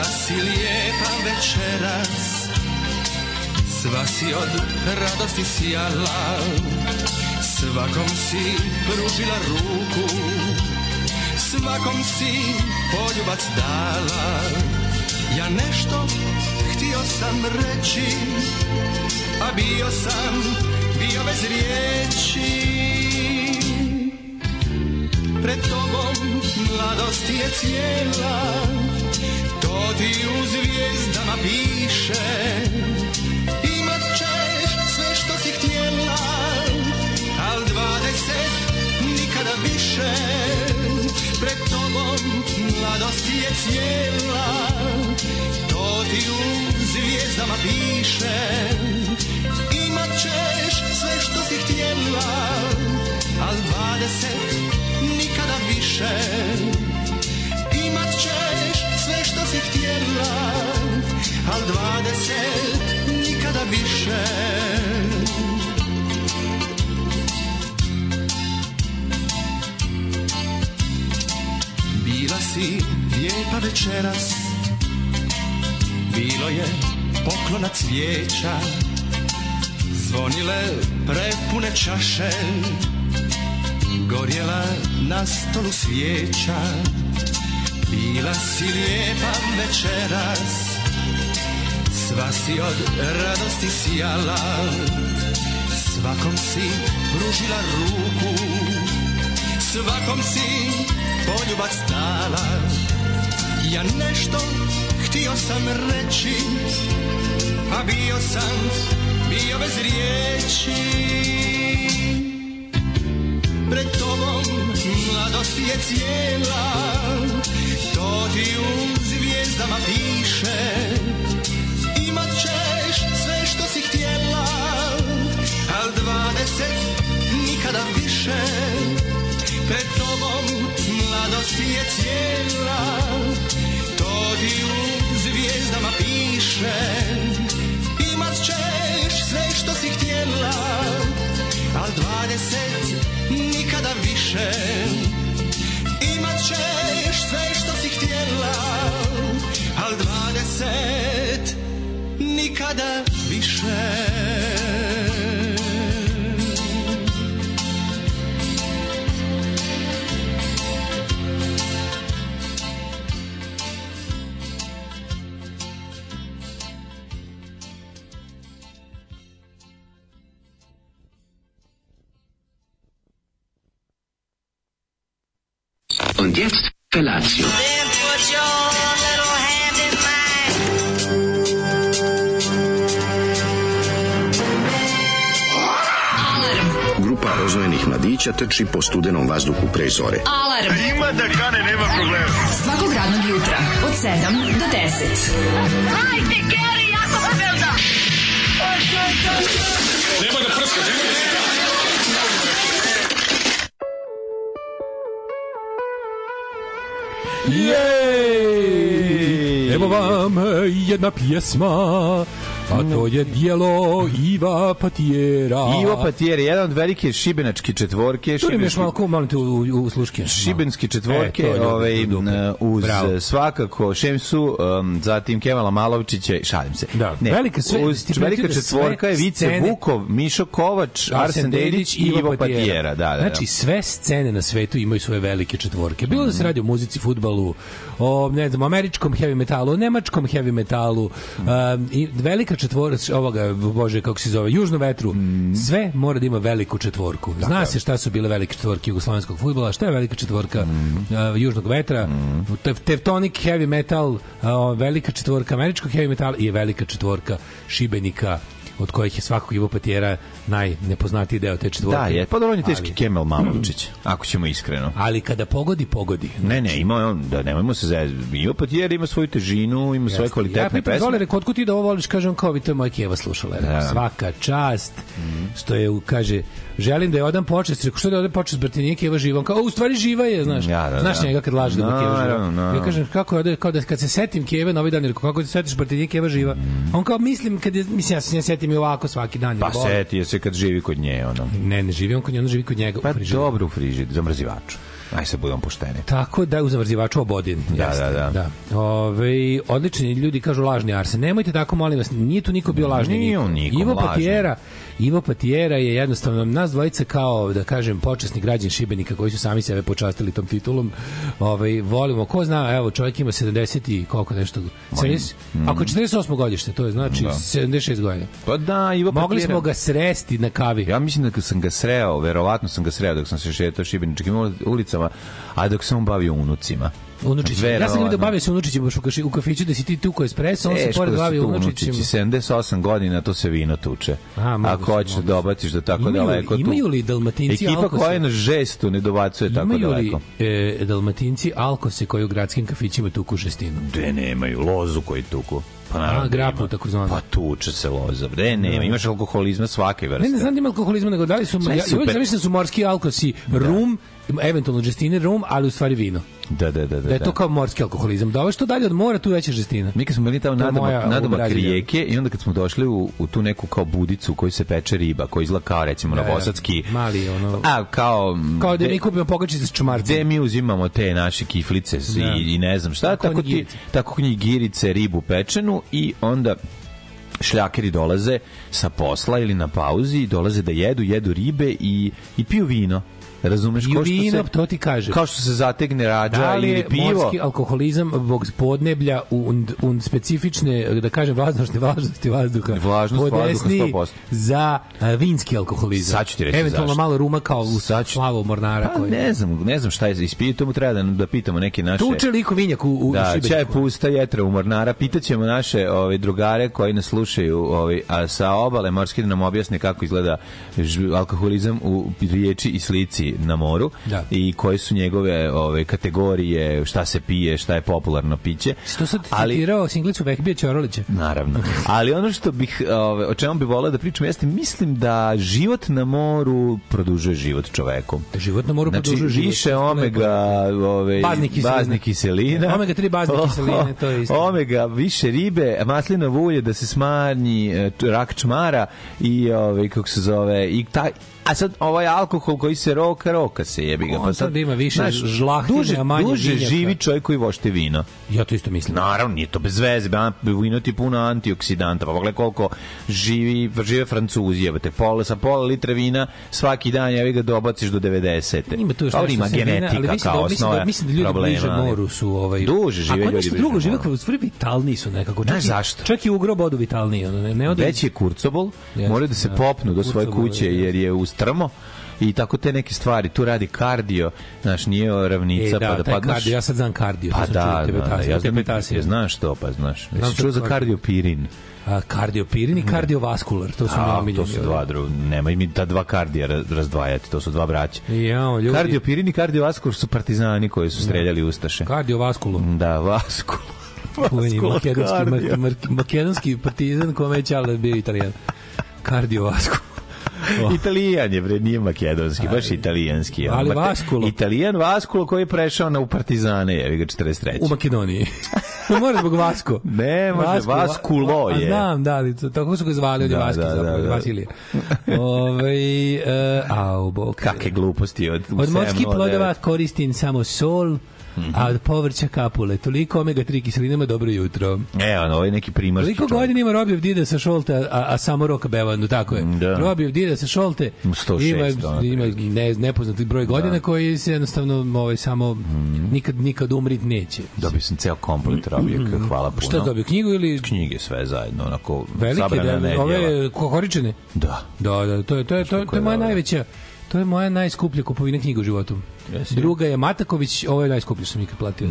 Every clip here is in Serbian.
Bila si lijepa večeras, sva si od radosti sjala, svakom si pružila ruku, svakom si poljubac dala. Ja nešto htio sam reći, a bio sam bez riječi. Pred tobom mladost je cijela, to ti u zvijezdama piše. Imat ćeš sve što si htjela, al 20 nikada više. Pred tobom mladost je cijela, to ti u zvijezdama piše. Imat ćeš sve što si htjela, al 20 nikada više. Imat ćeš sve što si htjela, al 20 nikada više. Bila si lijepa večeras, bilo je poklona cvijeća, zvonile prepune čaše, gorjela na stolu svijeća. Bila si lijepa večeras, sva si od radosti sjala, svakom si pružila ruku, svakom si poljubac dala. Ja nešto htio sam reći, a bio sam bez riječi. Pred tobom mladost je cijela, to ti u zvijezdama piše. Imat ćeš sve što si htjela, al 20 nikada više. Pred tobom mladost je cijela, to ti u zvijezdama piše. Imat ćeš sve što si htjela, al 20 nikada više. Imat ćeš sve što si htjela, al 20 nikada više. Und jetzt Felatio. Then put your little hand in mine. Alarm. Grupa rozvojenih mladića trči po studenom vazduhu pre zore. Alarm. Ima da kane, nema problema. Svakog radnog jutra od 7 do 10. Hajde, Geri, jako se velda. Nemoj da prska, nemoj da se... Jej! Evo vam jedna pjesma, a to je dijelo Iva Patijera. Ivo Patijera, jedan od velike šibenačke četvorke. Tu im još malo, molim te, u sluške. Šibenske četvorke, uz bravo. Svakako Šemsu, zatim Kemala Malovčića, šalim se. Da, ne, velika četvorka je Vice Vukov, Mišo Kovač, Arsen Dedić i Ivo Patijera. Da. Znači, sve scene na svetu imaju svoje velike četvorke. Bilo da se radi o muzici, fudbalu, o, ne znam, američkom heavy metalu, o nemačkom heavy metalu, i velika četvorka ovoga, bože, kako se zove, Južno vetru, sve mora da ima veliku četvorku. Zna se šta su bile velike četvorke jugoslovenskog fudbala, šta je velika četvorka Južnog vetra, Teutonic heavy metal, velika četvorka američkog heavy metal i velika četvorka Šibenika, od kojih je svakog Ivo Patijera najnepoznatiji deo te četvorke. Da, je. Pa dobro, on je teški Kemal Mamovčić, ako ćemo iskreno. Ali kada pogodi. Znači, ne, ima on, da nemojmo se zezati. Ivo Patijera ima svoju težinu, ima svoje kvalitetne pesme. Ja rekao, otkud ti da ovo voliš, kažem, kao vi, to je moja Keva slušala. Svaka čast, što je, kaže, želim da je odam počest. Rekao, što da je odam počest, brate, nije Keva živa? On kao, u stvari živa je, znaš. Znaš njega kad laže da je Keva živa. Ja kažem, kako je, kao da kad se setim Keve na ovaj dan, rekao, kako se setiš, brate, nije Keva živa? On kao, mislim, ja se setim i ovako svaki dan. Pa setio se kad živi kod nje, ono. Ne živi on kod nje, on živi kod njega u frižideru. Pa dobro u frižideru, zamrzivaču. Aj se budemo pošteni. Tako da u zamrzivaču obodin. Da. Odlični ljudi kažu lažni arsen. Nemojte tako, molim vas, nije tu niko bio lažni. Nije on nikom Ivo Patijera je jednostavno nas dvojica kao, da kažem, počasni građani Šibenika koji su sami sebe počastili tom titulom. Volimo, ko zna, evo, čovjek ima 70 i koliko nešto. Ako je 48 godište, to je znači 76 godina. Pa da, Ivo Patijera. Mogli smo ga sresti na kavi. Ja mislim da sam ga sreo, verovatno sam ga sreo dok sam se šetao Šibeničkim ulicama, a dok sam bavio unucima. Unučići. Ja sam vidio bavio se unučićima u kafiću da si ti tuko espresso, on se pored bavio unučićima. 78 godina to se vino tuče. Ako hoćeš da dobaciš da tako daleko. Imaju li Dalmatinci ekipa koja je na žestu ne dobacuje tako daleko? Imaju li Dalmatinci alkose koji u gradskim kafićima tuku žestinu? De nemaju, lozu koji tuku. Pa naravno, grapu tako zvano. Pa tuče se loza. Nema, imaš alkoholizma svake vrste. Ne znam da ima alkoholizma, nego da li su uvijek zamišljam su morski alkosi, rum, eventualno žestine, rum, ali u stvari vino. Da je to kao morski alkoholizam. Da ovo što dalje od mora, tu veća žestina. Mi kad smo bili tamo nadomak rijeke i onda kad smo došli u tu neku kao budicu u kojoj se peče riba, koja izgleda kao recimo novosadski. Mali ono. Kao da mi kupimo pogačice s čumarcem. Gde mi uzimamo te naše kiflice i ne znam šta, tako knjigi girice, ribu pečenu i onda šljakeri dolaze sa posla ili na pauzi, dolaze da jedu ribe i piju vino. Razumeš, ko što se, to ti kaže. Kao što se zategne rađa ili pivo. Da li je morski alkoholizam zbog podneblja und specifične, da kažem, vlažnosti vazduha, podesni za vinski alkoholizam? Sad ću ti reći eventualno malo ruma kao u slavu mornara. Pa ne znam šta je ispio, to mu treba da pitamo neke naše... Tuče liko vinjak u Šibeniku. Čaj pusta jetra u mornara. Pitaćemo naše drugare koji nas slušaju a sa obale morske da nam objasne kako izgleda alkoholizam u riječi i slici na moru i koje su njegove kategorije, šta se pije, šta je popularno piće. Što sad citirao Singlicu Vehbija Ćorolića? Naravno. Ali ono što bih, o čemu bih voleo da pričam, jeste, mislim da život na moru produžuje život čoveku. Život na moru produžuje život. Više omega baznih kiselina. Omega 3 bazne kiseline, to je isto. Omega, više ribe, maslinovo ulje da se smanji rak čmara i kako se zove, i taj. A sad ovaj alkohol koji se roka se jebi ga. Pa sad ima više žlahtine, a manje duže živi čovjek koji vošte vino. Ja to isto mislim. Naravno, nije to bez veze. Vino ti puno antioksidanta. Pa pogledaj koliko žive Francuzi. Sa pola litre vina svaki dan jebi ga dobaciš do 90. Ima tu što ima genetika kao osnova. Mislim da ljudi bliže moru su duže žive ljudi. A nešto drugo žive kao stvari vitalniji su nekako. Zašto? Čak i u grob odu vitalniji. Već je kurcobol. Moraju da se popnu do svoje kuće jer je strmo i tako te neke stvari. Tu radi kardio, znaš, nije ravnica pa da padneš. Kardio, ja sad znam kardio. Pa ja znaš to, pa znaš. Jesi čuo za kardiopirin? Kardiopirin i kardiovaskular, to su to su dva nemoj mi ta dva kardija razdvajati, to su dva braća. Kardiopirin i kardiovaskular su partizani koji su streljali ustaše. Kardiovaskular. Da, vaskular. Makedonski partizan kome je čale bio Italijan. Kardiovaskular. Italijan je, nije makedonski, baš italijanski. Ali Vaskulo. Italijan Vaskulo koji je prešao u partizane, je ga 43. U Makedoniji. Mora zbog Vasko. Ne, može, Vaskulo je. Znam, da, tako su ga zvali, on je Vaski, zapravo, Vasilije. Kakve gluposti od morskih plodova koristim samo sol, a od povrća kapule. Toliko omega-3 kiselinama, dobro jutro. Ovo je neki primarski čovjek. Toliko godina ima Robijev dida sa Šolte, a samo Roka Bevandu, tako je. Robijev dida sa Šolte 106, ima nepoznati broj godina koji se jednostavno samo nikad umrit neće. Dobio sam ceo komplet Robijek, hvala puno. Šta je dobio, knjigu ili? Knjige sve zajedno, onako sabrana nedjela. Ove kohoričene? Da, to je moja najveća. To je moja najskuplja kupovina knjiga u životu. Druga je Mataković, ovo je najskuplje što sam ikad platio.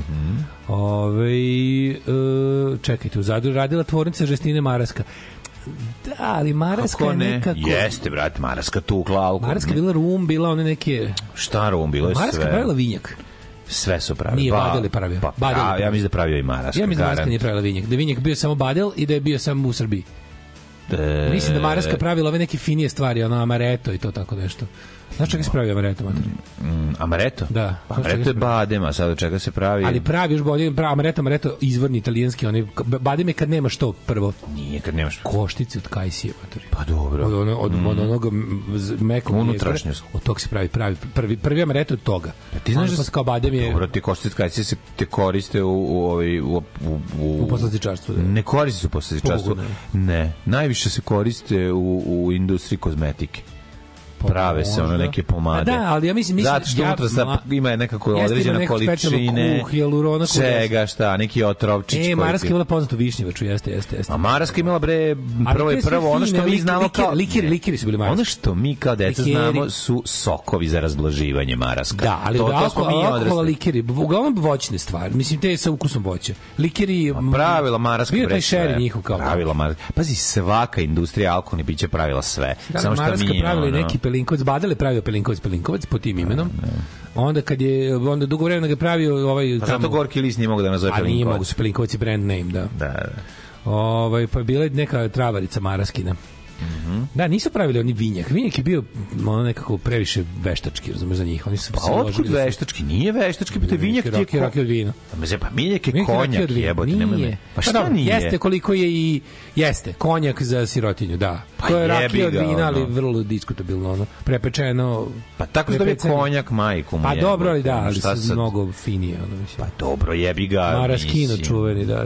Čekajte, u Zadru radila tvornica Žestine Maraska. Da, ali Maraska je nekako... Jeste, brate, Maraska tukla alkohol. Maraska bila rum, bila one neke... Šta rum, bilo je sve. Maraska pravila vinjak. Sve su pravili. Nije Badel pravio. Ja mislim da pravio i Maraska. Ja mislim da Maraska nije pravila vinjak. Da je vinjak bio samo Badel i da je bio samo u Srbiji. Mislim da Maraska pravila ove neke finije stvari, ono amareto i to tako nešto. Znaš čega se pravi amaretto, mater? Amaretto? Da. Amaretto je badem, a sad od čega se pravi? Ali pravi još bolje, amaretto izvorni italijanski, badem je kad nemaš to prvo. Nije kad nemaš. Koštice od kajsije, mater. Pa dobro. Od onog mekog unutrašnjost. Od toga se pravi prvi amaretto od toga. Ti znaš da kao badem je... Dobro, ti koštice od kajsije se te koriste u poslastičarstvu. Ne koriste se u poslastičarstvu. Ne. Najviše se koriste u industriji kozmetike. Prave se ono neke pomade. Da, ali ja mislim zato što unutra ima nekako određena količine čega, šta, neki otrovčić. Maraska je bila poznata u Višnjevaču, jeste. A Maraska imala prvo ono što mi znamo kao... Likeri su bili Maraska. Ono što mi kao deca znamo su sokovi za razblaživanje Maraska. Da, ali alkohola likeri, uglavnom voćne stvari, mislim te sa ukusom voća. Likeri... Pravila Maraska. Bio taj šeri njihov kao. Pravila Maraska. Pazi, svaka industrija alkoholnih pića pravila sve. Samo što mi Pelinkovac, Badale pravio Pelinkovac po tim imenom. Onda kad je dugo vremena ga pravio zato Gorki list nije mogu da nazove Pelinkovac. A nije mogu su Pelinkovac i brand name, da. Pa bila je neka travarica Maraskina. Da, nisu pravili oni vinjak. Vinjak je bio nekako previše veštački, razumeš, za njih. Oni su pa otkud veštački? Nije veštački, pa te vinjak ti je rakija od vina. Pa vinjak je konjak, jebote. Nije. Pa šta nije? Jeste koliko je i... Jeste, konjak za sirotinju, da. To je rakija od vina, ali vrlo diskutabilno, prepečeno... Pa tako što je konjak majku mu. Pa dobro, ali da, ali su mnogo finije. Pa dobro, jebi ga. Maraskino čuveni, da.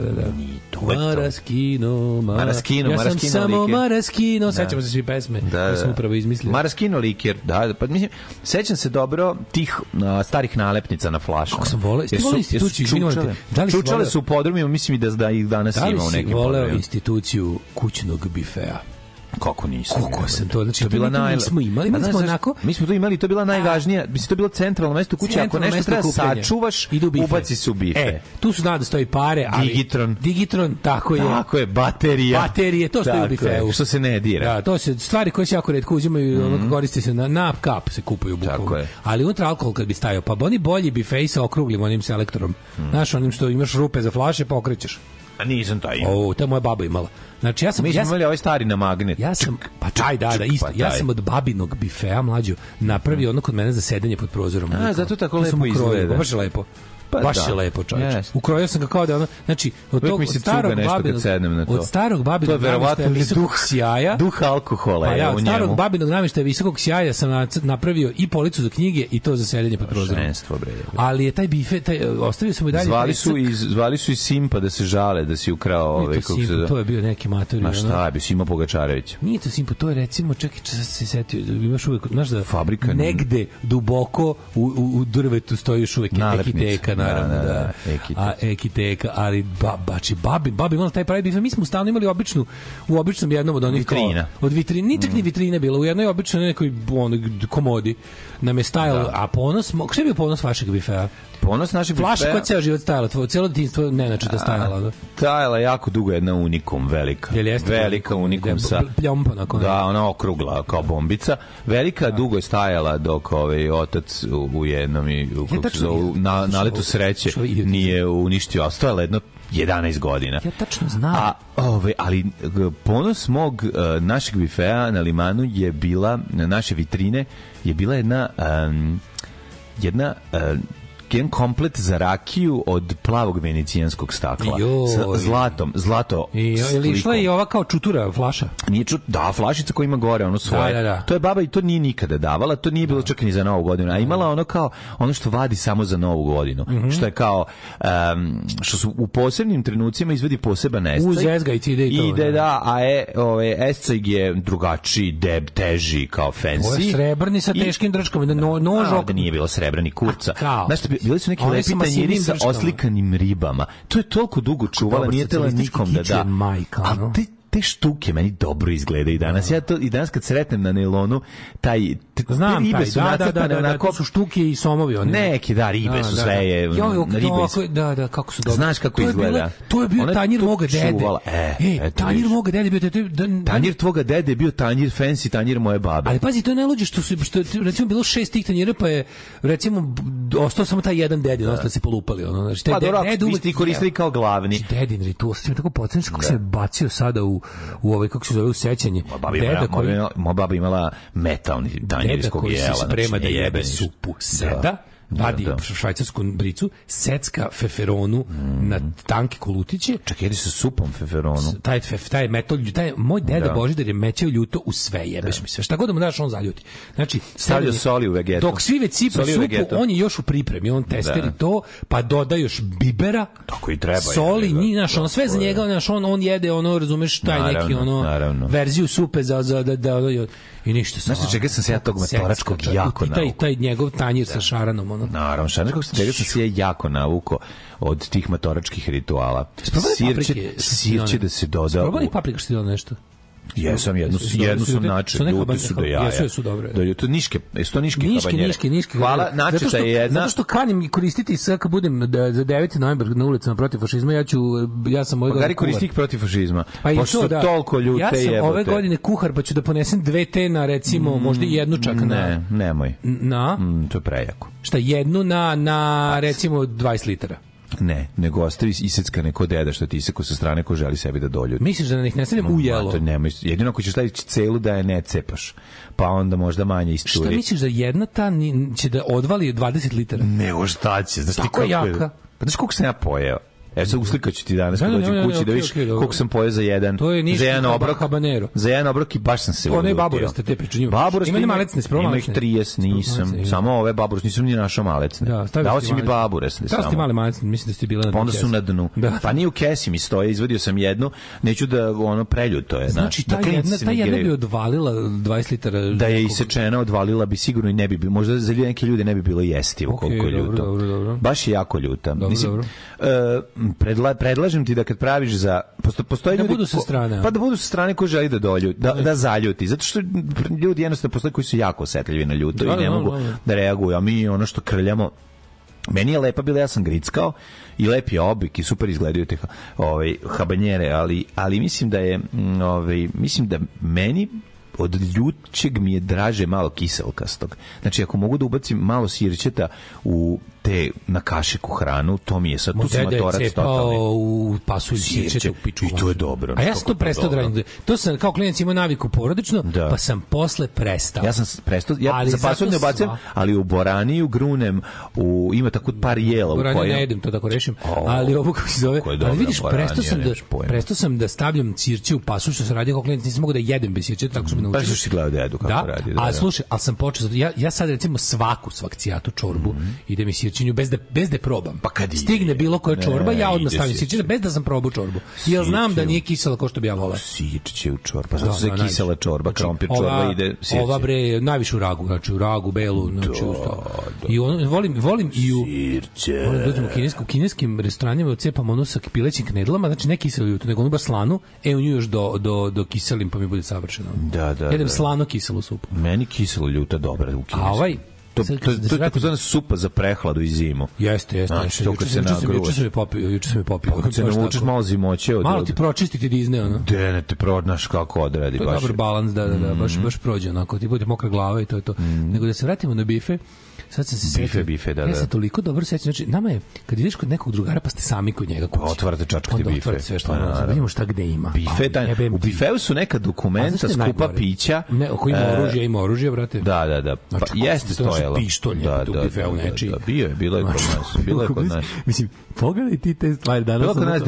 Maraskino. Ja sam samo Maraskino. Sećamo se svi pesme koje smo upravo izmislili. Maraskino liker, da. Pa mislim, sećam se dobro tih starih nalepnica na flašama. Kako sam voleo, ti voleo instituciju, čučale su u podrumima, mislim da ih danas ima u nekim podrumima. Da li si voleo instituciju kućnog bifea? Kako nisam? Kako sam to? Znači, to nismo imali. Mi smo to imali, to je bila najvažnija. Mislim, to je bilo centralno mesto kuće. Ako nešto treba sačuvaš, ubaci se u bife. Tu su da stoji pare, ali... Digitron, tako je. Tako je, baterije, to stoji u bifeu. Što se ne dira. Da, to se stvari koje se jako retko uzimaju, koriste se na kap, se kupuju bukvalno. Ali unutra alkohol kad bi stajao, pa oni bolji bifej sa okruglim onim selektorom. Znaš, onim što imaš rupe za flaše, pa okrećeš. A nisam taj. To je moja baba imala. Znači ja sam imali ovaj stari na magnet. Ja sam isto. Ja sam od babinog bifea mlađu napravio ono kod mene za sedenje pod prozorom. Zato tako lepo izgleda. Baš lepo. Baš je lepo, čovječe. Ukrojio sam ga kao da ono, znači od tog starog babinog namještaja visokog sjaja, duh alkohola je u njemu. Od starog babinog namještaja visokog sjaja sam napravio i policu za knjige i to za sedenje pod prozorom. Ali je taj bife, ostavio sam i dalje. Zvali su i Simpa da se žale da si ukrao kako se. To je bio neki matori. Ma šta, bi Simo Pogačarević. Nije to Simpa, to je recimo, čekaj, se setio, imaš uvek, znaš da fabrika negde duboko u drvetu stoji još uvek Ekiteka. Naravno, da. Ekiteka, ali babi imala taj pravi bife. Mi smo stalno imali u običnom jednom od onih vitrina. Od vitrine, ničak ni vitrine bilo, u jednoj običnoj nekoj komodi nam je stajalo, a ponos, šta je bio ponos vašeg bifea? Ponos našeg bifea. Flaša koja ceo život stajala, celo detinjstvo nenačito stajala. Stajala jako dugo jedna unikum, velika unikum sa pljompa nakon. Da, ona okrugla kao bombica. Velika dugo je stajala dok otac u jednom i na naletu sreće nije uništio, ostala jedno 11 godina. Ja tačno znam. Ali ponos mog našeg bifea na Limanu je bila, naše vitrine, je bila jedan komplet za rakiju od plavog venecijanskog stakla. Sa zlato ili išla je ova kao čutura flaša? Nije da, flašica koja ima gore, ono svoje. Da. To je baba i to nije nikada davala, to nije bilo čak ni za Novu godinu, a imala ono kao, ono što vadi samo za Novu godinu. Što je kao, što su u posebnim trenucima izvedi poseban escajg. Uz esgajc ide i to. Ide, da, a escajg je drugačiji, teži, kao fancy. Ovo je srebrni sa teškim drčkom, nožok. Da nije bilo srebrni kurca. Znaš, bili su neki lepi tanjiri sa oslikanim ribama. To je toliko dugo čuvala, nije tela nikom da da. A te štuke meni dobro izgledaju danas. Ja to i danas kad sretnem na nailonu, te ribe su nacrtane onako. To su štuke i somovi oni. Neki, ribe su sve je. Da, kako su dobro. Znaš kako izgleda. To je bio tanjir moga dede. Tanjir moga dede bio tanjir tvoga dede bio tanjir fancy, tanjir moje babe. Ali pazi, to je najluđe što recimo bilo 6 tih tanjira, pa je recimo ostao samo taj jedan dedin, ostao se polupali ono. Znači dedu vi ste koristili kao glavni. Dedin ritual, tako podsjećaš kako se bacio sada u u ovaj, kako se zove, u sećanje. Moja baba imala metalni tanjirskog jela. Deda koji se sprema da jebe supu. Seda, vadi švajcarsku bricu, secka feferonu na tanke kolutiće. Čak jedi sa supom feferonu. Taj metal, moj deda Božidar je mećao ljuto u sve, jebeš mi sve. Šta god da mu daš, on zaljuti. Znači, stavlja soli u vegetu. Dok svi već sipa supu, on je još u pripremi, on testeri to, pa doda još bibera, tako i treba, soli, znaš, on sve za njega, znaš, on jede, ono, razumeš, taj neki, ono, verziju supe za i ništa. Znaš čega sam se ja tog matoračkog jako navukao? Taj njegov tanjir sa šaranom, ono. Naravno, čega sam se ja jako navukao od tih matoračkih rituala. Sirće da se doda. Probali paprika što ti dao nešto? Jesam, jednu sam način, ljuti su do jaja. Jesu dobre. Da, to niške habanjere. Niške. Hvala, načeta je jedna. Zato što kanim koristiti sad kad budem za 9. novembar na ulicama protiv fašizma, ja sam ove godine kuhar. Korisnik protiv fašizma. Pošto su toliko ljute jebote. Ja sam ove godine kuhar, pa ću da ponesem 2 te na, recimo, možda i jednu čak na... Ne, nemoj. Na? To je prejako. Šta, jednu na recimo 20 litara? Ne, nego ostavi isecka neko deda što ti isekao sa strane ko želi sebi da doljuti. Misliš da ih ne stavljam u jelo? Jedino ako ćeš staviti celu da je ne cepaš, pa onda možda manje isturi. Šta misliš da jedna ta će da odvali 20 litara? Nego šta će? Znaš tako jaka? Pa znaš koliko sam ja pojeo? Evo sad uslikaću ti danas kad dođem kući da vidiš koliko sam pojeo za jedan. To je ništa habanero. Za jedan obrok i baš sam se ulutio. One baburaste te priču. Baburasti ima malecne, ima ih 30, nisam. Samo ove baburaste, nisam ni našao malecne. Dao si mi baburaste samo. Da ste male malecne, mislim da ste bila na dnu. Onda su na dnu. Pa nije u kesi mi stoje, izvadio sam jednu, neću da ono preljuto je. Znači ta jedna bi odvalila 20 litara. Da je isečena, odvalila bi sigurno i ne bi, možda za neke ljude ne bi bilo jestivo koliko je ljuto. Baš je jako ljuta. Mislim, predlažem ti da kad praviš za postoje da ljudi budu sa strane. Pa da budu sa strane koji želi da dolju, da zaljuti. Zato što ljudi jednostavno postoje koji su jako osetljivi na ljuto i ne mogu da reaguju. A mi ono što krljamo, meni je lepa bila, ja sam grickao i lep je oblik i super izgledaju te habanjere, ali mislim da meni od ljućeg mi je draže malo kiselkastog. Znači, ako mogu da ubacim malo sirćeta u te na kašiku hranu, to mi je sad, tu sam matorac totalni. U pasulj sirćeta u piču. I to je dobro. A ja sam to prestao da radim. To sam kao klinac imao naviku porodično, pa sam posle prestao. Ja sam prestao, ja za pasulj ne ubacim, ali u boraniju grunem, ima tako par jela u kojem... Boraniju ne jedem, to tako rešim, ali ovo kako se zove... Ali vidiš, prestao sam da stavljam sirće u pasulj, što sam radio kao klinac, nisam mogu da jedem bez sirćeta, tako su me naučili. Baš si gledao da jedu kako radi. A slušaj, ali sam počeo, ja sad recimo svaku svakcijatu čorbu ide mi sirćinju bez da probam. Pa kad stigne bilo koja čorba, ja odmah stavim sirćinu bez da sam probao čorbu. Jer znam da nije kisela kao što bi ja voleo. Sirće u čorbu. Pa zato se kisela čorba, krompir čorba ide sirće. Ova bre, najviše u ragu, znači u ragu, belu, znači usto. I volim i u sirće. Dođemo u kineskim restoranima, ocepam ono sa pilećim knedlama, znači ne kiselu, nego ono baš slanu, u nju još do kiselim, pa mi bude savršeno. Da. Jedem slano kiselu supu. Meni kiselo ljuta dobra u kineskom. A To je takozvana supa za prehladu i zimu. Jeste. Znači, to kad se nagruje. Juče sam je popio. Kad se navučeš malo zimoće. Malo ti pročistiti Disney, ono. Ne te pronaš kako odradi. To je dobar balans, da, baš prođe, onako. Ti bude mokra glava i to je to. Nego da se vratimo na bife, sad sam se setio. Bife, da. Ja se toliko dobro sećam. Znači, nama je, kad ideš kod nekog drugara, pa ste sami kod njega kući. Otvarate čačkati bife. Otvarate sve što ono, vidimo šta gde ima. U bifeu su neka dokumenta, skupa pića. Ako ima oružje, brate. Da. Pa jeste stojalo. Da, bilo je kod nas. Mislim, pogledaj ti te stvari danas. Bilo kod nas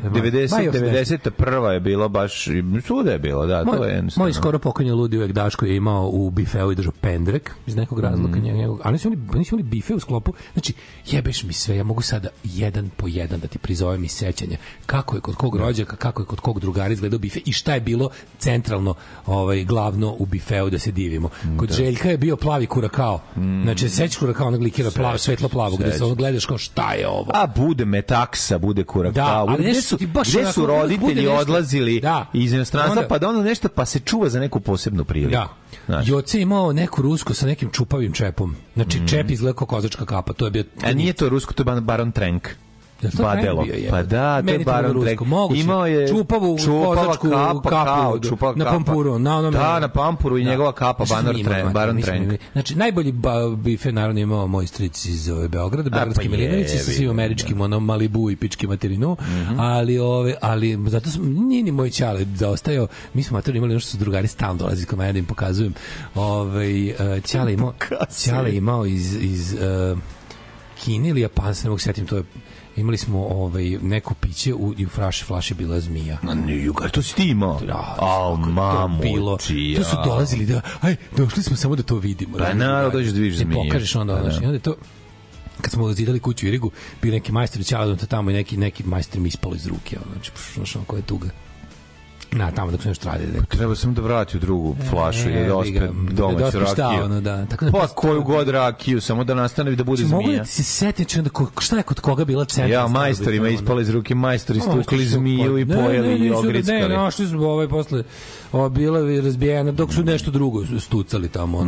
90 prva je bilo baš, svuda je bilo, da, to je jednostavno. Moj skoro pokojni ludi uvek Daško je imao u bifeu i držao pendrek iz nekog razloga njegovog, ali nisu imali bife u sklopu, znači jebeš mi sve, ja mogu sada jedan po jedan da ti prizovem iz sećanja kako je kod kog rođaka, kako je kod kog drugara izgledao bife i šta je bilo centralno glavno u bifeu da se divimo. Kod Željka je bio plavi kurakao. Znači, sećaš kurakao, onog likira svetlo plavo, gde se ono gledaš kao šta je ovo. A bude metaksa, bude kurakao. Gde su roditelji odlazili iz inostranstva, pa da ono nešto, pa se čuva za neku posebnu priliku. Da. Joce imao neku rusku sa nekim čupavim čepom. Znači, čep izgleda kao kozačka kapa. To je bio... A nije to rusko, to je Baron Trenk. Badelo. Pa da, to je Baron Drag. Imao je čupavu kozačku kapu na pampuru. Da, na pampuru i njegova kapa Baron Drag. Znači, najbolji bife naravno imao moj stric iz Beograda, beogradski Milinovici sa svim američkim Malibu i pički materinu, ali zato nije ni moj ćale zaostajao. Mi smo mater imali nešto su drugari stalno dolazi kod mene da im pokazujem. Ćale imao iz Kine ili Japanska, ne mogu setim, to je imali smo neko piće i u flaši bila zmija. To si ti imao? Mamu to su dolazili došli smo samo da to vidimo. Pa naravno, dođeš da vidiš zmije. Pokažeš onda, i onda to kad smo zidali kuću u Irigu, bio neki majstor ćala tamo i neki majstor mi ispalo iz ruke. Znači, koja je tuga. Tamo dok se nešto radi. Treba sam da vrati u drugu flašu i da ospe domaću rakiju. Pa koju god rakiju, samo da nastane da bude zmija. Mogu da ti se setim šta je kod koga bila centra? Majstorima ispala iz ruke, majstori stukli zmiju i pojeli i ogrickali. Ne, našli smo posle bila je razbijena dok su nešto drugo stucali tamo,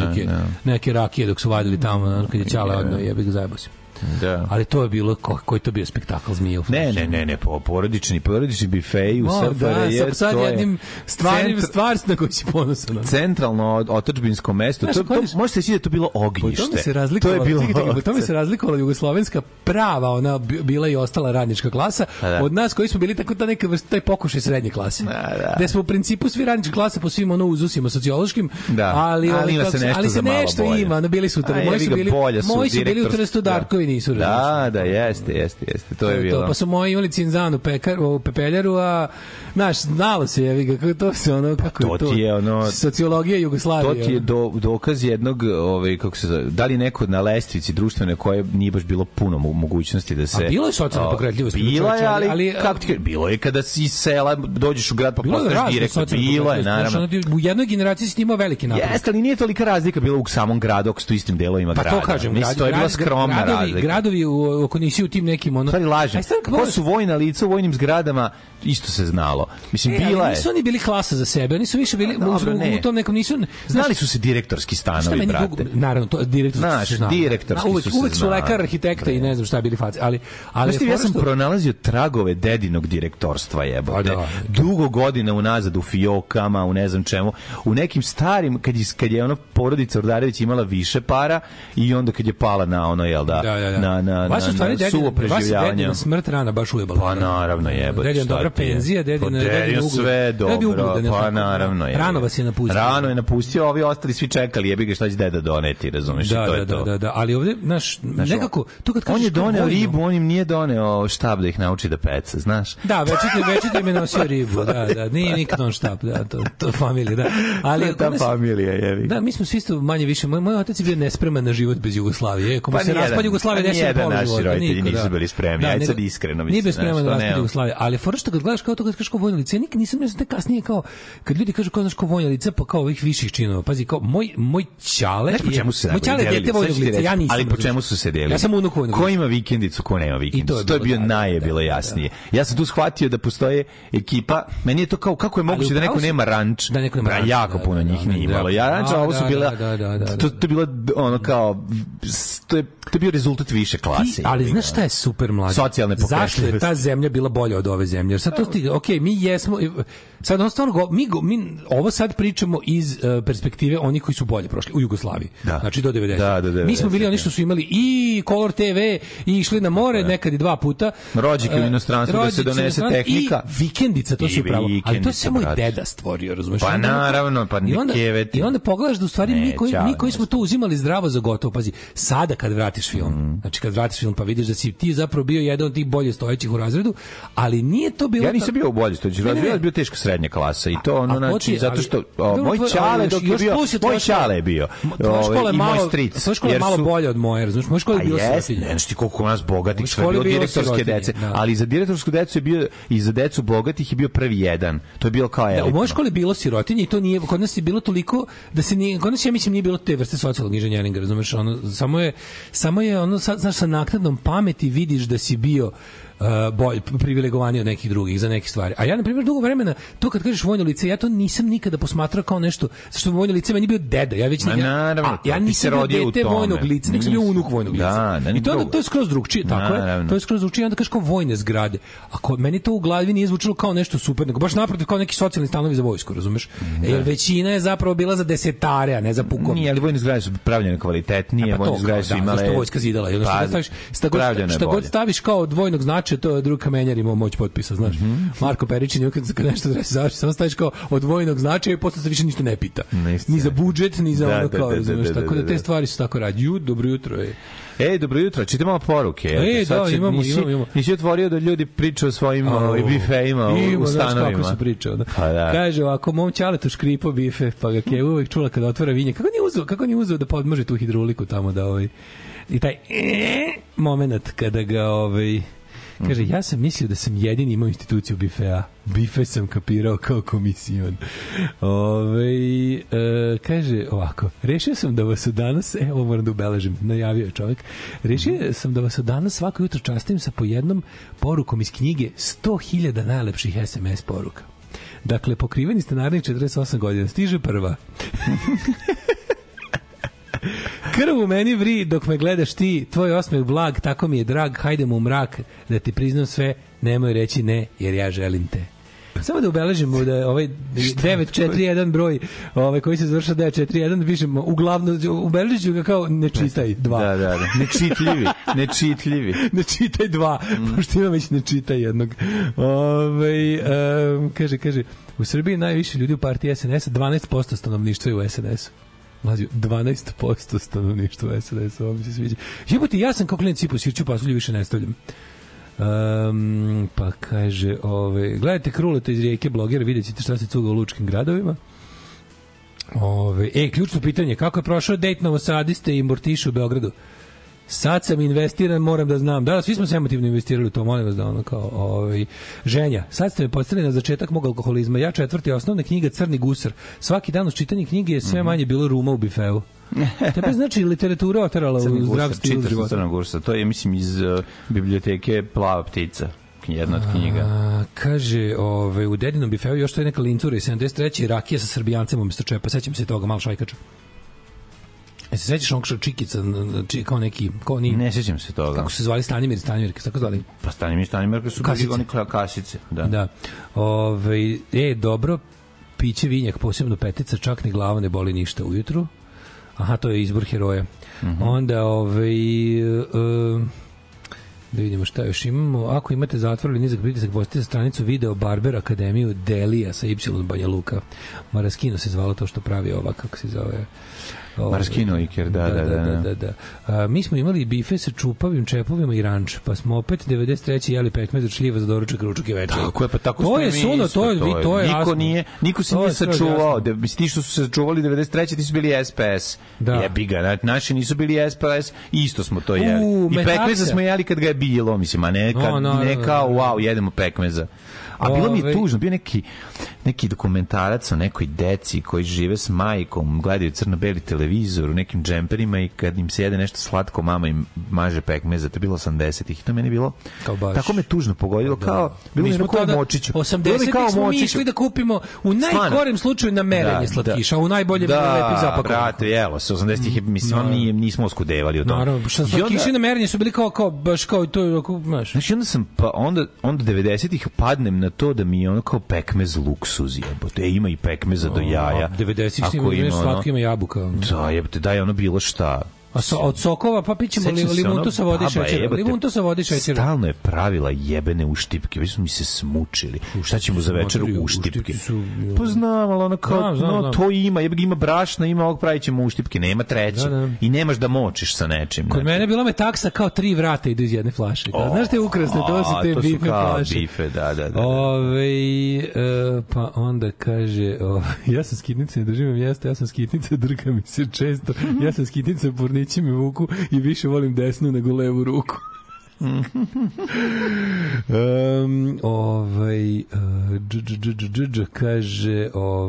neke rakije dok su vadili tamo, kad je ćala odno, jebi ga zajebao. Da. Ali to je bilo koji to bio spektakl zmije u flaši. Ne, porodični bifeji u SFRJ je sad jednim stvar na koju si ponosan. Centralno otadžbinsko mesto. To može se reći da je to bilo ognjište. To mi se razlikovala jugoslovenska prava, ona bila i ostala radnička klasa od nas koji smo bili tako ta neka vrsta taj pokušaj srednje klase. Gde smo u principu svi radnička klasa po svim uzusima sociološkim, ali se nešto ima, bili su moji su bili u Trstu, Darkovi nisu. Da, jeste. To je bilo. Pa su moji imali cinzanu u pepeljaru, a znalo se je kako to se kako je to. Sociologija Jugoslavije. To ti je dokaz jednog kako se zove, da li neko na lestvici društvene koje nije baš bilo puno mogućnosti da se. A bilo je socijalna pokretljivost. Bila je, ali kako ti bilo je kada si iz sela dođeš u grad pa postaneš direktor. Bilo je, naravno. U jednoj generaciji si imao veliki napredak. Jeste, ali nije tolika razlika bila u samom gradu, ako su istim delovima grada. Pa to kažem, to je bila skromna razlika. Gradovi oko nisi u tim nekim Stvari lažem. Ko su vojna lica u vojnim zgradama, isto se znalo. Mislim, bila je. Nisu oni bili klasa za sebe, oni su više bili u tom nekom nisu. Znali su se direktorski stanovi, brate. Naravno, to direktorski stanovi. Direktorski su se uvek su lekar, arhitekta i ne znam šta bili faci, ali ja sam pronalazio tragove dedinog direktorstva, jebote. Dugo godina unazad u fijokama, u ne znam čemu, u nekim starim kad je ona porodica Ordarević imala više para i onda kad je pala na ono na suvo preživljavanje. Vas smrt rana baš ujebala. Pa naravno jebote. Dedin dobra penzija, dedin sve dobro. Pa naravno je. Rano vas je napustio. Rano je napustio, ovi ostali svi čekali, jebi ga šta će deda doneti, razumeš, i to je to. Da, ali ovde nekako to kad kažeš on je doneo ribu, on im nije doneo štab da ih nauči da peca, znaš. Da, večito im je nosio ribu, da, nije nikad on štab, da, to familija, da. Ali ta familija, jebi. Da, mi smo svi isto manje više, moj otac je bio nespreman na život bez Jugoslavije. Kako se raspad Jugoslavije desio pola života. Naši roditelji nisu bili spremni, ajde sad iskreno. Nije bio spreman na raspad Jugoslavije, ali fora što kad gledaš kao to kad kažeš kao vojno lice, nikad nisam ne znam kasnije kao kad ljudi kažu kao znaš kao vojno lice pa kao ovih viših činova. Pazi kao moj ćale, moj ćale dete vojnog lica, ja nisam. Ali po čemu su se delili? Ja sam unuk vojnog lica. Ko ima vikendicu, ko nema vikendicu. To je bio najbilo jasnije. Ja sam tu shvatio da postoje ekipa, meni je to kao kako je moguće da neko nema ranč. Da jako puno njih nije imalo. Ja ranč, a ovo su bila to je bilo ono kao to je bio rezultat više klase. Ali znaš šta je super mlađe? Socijalne pokretljivosti. Zašto je ta zemlja bila bolja od ove zemlje? Jer sad to stiže, okej, mi jesmo sad jednostavno mi ovo sad pričamo iz perspektive onih koji su bolje prošli u Jugoslaviji. Znači do 90. Mi smo bili oni što su imali i Color TV i išli na more nekad i 2 puta. Rođike u inostranstvu da se donese tehnika. I vikendica, to se upravo. Ali to je samo i deda stvorio, razumeš? Pa naravno, pa i onda pogledaš da u stvari mi koji smo to uzimali zdravo za gotovo. Pazi, sada kad vratiš film, znači kad vratiš film pa vidiš da si ti zapravo bio jedan od tih bolje stojećih u razredu, ali nije to bilo. Ja nisam bio u bolje stojećih, ja bio teško srednja klasa i to ono znači zato što moj ćale dok je bio, moj ćale je bio. I moj stric. Tvoja škola je malo bolje od moje, razumiješ? Moja škola je bila sirotinja. Ne znaš koliko nas bogatih sve bilo direktorske dece, ali za direktorsku decu je bio i za decu bogatih je bio prvi jedan. To je bilo kao elitno. U mojoj školi je bilo sirotinje i to nije, kod nas je bilo toliko da se nije, kod nas ja mislim nije bilo te vrste socijalnog inženjeringa, razumiješ? Samo je ono, znaš, sa naknadnom pameti vidiš da si bio privilegovaniji od nekih drugih za neke stvari. A ja, na primjer, dugo vremena, to kad kažeš vojno lice, ja to nisam nikada posmatrao kao nešto, zašto vojno lice meni bio deda. Ja već ja nisam bio dete vojnog lica, nek sam bio unuk vojnog lica. I to je skroz drugčije, tako je. To je skroz drugčije, onda kažeš kao vojne zgrade. A meni to u glavi nije zvučalo kao nešto super, nego baš naprotiv kao neki socijalni stanovi za vojsku, razumeš? Jer većina je zapravo bila za desetare, a ne za pukovnike. Nije, ali vojne zgrade su pravljene kvalitetnije, vojne zgrade su imale... Zašto vojska zidala? Šta god staviš kao od vojnog značaja, to je drug kamenjar imao moć potpisa, znaš. Marko Peričin, kad nešto završi, samo staviš kao od vojnog značaja i posle se više ništa ne pita. Ni za budžet, ni za ono kao, razumeš. Tako da te stvari su tako radi. Dobro jutro, dobro jutro, čite malo poruke. Imamo. Nisi otvorio da ljudi pričaju o svojim bifeima u stanovima. Kako su pričao. Kaže, ako mom ćaletu škripo bife, pa ga je uvek čula kada otvara vinje. Kako nije uzeo da podmože tu hidroliku tamo da i taj moment kada ga kaže, ja sam mislio da sam jedini imao instituciju bifea. Bife sam kapirao kao komisijon. Kaže ovako, rešio sam da vas od danas, ovo moram da ubeležim, najavio je čovjek, rešio sam da vas od danas svako jutro častim sa po jednom porukom iz knjige 100.000 najlepših SMS poruka. Dakle, pokriveni ste narednih 48 godina. Stiže prva. Krv u meni vri dok me gledaš ti, tvoj osmeh blag, tako mi je drag, hajdemo u mrak, da ti priznam sve, nemoj reći ne, jer ja želim te. Samo da ubeležimo da ovaj 941 broj koji se završa 941, pišemo uglavnom, ubeležit ću ga kao ne čitaj 2. Da. Nečitljivi. Ne čitaj 2, pošto ima već ne čitaj jednog. Kaže, u Srbiji najviše ljudi u partiji SNS-a, 12% stanovništva je u SNS-u. Mlađo, 12% stanovništva SNS, ovo mi se sviđa. Jebote, ja sam kao klinac sipao sirću pasulju, više ne stavljam. Pa kaže, gledajte Kruleta iz Rijeke, blogera, vidjet ćete šta se cuga u lučkim gradovima. Ključno pitanje, kako je prošao dejt Novosadiste i Mortiša u Beogradu? Sad sam investiran, moram da znam. Da, svi smo se emotivno investirali u to, molim vas da ono kao ženja. Sad ste me postavili na začetak mog alkoholizma. Ja 4. osnovna knjiga Crni gusar. Svaki dan uz čitanje knjige je sve manje bilo ruma u bifeu. Tebe znači literatura oterala u zdrav stil života. Crna gusar, to je mislim iz biblioteke Plava ptica. Jedna od knjiga. Kaže, u dedinom bifeu još to je neka lincura iz 73. rakija sa srbijancem umjesto čepa. Sećam se toga, malo šajkača. Se sećaš onog Čikica, kao neki... Ne sećam se toga. Kako se zvali Stanimir, tako zvali? Pa Stanimir su bili oni kasice. Da. Dobro, piće vinjak, posebno petica, čak ni glava ne boli ništa ujutru. Aha, to je izbor heroja. Onda, da vidimo šta još imamo. Ako imate zatvor ili nizak pritisak, posjetite stranicu Video Barber Akademiju Delija sa Y Banja Luka. Maraskino se zvalo to što pravi ova, kako se zove... Maraskino Iker, da. Mi smo imali bife sa čupavim čepovima i ranč, pa smo opet 93. jeli pekmez od šljiva za doručak, ručak i večer. Tako je, pa tako to je suno, to je niko se nije sačuvao. Ti što su se sačuvali 93. ti su bili SPS. Jebi ga, naši nisu bili SPS, isto smo to jeli. I pekmeza smo jeli kad ga je bilo, mislim, a ne kao, wow, jedemo pekmeza. A bilo mi je tužno, bio neki dokumentarac o nekoj deci koji žive s majkom, gledaju crno-beli televizor u nekim džemperima i kad im se jede nešto slatko, mama im maže pekmeza. To je bilo 80-ih. To meni je bilo... Tako me tužno pogodilo. Bilo mi kao u Močiću. 80-ih smo mi išli da kupimo u najgorem slučaju na merenje slatkiša, u najboljem lepi zapakovnik. Da, brate, jelo se. 80-ih nismo oskudevali o tome. Naravno, slatkiši na merenje su bili baš kao to, znaš. Znači, onda 90-ih padnem na to da mi je ono kao pekmez luksuz, jebote. Ima i pekmeza do jaja. 90-ih ima slatko, ima jabuka. Da, jebote, daj ono bilo šta. A od sokova pa pićemo limuntu sa vode i šećera. Limuntu sa vode i šećera. Stalno je pravila jebene uštipke. Već smo mi se smučili. Šta ćemo za večer uštipke? Pa znam, ali ono kao, to ima brašna, ima ovog, pravit ćemo uštipke. Nema treće. I nemaš da močiš sa nečim. Kod mene bila me taksa kao 3 vrata idu iz jedne flaše. Znaš te ukrasne, to su te bife flaše. Bife, da. Pa onda kaže, ja sam skitnice, ne držim mjesta, ja sam skitnice, drga mi se često, ja sam skitnice, pornići me vuku i više volim desnu nego levu ruku. Kaže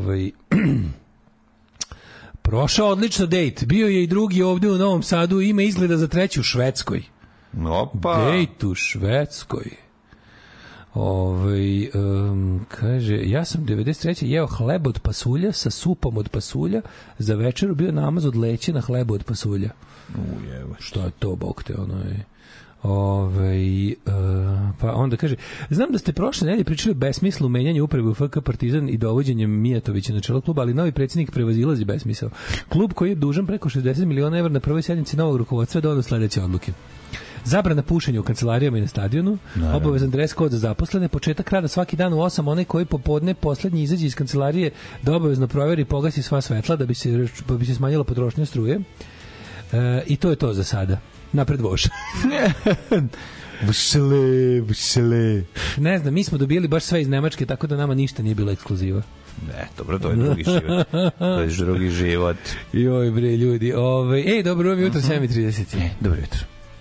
prošao odlično dejt, bio je i drugi ovdje u Novom Sadu, ima izgleda za treći u Švedskoj. Opa. Dejt u Švedskoj. Kaže, ja sam 93. jeo hleb od pasulja sa supom od pasulja, za večeru bio namaz od leće na hlebu od pasulja. Šta je to, bog te, ono je... pa onda kaže, znam da ste prošle nedelje pričali o besmislu menjanja uprave u FK Partizan i dovođenjem Mijatovića na čelo kluba, ali novi predsjednik prevazilazi besmisao. Klub koji je dužan preko 60 miliona evra na prvoj sednici novog rukovodstva doneo sledeće odluke. Zabrana pušenja u kancelarijama i na stadionu, obavezan dres kod za zaposlene, početak rada svaki dan u 8, onaj koji popodne poslednji izađe iz kancelarije da obavezno proveri i pogasi sva svetla da bi se smanjila potrošnja struje. I to je to za sada. Napred voš. Vušele. Ne znam, mi smo dobili baš sve iz Nemačke, tako da nama ništa nije bilo ekskluziva. Ne, dobro, to je drugi život. To je drugi život. Joj, bre, ljudi. Dobro jutro, 7:30. Dobro jutro.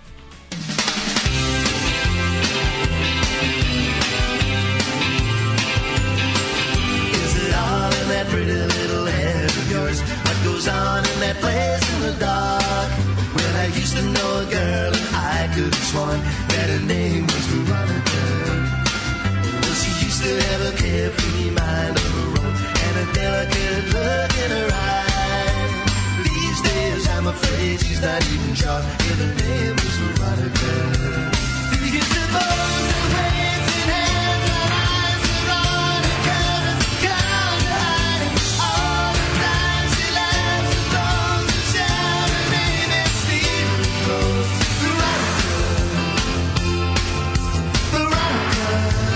Is it all in that pretty little head of yours? What goes on in that place in the dark? Well, I used to know a girl and I could have sworn that her name was Veronica. Well, she used to have a carefree mind of her own and a delicate look in her eye. These days I'm afraid she's not even sure if her name was Veronica. Do you suppose that waves in hands and eyes Veronica doesn't come to hiding all the time she laughs at those who shout her name and steal her clothes? Veronica, Veronica.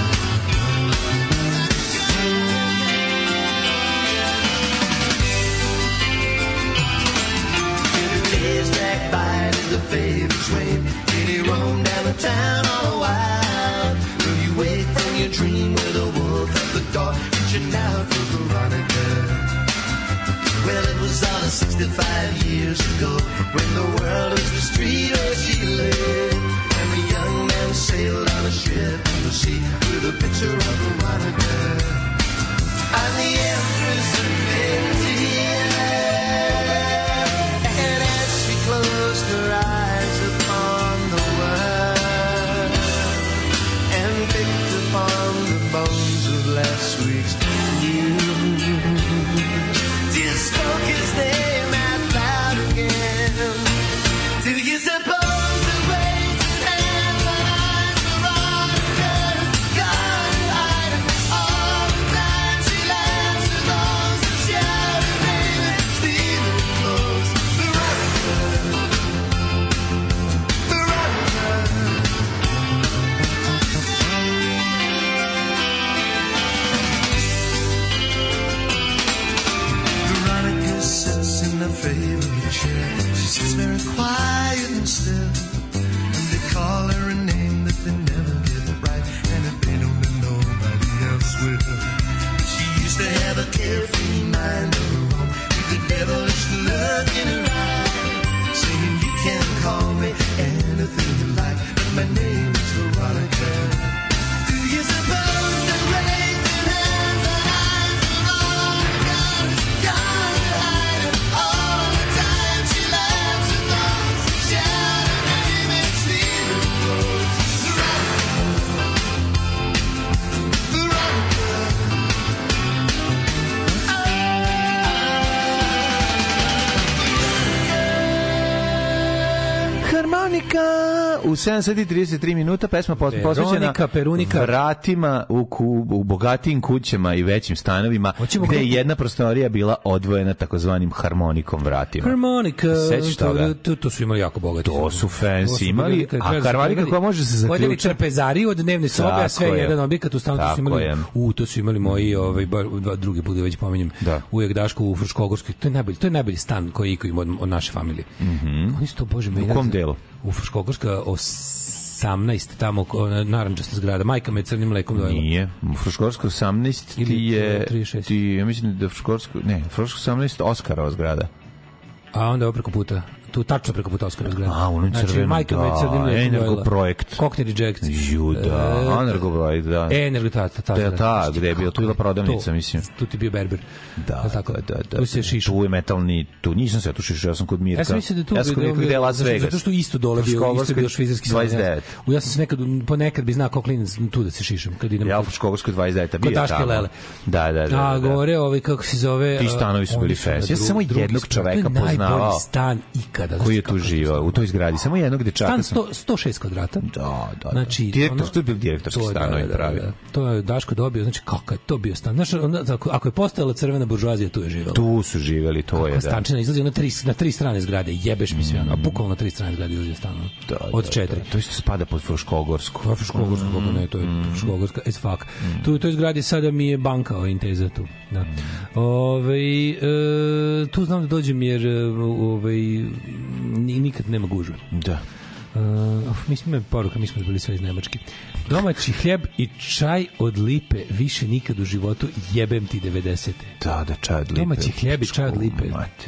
Every day's back by to the favorite swain. Did he roam down the town all the while? Will you wake from your dream with a wolf at the door, reaching out for Veronica? Well, it was all 65 years ago, when the world was the street where she lived, and the young man sailed on a ship in the sea with a picture of Veronica. I'm the empress of India, and as she closed her eyes upon the world and picked upon the bones of last week's news, just spoke his name out loud again. Do you suppose the waves and hands and eyes Veronica got to hide him all the time she laughs at those who shout her name and steal her clothes? Veronica, Veronica. Veronica sits in her favorite chair. She sits very quiet and still, and they call her a name that they never get right, and if they don't, then nobody else will. She used to have a carefree mind of her own, with a devilish look in her eye, saying you can call me anything you like, but my name is Veronica. Do you suppose that rains and hands and eyes Veronica got to hide him all the time she laughs at those who shout her name and steal her clothes? Veronica, Veronica. Harmonika u 7:33 minuta, pesma posvećena vratima u bogatijim kućama i većim stanovima, gde je jedna prostorija bila odvojena takozvanim harmonikom vratima. Harmonika, sećaš toga? To su imali jako bogati. To su fancy imali, a harmonika koja može se zaključiti. Vodili trpezariju od dnevne sobe, a sve jedan objekat u stanu. To su imali moji, drugi put već pominjem, ujak Daško u Fruškogorskoj. To je najbolji stan koji ima od naše familije. Oni su to, bože me. U kom delu? U Fruškogorska 18, tamo narandžasta zgrada. Majka me crnim mlekom dojela. Nije. U Fruškogorska 18 ti ja mislim da Fruškogorska 18 Oskarova zgrada. A onda je preko puta. tu tačno preko puta Oskara zgrade. Ono crveno, majka me crnim Energoprojekt. Cockney Reject. Juda, Energoprojekt, da. Ta, gde je bio, tu je bila prodavnica, mislim. Tu ti bio berber. Da. Tu se šišu. Tu je metalni, tu nisam se ja tu šišu, ja sam kod Mirka. Ja sam mislio da tu gde je Las Vegas. Zato što isto dole bio švajcarski 29. Ja sam se ponekad bi znao kao klinac tu da se šišam kad idem. Ja u Fruškogorskoj 29 bio tamo. Da. Govore kako se zove. Ti stanovi su bili fest. Ja sam samo jednog čoveka poznavao. Najbolji stan ikada. Koji je tu živao u toj zgradi? Samo jednog dečaka sam. 106 kvadrata. Da. Znači, direktor, to je bio direktorski stanovi pravi. To je Daško dobio, znači kakav je to bio stan. Znaš, ako je postojala crvena buržoazija, tu je živela. Tu su živeli, to je, da. Stančina izlazi na 3 strane zgrade, jebeš mi sve, a bukvalno na 3 strane zgrade izlazi stan. Od 4. To isto spada pod Fruškogorsku. Fruškogorsku, kako ne, to je Fruškogorska, as fuck. Tu u toj zgradi sada mi je banka Inteza tu. Da. Tu znam da dođem jer nikad nema gužve. Da. Mi smo imali poruka, mi smo bili sve iz Nemačke. Domaći hljeb i čaj od lipe više nikad u životu, jebem ti 90. Da, čaj od lipe. Domaći hljeb i čaj od lipe.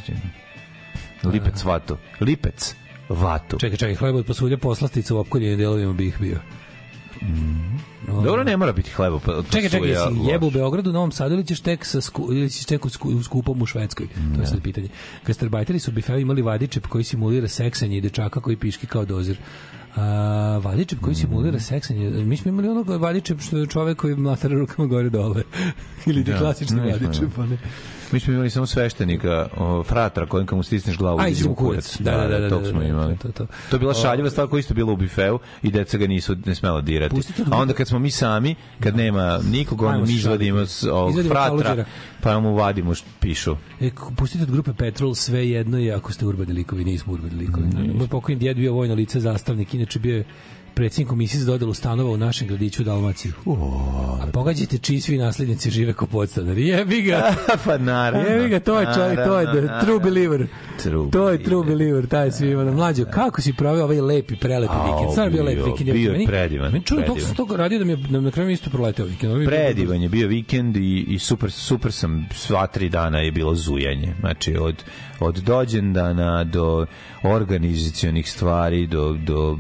Lipec vatu. Lipec vatu. Čekaj, hleb od pasulja, poslastica u opkoljenim delovima bi ih bio. Dobro, ne mora biti hleba. Čekaj, jesi jebo u Beogradu, Novom Sadu ili ćeš tek u skupom u Švedskoj? To je sad pitanje. Gastarbajteri su u bifeu imali vadičep koji simulira seksanje i dečaka koji piški kao dozir. Vadičep koji simulira seksanje. Mi smo imali onog vadičep što je čovek koji mlatara rukama gore dole. Ili klasični vadičep. Mi smo imali samo sveštenika, fratra kojim kad mu stisneš glavu iđe u kurac. Da, tog smo imali. To je bila šaljiva stvar koja isto bila u bifeu i deca ga nisu ne smela dirati. A onda kad smo mi sami, kad nema nikog, onda mi izvadimo fratra, pa mu vadimo pišu. Pustite od grupe Petrol, sve jedno je ako ste urbani likovi, nismo urbani likovi. Moj pokojni djed bio vojno lice, zastavnik, inače bio je predsjednik komisije za dodelu stanova u našem gradiću u Dalmaciji. A pogađajte čiji svi naslednici žive kao podstanari. Jebi ga. Pa naravno. Jebi ga, to je čovjek, to je true believer. To je true believer, taj svi ima. Mlađo, kako si proveo ovaj lepi, prelepi vikend? Sad je bio lep vikend. Bio je predivan. Meni čuo dok sam to radio da mi je na kraju isto proleteo vikend. Predivan je bio vikend i super sam, sva 3 dana je bilo zujanje. Znači, od dođendana do organizacionih stvari, do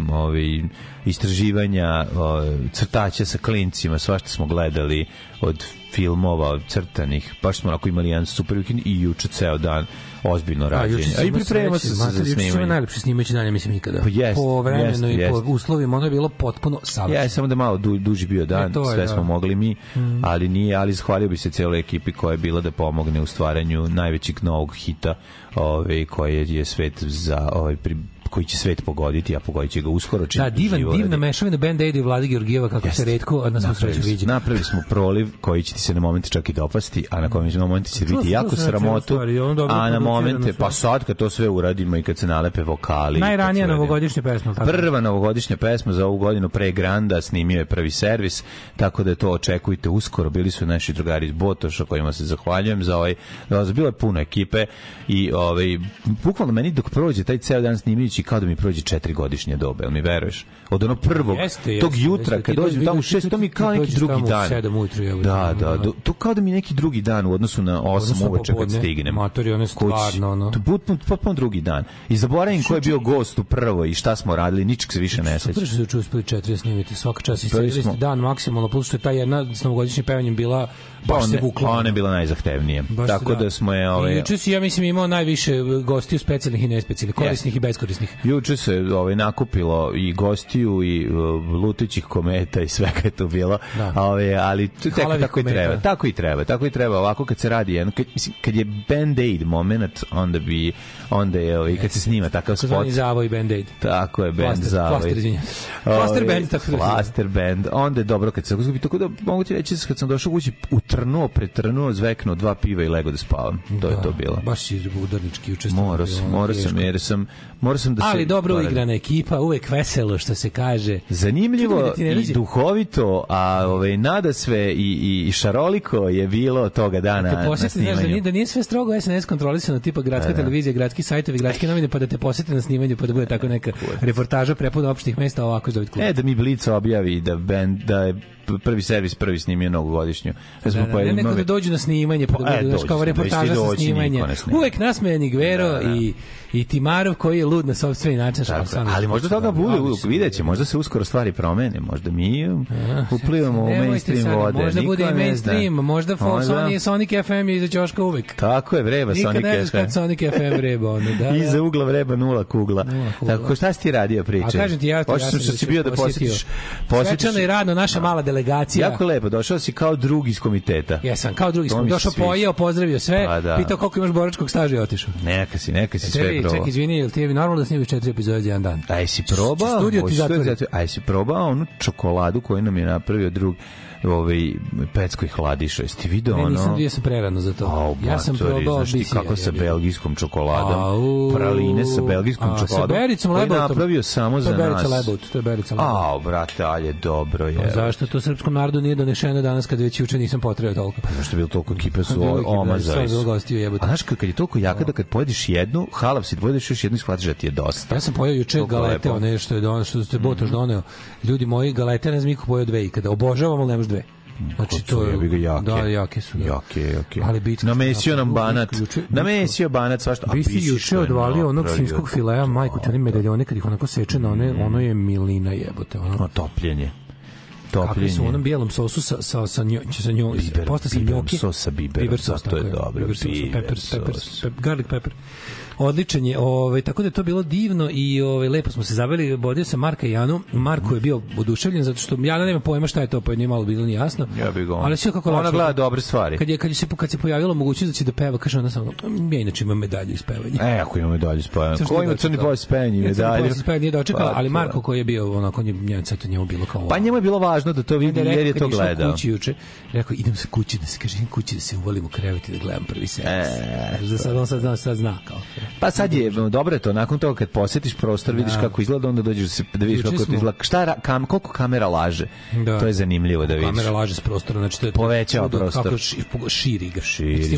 istraživanja crtaća sa klincima, svašta smo gledali od filmova, od crtanih, baš smo onako imali jedan super vikend i juče ceo dan ozbiljno rađenje. A i pripremamo se za snimanje. Juče najlepše snimajući danje, mislim, ikada. Po vremenu i po uslovima, ono je bilo potpuno savršeno. Samo da malo duži bio dan, sve smo mogli mi, ali nije, ali zahvalio bi se cijeloj ekipi koja je bila da pomogne u stvaranju najvećeg novog hita koje je svet za koji će svet pogoditi, a pogodit će ga uskoro. Da, divna mešavina Band-Aid i Vlade Georgijeva, kako se retko na svu sreću viđe. Napravili smo proliv koji će ti se na momente čak i dopasti, a na kojem momente će biti jako sramotu, a na momente, pa sad kad to sve uradimo i kad se nalepe vokali. Najranija novogodišnja pesma. Prva novogodišnja pesma za ovu godinu pre Granda, snimio je prvi servis, tako da to očekujte uskoro. Bili su naši drugari iz Botoša, kojima se zahvaljujem za bilo je puno ekipe i bukvalno meni dok prođe taj ceo dan snimajući kao da mi prođe 4-godišnje doba, jel mi veruješ? Od onog prvog, tog jutra, kad dođem tamo u 6, to mi kao neki drugi dan. Da, to kao da mi neki drugi dan u odnosu na 8 uveče kad stignem. Matori, ono je stvarno, potpuno drugi dan. I zaboravim ko je bio gost u prvoj i šta smo radili, ničeg se više ne sećam. Super što se uspeli 4 snimiti, svaka čast i 40 dan maksimalno, plus što je ta jedna s novogodišnjim pevanjem bila baš se vukla. Ona je bila najzahtevnija. Tako da smo je... Juče si, ja mislim, imao najviše gostiju specijalnih i nespecijalnih, korisnih i beskorisnih. Juče se nakupilo i gostiju i lutećih kometa i svega je to bilo. Ali tako i treba. Tako i treba. Ovako kad se radi jedno, kad je Band-Aid moment, onda je kad se snima takav spot. Zvani Zavoj Band-Aid. Tako je, Band Zavoj. Plaster Band. Onda je dobro kad se uzgubi. Tako da mogu ti reći kad sam došao kući pretrnuo, zveknuo 2 piva i lego da spavam. To je to bilo. Baš si udarnički učestvovao. Morao sam onda ali se dobro poradi. uigrana ekipa, uvek veselo što se kaže. Zanimljivo i duhovito, a nada sve i šaroliko je bilo toga dana te posjeti, na snimanju. Znaš, da nije sve strogo SNS kontrolisano, tipa gradska televizija, gradski sajtovi, gradske novine, pa da te posjeti na snimanju, pa da bude tako neka reportaža prepuna opštih mesta, ovako iz David Kluba. Da mi Blic objavi da je prvi servis prvi snimio novogodišnju. Neko da dođu na snimanje, pa da bude kao reportaža sa snimanja. Uvek nasmejani Gvero i Timarov koji je lud na sopstveni način. Ali možda toga bude, vidjet će, možda se uskoro stvari promene, možda mi uplivamo u mainstream vode. Možda bude i mainstream, možda Sonic FM je iza ćoška uvek. Tako je, vreba Sonic FM. Nikad ne znaš kad Sonic FM vreba. Iza ugla vreba 0 kugla. Tako, šta si ti radio priče? A kažem ti, ja sam što si bio da posjetiš. Svečano i radno, naša mala delegacija. Jako lepo, došao si kao drugi iz komiteta. Jesam, kao drugi iz komiteta. Došao, pojeo, pozdravio sve, pitao koliko imaš boračkog staža i otišao. Neka si sve probao. Čekaj, izvini, jel ti je normalno da snimiš 4 epizode za jedan dan? A jesi probao? Studio ti zatvori. A jesi probao onu čokoladu koju nam je napravio drug Pecko i Hladiša. Jesi ti video ono? Ne, nisam, sam prerano za to. Ja sam probao znaš ti kako sa belgijskom čokoladom. Praline sa belgijskom čokoladom. Sa Bericom Lebautom. Koji je napravio samo za nas. To je Berica Lebaut. Brate, ali dobro je. Pa zašto to srpskom narodu nije donešeno danas kad već juče nisam potrebao toliko? Pa zašto je bilo toliko ekipe su omazali su. A znaš kad je toliko jaka da kad pojedeš jednu, halav si, pojedeš još jednu i shvatiš da ti je dosta. Ja sam pojeo juče galete, one što je doneo, što ste Botoš doneo. Ljudi moji, galete ne znam iko pojeo 2 i kada obožavam, ali nemaš 2. Znači to je jake. Da, jake su. Jake. Ali bitno. Namesio nam banat. Namesio banat svašta. A bisi juče odvalio onog svinjskog filea, majku, te one medaljone kad ih onako seče na ono je milina jebote. Ono topljenje. Kako su u onom bijelom sosu sa njom, posle sa njoki. Biber sos sa biberom, to je dobro. Garlic pepper. Odličan je, tako da je to bilo divno i lepo smo se zaveli, bodio sam Marka i Janu. Marko je bio oduševljen zato što Jana nema pojma šta je to, pa je nije malo bilo ni jasno. Ja bih ali sve kako ona gleda dobre stvari. Kad se pojavilo mogućnost da će da peva, kaže ona samo, ja inače imam medalju iz pevanja. Ako ima medalju iz pevanja. Ko ima crni pojas pevanja i medalju? Nije dočekala, ali Marko koji je bio onako, njemu bilo kao... Pa njemu je bilo važno da to vidi jer je to gledao. Rekao, idem sa kući da se uvalim u krevet i da gledam prvi servis. Sad zna kao. Pa sad je dobro to, nakon toga kad posjetiš prostor, vidiš kako izgleda, onda dođeš da vidiš kako to izgleda. Koliko kamera laže? To je zanimljivo da vidiš. Kamera laže s prostora, znači to je povećava prostor. Kako širi ga. Širi.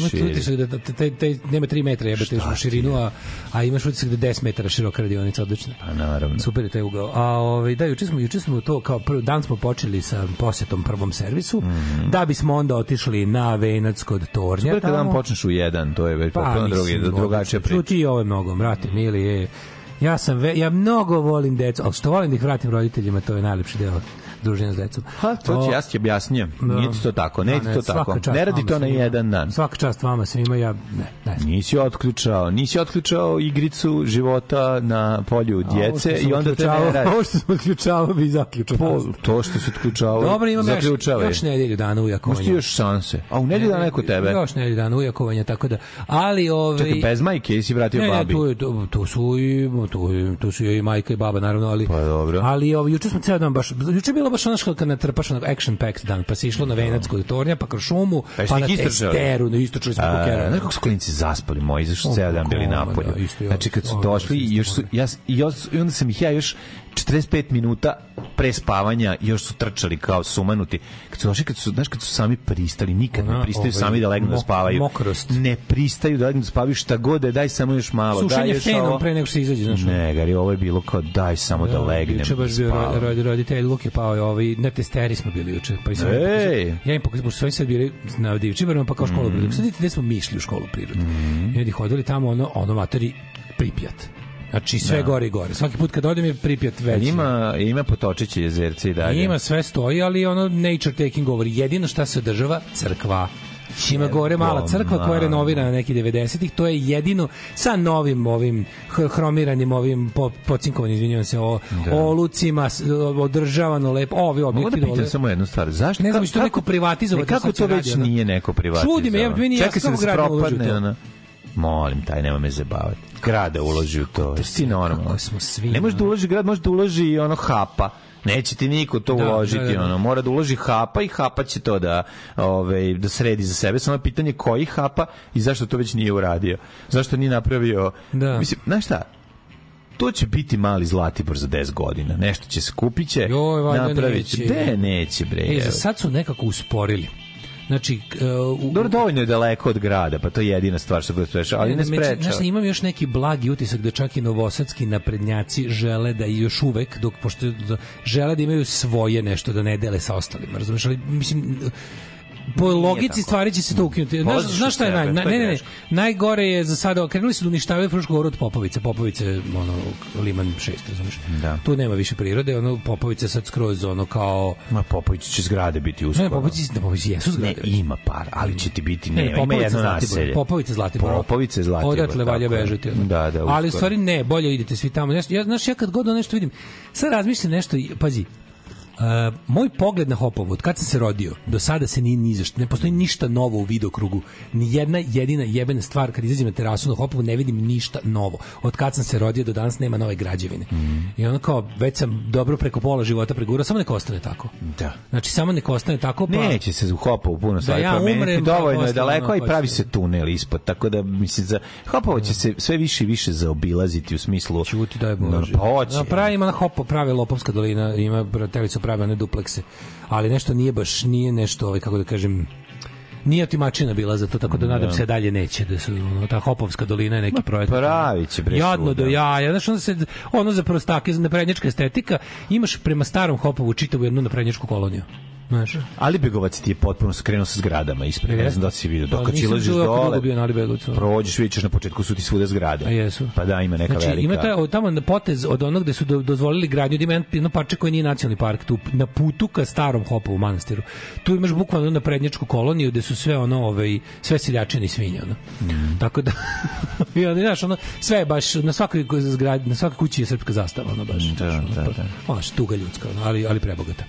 Nema 3 metra jebate u širinu, a imaš utisak da 10 metara široka radionica, odlično. Pa naravno. Super je taj ugao. A da, juče smo to kao prvi dan smo počeli sa posjetom prvom servisu, da bismo onda otišli na Venac kod Tornja. Super kad vam počneš u 1, to je već potpuno drugačija priča. Ti ovo je mnogo, brate, mili je. Ja mnogo volim decu, ali što volim da ih vratim roditeljima, to je najlepši deo druženja s decom. To će ja ti objasnio. Nije to tako, ne to tako. Ne radi to na jedan dan. Svaka čast vama svima, ja ne. Nisi otključao igricu života na polju djece i onda te ne radi. Ovo što sam otključavao bi zaključao. To što si otključavao. Dobro, imam još nedelju dana ujakovanja. Možda još šanse. A u nedelju dana neko tebe. Još nedelju dana ujakovanja, tako da. Ali čekaj, bez majke si vratio babi. Tu su i majka i baba, naravno, ali. Pa dobro. Ali juče smo ceo dan juče bilo baš ono što kad natrpaš onog action packed dan, pa se išlo na Venac kod Tornja, pa kroz šumu, pa na Testeru, istočili smo Pokera. Znaš kako su klinci zaspali moji, zašto ceo dan bili napolju. Znači kad su došli i onda sam ih ja još 45 minuta pre spavanja još su trčali kao sumanuti. Kad su sami pristali, nikad ne pristaju sami da legnu da spavaju. Mokrost. Ne pristaju da legnu da spavaju, šta god je, daj samo još malo. Sušenje fenom pre nego što se izađe. Ne, Gari, ovo je bilo kao daj samo da legnem. Juče baš bio roditelj Luke pao, na Testeri smo bili juče. Ja im pokazam, što su oni sad bili na Divčibarima, pa kao školu prirode. Sad vidite gde smo mi išli u školu prirode. I oni hodili tamo, ono materi Pripjat. Znači sve gore i gore. Svaki put kad odem je Pripjat veći. Ima Potočiće jezerce i dalje. Ima, sve stoji, ali ono nature taking over. Jedino šta se održava, crkva. Ima gore mala crkva koja je renovirana neki 90-ih, to je jedino sa novim ovim hromiranim ovim pocinkovanim, izvinjavam se, olucima, održavano lepo, ovi objekti dole. Mogu da pitam samo jednu stvar, zašto? Ne znam, što neko privatizovati. Kako to već nije neko privatizovano? Čudi me, meni je jasno kako grad uloži to. Molim, taj nema me zabavati. Grada uloži u to. Ti normalno. Ne može da uloži grad, može da uloži i ono Hapa. Neće ti niko to uložiti, ono mora da uloži Hapa i Hapa će to da sredi za sebe. Samo pitanje koji Hapa i zašto to već nije uradio. Zašto nije napravio? Mislim, znaš šta? to će biti mali Zlatibor za 10 godina. Nešto će se kupiće, napraviće. Neće, bre. Za sad su nekako usporili. Znači, dovoljno je daleko od grada, pa to je jedina stvar što sprečava, ali ne sprečava. Znači, imam još neki blagi utisak da čak i novosadski naprednjaci žele da još uvek, pošto žele da imaju svoje nešto, da ne dele sa ostalima, razumiješ? Ali, mislim, po logici stvari će se to ukinuti. Znaš šta je najgore je za sada, krenuli su da uništavaju Frušku Goru od Popovice. Popovice, Liman 6, razumiješ? Da. Tu nema više prirode, Popovice sad skroz kao... Ma Popovice će zgrade biti uskoro. Popovice jesu zgrade. Ne, ima par, ali će ti biti, ima jedno naselje. Popovice Zlatibor. Odatle valja bežati. Da, ali u stvari ne, bolje idete svi tamo. Znaš, ja kad god nešto vidim, sad razmišljam nešto, pazi, moj pogled na Hopovo, od kad sam se rodio, do sada se nije ni zašto, ne postoji ništa novo u vidokrugu, ni jedna jedina jebena stvar, kad izađem na terasu na Hopovu, ne vidim ništa novo. Od kad sam se rodio do danas nema nove građevine. I ono kao, već sam dobro preko pola života pregurao, samo neka ostane tako. Da. Znači, samo neka ostane tako, pa... Neće se u Hopovu puno stvari promeniti, dovoljno je daleko i pravi se tunel ispod, tako da, mislim, za Hopovo će se sve više i više zaobilaziti u smislu... Čuti, daj Bože. Pravi Lopovska dolina, ima Telica pravi one duplekse, ali nešto nije nešto, kako da kažem, nije otimačina bila za to, tako da nadam se dalje neće, da su, ta Hopovska dolina je neki projekat. Pravi će bre. Jadno do jaja, znaš, ono za prostake, za naprednjačka estetika, imaš prema starom Hopovu čitavu jednu naprednjačku koloniju. Znaš. Alibegovac ti je potpuno skrenuo sa zgradama ispred, ne znam da si vidio, dok kad silaziš dole, prođeš, vidiš na početku su ti svuda zgrade. A jesu. Pa da, ima neka velika. Ima tamo na potez od onog gde su dozvolili gradnju, da ima jedno parče koje nije nacionalni park, tu na putu ka starom Hopovu manastiru. Tu imaš bukvalno naprednjačku koloniju gde su sve sve seljačine i svinje. Tako da, znaš, sve je baš, na svakoj kući je srpska zastava, baš. Baš tuga ljudska, ali prebogata.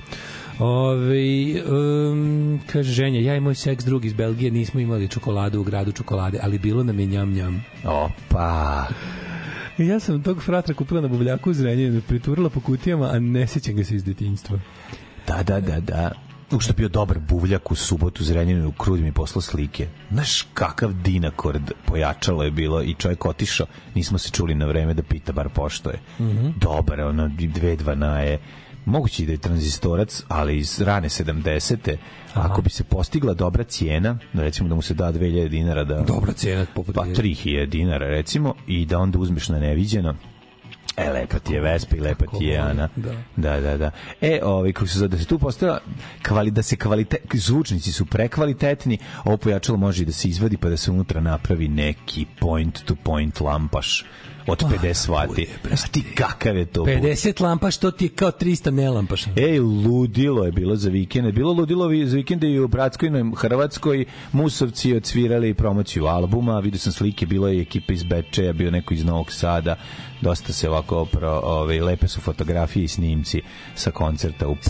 Kaže ženja, ja i moj seks drug iz Belgije nismo imali čokoladu u gradu čokolade, ali bilo nam je njam. Opa! Ja sam tog fratra kupila na buvljaku u Zrenjaninu, priturila po kutijama, a ne sjećam ga se iz detinjstva. Da. Što bio dobar buvljak u subotu u Zrenjaninu, u Krudi mi poslao slike. Znaš kakav dinakord pojačalo je bilo i čovjek otišao, nismo se čuli na vreme da pita bar pošto je. Dobar, 2 je. Moguće da je tranzistorac, ali iz rane 70. Ako bi se postigla dobra cijena, recimo da mu se da 2000 dinara, dobra cijena, poput 3000 dinara recimo, i da onda uzmeš na neviđeno, lepa ti je Vespa i lepa ti je Ana. Da. Kako se zove, da se tu postavila zvučnici su prekvalitetni, ovo pojačalo može i da se izvadi pa da se unutra napravi neki point-to-point lampaš od 50 vati. Ti kakav je to? 50 lampaš, to ti je kao 300 nelampaš. Ludilo je bilo za vikende. Bilo ludilo za vikende i u Bratskoj, Hrvatskoj. Musovci odsvirali promociju albuma. Vidio sam slike, bilo je ekipa iz Bečeja, bio neko iz Novog Sada. Dosta se ovako lepe su fotografije i snimci sa koncerta u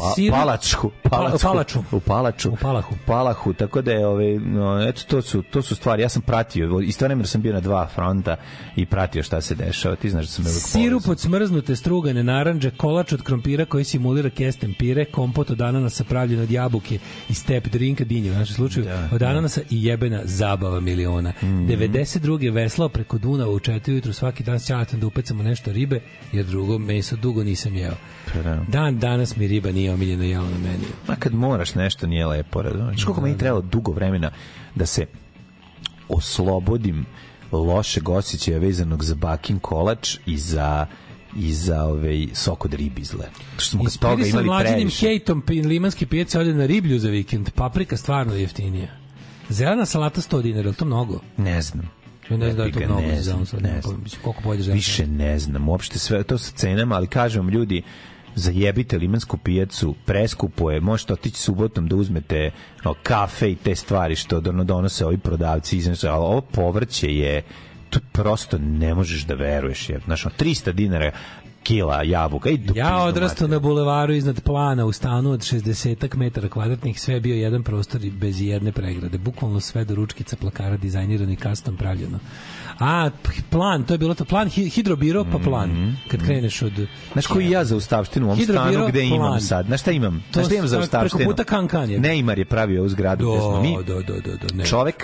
Palahu, tako da je eto to su stvari. Ja sam pratio, istovremeno sam bio na 2 fronta i pratio šta se dešava. Ti znaš da sam sirup od smrznute strugane narandže, kolač od krompira koji simulira kesten pire, kompot od ananasa pravljen od jabuke i step drinka dinje u našem slučaju, od ananasa i jebena zabava miliona. 92. veslao preko Dunava u 4 ujutru svaki dan s ćaletom da upecamo nešto ribe, jer drugo meso dugo nisam jeo. Danas mi riba nije omiljeno jelo na meniju. Ma kad moraš nešto nije lepo, razumiješ? Koliko meni trebalo dugo vremena da se oslobodim lošeg osjećaja vezanog za bakin kolač i za sok od ribizle. Ispiri sa mlađenim hejtom limanski pijac ode na riblju za vikend. Paprika stvarno jeftinija. Zelena salata 100 dinara, je to mnogo? Ne znam. Ne znam da je to mnogo. Više ne znam. Uopšte sve to sa cenama, ali kažem vam ljudi, zajebite limansku pijacu, preskupo je, možete otići subotom da uzmete kafe i te stvari što donose ovi prodavci, ali ovo povrće je, tu prosto ne možeš da veruješ. Znaš, 300 dinara kila jabuka. Ja odrastao na bulevaru iznad Plana u stanu od 60 metara kvadratnih, sve je bio jedan prostor bez jedne pregrade. Bukvalno sve do ručkica plakara dizajnirano i custom pravljeno. Plan, to je bilo to. Plan, hidrobiro pa plan. Kad kreneš od... Znaš koji ja za ustavštinu u ovom stanu gde imam sad? Znaš šta imam? Znaš šta imam za ustavštinu? Preko puta Kankan je. Neymar je pravio ovu zgradu gde smo mi. Čovek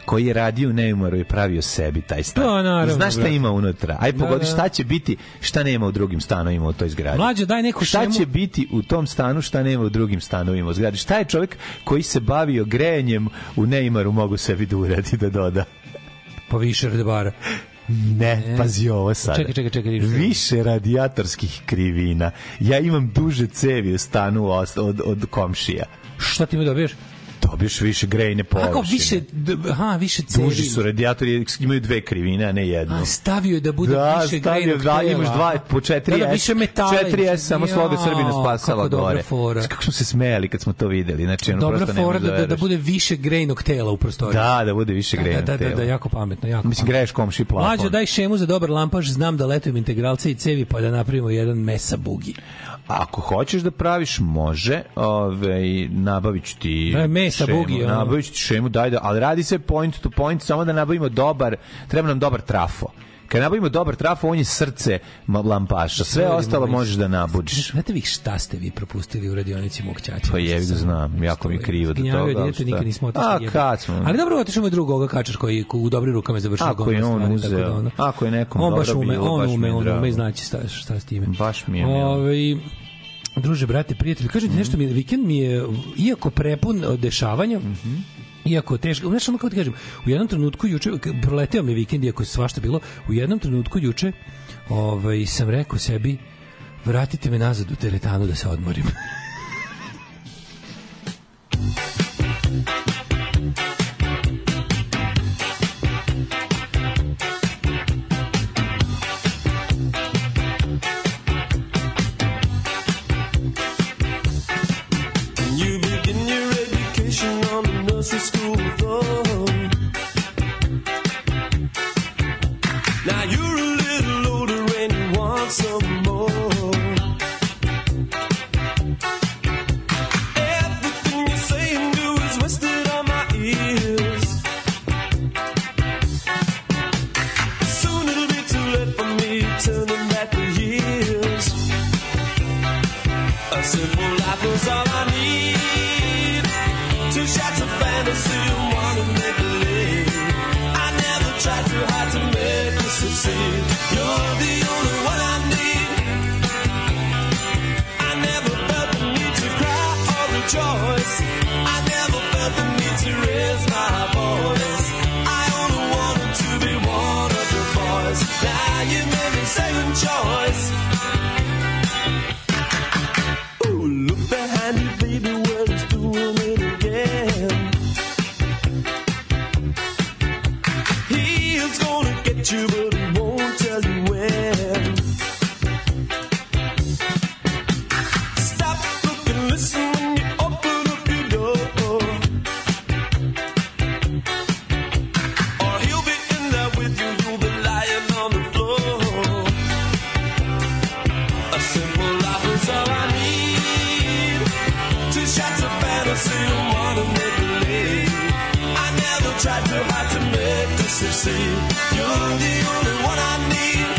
koji je radio u Neymaru i pravio sebi taj stan. To, naravno, znaš šta ima unutra? Aj pogodi šta će biti, šta nema u drugim stanovima u toj zgradi. Mlađe, daj neku šta šemu. Će biti u tom stanu, šta nema u drugim stanovima u zgradi. Šta je čovjek koji se bavio grejanjem u Neymaru mogu sebi da uradi, da doda? Pa više radebara. Ne, pazi ovo sad. Čekaj. Više radijatorskih krivina. Ja imam duže cevi u stanu od komšija. Šta ti mi dobiješ? Dobiješ više grejne površine. Više cevi. Duži su radijatori, imaju 2 krivine, a ne jednu. A stavio je da bude više grejnog tela. Imaš 2 po 4S. 4S, samo sloga Srbina spasala gore. Kako smo se smejali kad smo to videli. Znači, dobra fora da bude više grejnog tela u prostoriji. Da bude više grejnog tela. Da, jako pametno. Mislim, greješ komši plafon. Mlađo, daj šemu za dobar lampaš, znam da letujem integralce i cevi, pa da napravimo jedan mesa bugi. Ako hoćeš da praviš, može, nabavit ću ti nabavit ću ti šemu, ali radi se point to point, samo da nabavimo treba nam dobar trafo. Kad nabavimo dobar trafo, on je srce lampaša. Sve ostalo možeš da nabuđiš. Znate vi šta ste vi propustili u radionici mog ćaća? Pa jevi da znam, jako mi je krivo do toga. Nikad nismo otišli. Ali dobro, otišao mi drug ovoga kačar koji u dobrim rukama je završio. Ako je on uzeo, ako je nekom dobro bilo, baš mi je drago. On ume, znači šta s time. Baš mi je milo. Druže, brate, prijatelji, kažete nešto vikend mi je, iako prepun od dešavanja, iako teško, znaš ono kao ti kažem, u jednom trenutku juče, proleteo mi vikend, iako je svašta bilo, u jednom trenutku juče sam rekao sebi, vratite me nazad u teretanu da se odmorim. School floor. Now you're a little older and you want some more. Everything you say and do is whispered on my ears. Soon it'll be too late for me turning back the years. A simple life was all I need. 2 shots of fantasy and one of make-believe. I never tried too hard to make you succeed. You're the only one I need. I never felt the need to cry or rejoice. I never felt the need to raise my voice. I only wanted to be one of the boys. Now you made me second choice. Ooh, look behind you, baby, what is doing it again? He's gonna get you, but he won't tell you when. Stop, look and listen when you open up your door. Or he'll be in there with you, you'll be lying on the floor. A simple life is all I need. 2 shots of fantasy and one of make-believe. I never tried too hard to make this succeed. You're the only one I need.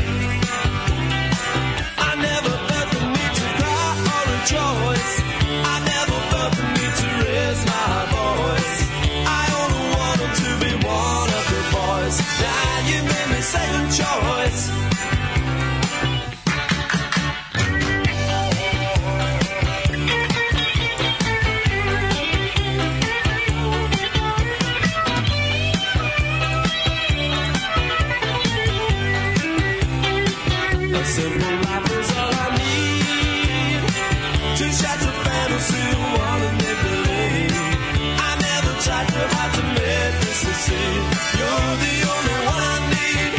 I never felt the need to cry or rejoice. I never felt the need to raise my voice. I only wanted to be one of the boys. Now you made me second choice. A simple life is all I need. 2 shots of fantasy and one of make-believe. I never tried too hard to make this succeed. You're the only one I need.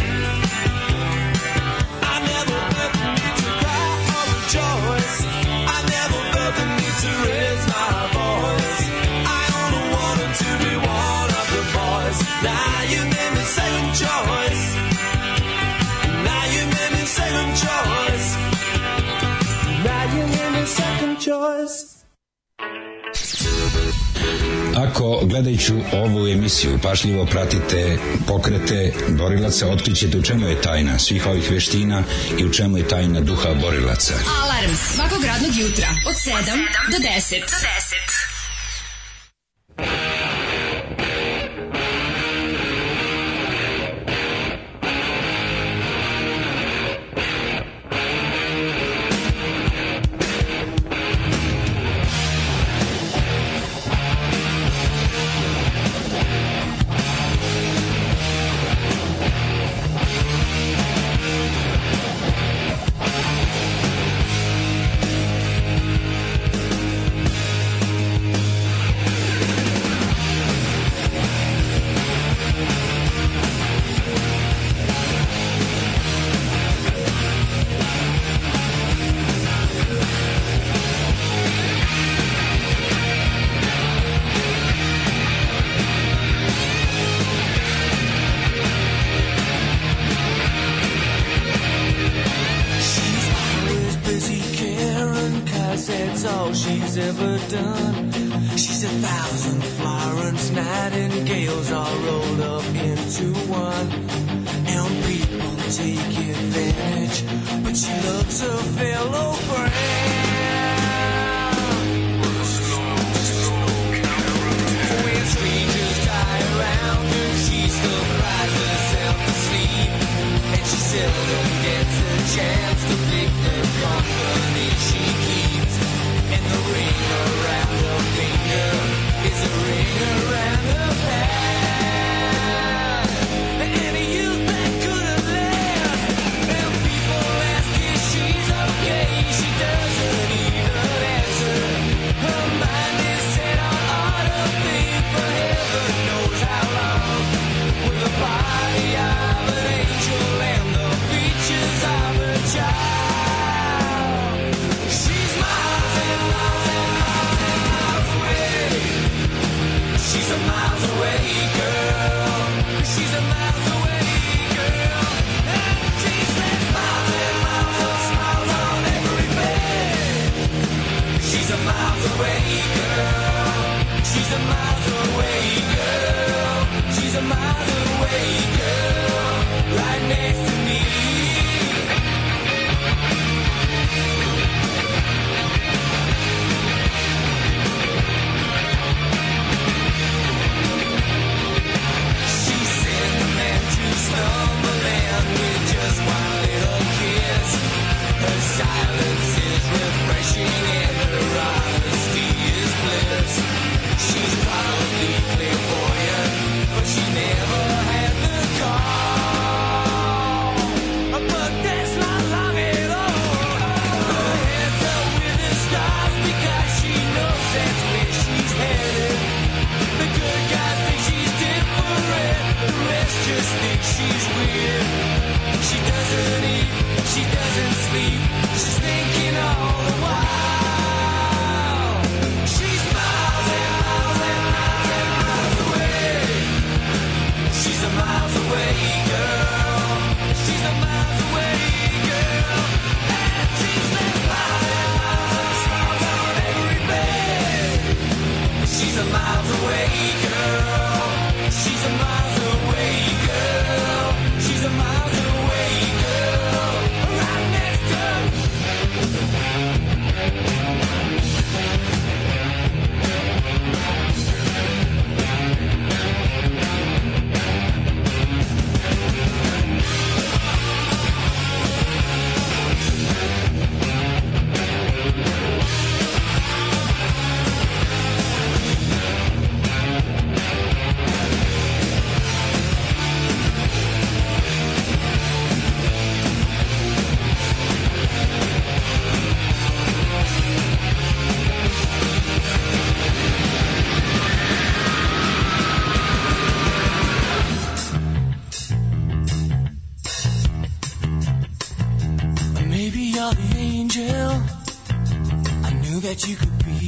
I never felt the need to cry or rejoice. I never felt the need to raise my voice. I only wanted to be one of the boys. Now you made me second choice. Now you made me second choice. Now you made me second choice. Ako gledajući ovu emisiju pažljivo pratite pokrete borilaca, otkrićete u čemu je tajna svih ovih veština i u čemu je tajna duha borilaca. Alarm svakog radnog jutra od 7 do 10. ever done. She's 1,000 Florence Nightingales all rolled up into one. And people take advantage, but she loves her fellow friend. When strangers die around her, she still cries herself to sleep. And she seldom gets a chance to pick the company she keeps. And the ring around her finger is a ring around her past. Any youth that could have left. And people ask if she's okay. She doesn't even answer. Her mind is set on auto paper. Heaven knows how long. With the body of an angel and the features of a child. She's miles and miles and miles and miles away. She's a miles away girl. She's a miles away girl. And she's left miles and miles of smiles on every bed. She's a miles away girl. She's a miles away girl. She's a miles away girl. Right next to me. She's sent the man to stumble and with just one little kiss. Her silence is refreshing and her honesty is bliss. She's probably clairvoyant, but she never had the call. But that's not long at all. Her head's up with the stars because she knows that's where she's headed. The good guys think she's different, the rest just think she's weird. She doesn't eat, she doesn't sleep, she's thinking all the while. She's miles and miles and miles and miles away. She's a miles away girl. She's a miles away girl. And she's left miles and miles of smiles on every bed. She's a miles away girl. She's a miles away girl. She's a miles away girl. Right next to maybe you're the angel I knew that you could be.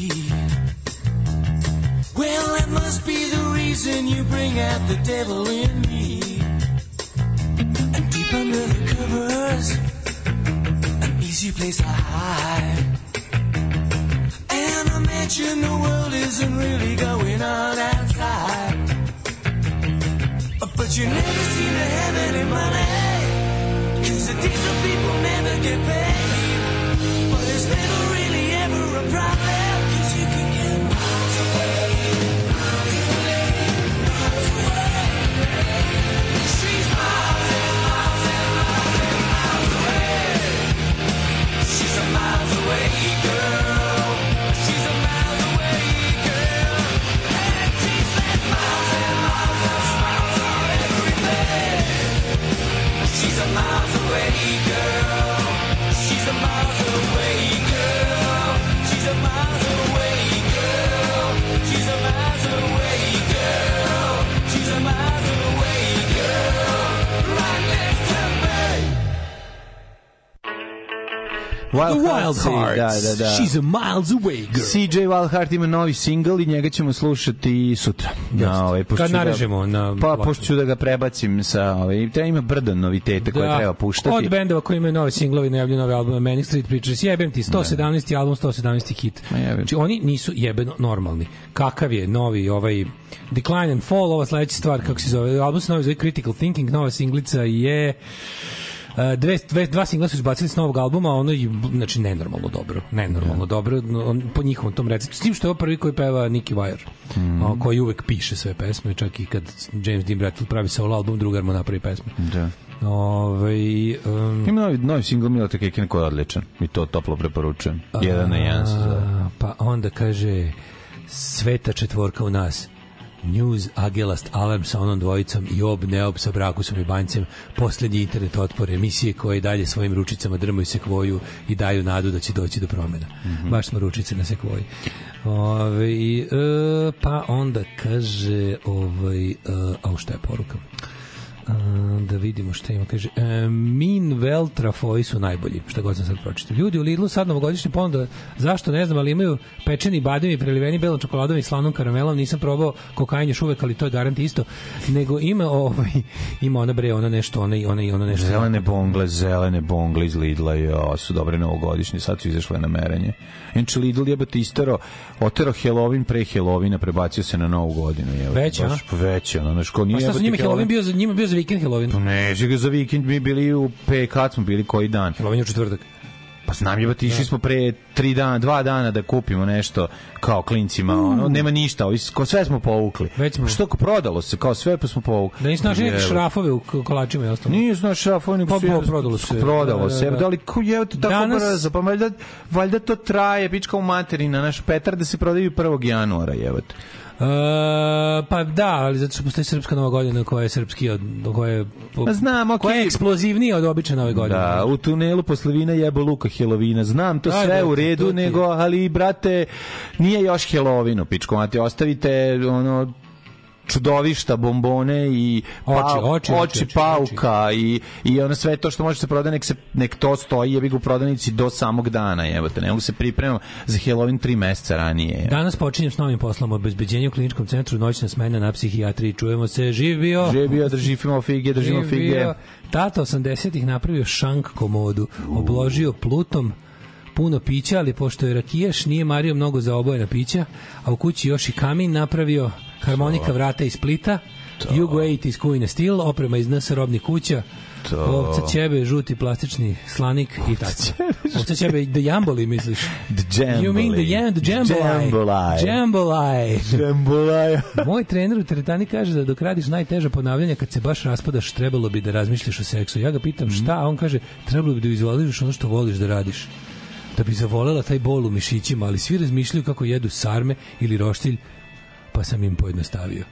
Well, that must be the reason you bring out the devil in me. And deep under the covers, an easy place to hide. And I imagine the world isn't really going on outside. But you never seem to have any money, 'cause the decent people never get paid. But it's never really ever a problem, 'cause you can get miles away, miles away, miles away. She's miles and miles and miles and miles away. She's a miles away girl. She's a miles away girl. And she's left miles and miles of smiles on every bed. She's a miles away girl. She's a miles away girl. She's a miles Wild Hearts. Da. She's a miles away girl. CJ Wildheart ima novi singl i njega ćemo slušati sutra. Kad narežemo na... Pošto ću da ga prebacim sa... ima brdo noviteta koje treba puštati. Od bendova koji imaju nove singlovi, najavljuju nove albume, Manic Street Preachers, jebem ti, 117. album, 117. hit. Znači, oni nisu jebeno normalni. Kakav je novi Decline and Fall, ova sledeća stvar, kako se zove, album se novi zove Critical Thinking, nova singlica je... Dva singla su izbacili s novog albuma, ono je, znači, nenormalno dobro, po njihovom tom receptu. S tim što je ovo prvi koji peva Nicky Wire, koji uvek piše sve pesme, čak i kad James Dean Bradfield pravi solo album, drugar mu napravi pesme. Da. Ima novi single Mileta Kekina koji je odličan i to toplo preporučujem. 1 na 1 se zove. Pa onda kaže sveta četvorka u nas. News, Agelast, Alarm sa onom dvojicom i Neob sa Brakusom i Banjcem, poslednji internet otpor, emisije koje dalje svojim ručicama drmaju sekvoju i daju nadu da će doći do promjena. Baš smo ručice na sekvoji. Pa onda kaže a šta je poruka? Da vidimo šta ima, kaže Min Veltrafoji su najbolji, šta god sam sad pročitao. Ljudi u Lidlu sad novogodišnji ponuda, zašto ne znam, ali imaju pečeni bademi preliveni belom čokoladom i slanom karamelom, nisam probao kokain još uvek, ali to je garant isto, nego ima ono nešto zelene bongle iz Lidla su dobre novogodišnje, sad su izašle na merenje. Inače Lidl jebate otero Halloween pre Halloweena, prebacio se na novu godinu. Već, a? Već, ono, ško nije... Pa šta su njima Halloween bio za vikend Halloween? Pa ne, za vikend mi bili u kad smo bili koji dan? Halloween je u četvrtak. Pa znam jebati, išli smo pre 2 dana da kupimo nešto kao klincima, nema ništa, sve smo povukli. Što prodalo se, kao sve pa smo povukli. Da nisi našli neke šrafove u kolačima i ostalo? Nije znaš šrafove, nego prodalo se. Da li jebate tako brzo, pa valjda to traje, pička u materina, naš Petar da se prodaju 1. januara, jebate. Pa da, ali zato što postoji srpska nova godina koja je srpski koja je eksplozivnija od obične nove godine. Da, u tunelu posle vina jebo luka Helovina. Znam, to sve u redu, nego, ali brate, nije još Helovinu, pičko mati, ostavite čudovišta, bombone i oči pauka i ono sve to što može se prodati, nek to stoji, jebi ga u prodavnici do samog dana, jebote, ne mogu se pripremam za Halloween 3 meseca ranije. Danas počinjem s novim poslom, obezbeđenje u kliničkom centru, noćna smena na psihijatriji, čujemo se, živ bio, držimo fige. Tata 80-ih napravio šank komodu, obložio plutom, puno pića, ali pošto je rakijaš, nije mario mnogo za obojena pića, a u kući još i kamin napravio, harmonika vrata iz Splita, Jugo 8 iz Kujne Stil, oprema iz NS robnih kuća, ovca ćebe, žuti plastični slanik i tako. Ovca ćebe, the jamboli, misliš? The jambolay. You mean the jambolay. Moj trener u teretani kaže da dok radiš najteža ponavljanja, kad se baš raspadaš, trebalo bi da razmišljaš o seksu. Ja ga pitam šta, a on kaže, trebalo bi da vizualiziraš ono što voliš da radiš. Da bi zavolela taj bol u mišićima, ali svi razmišljaju kako jedu sarme ili roštilj, pa sam im pojednostavio.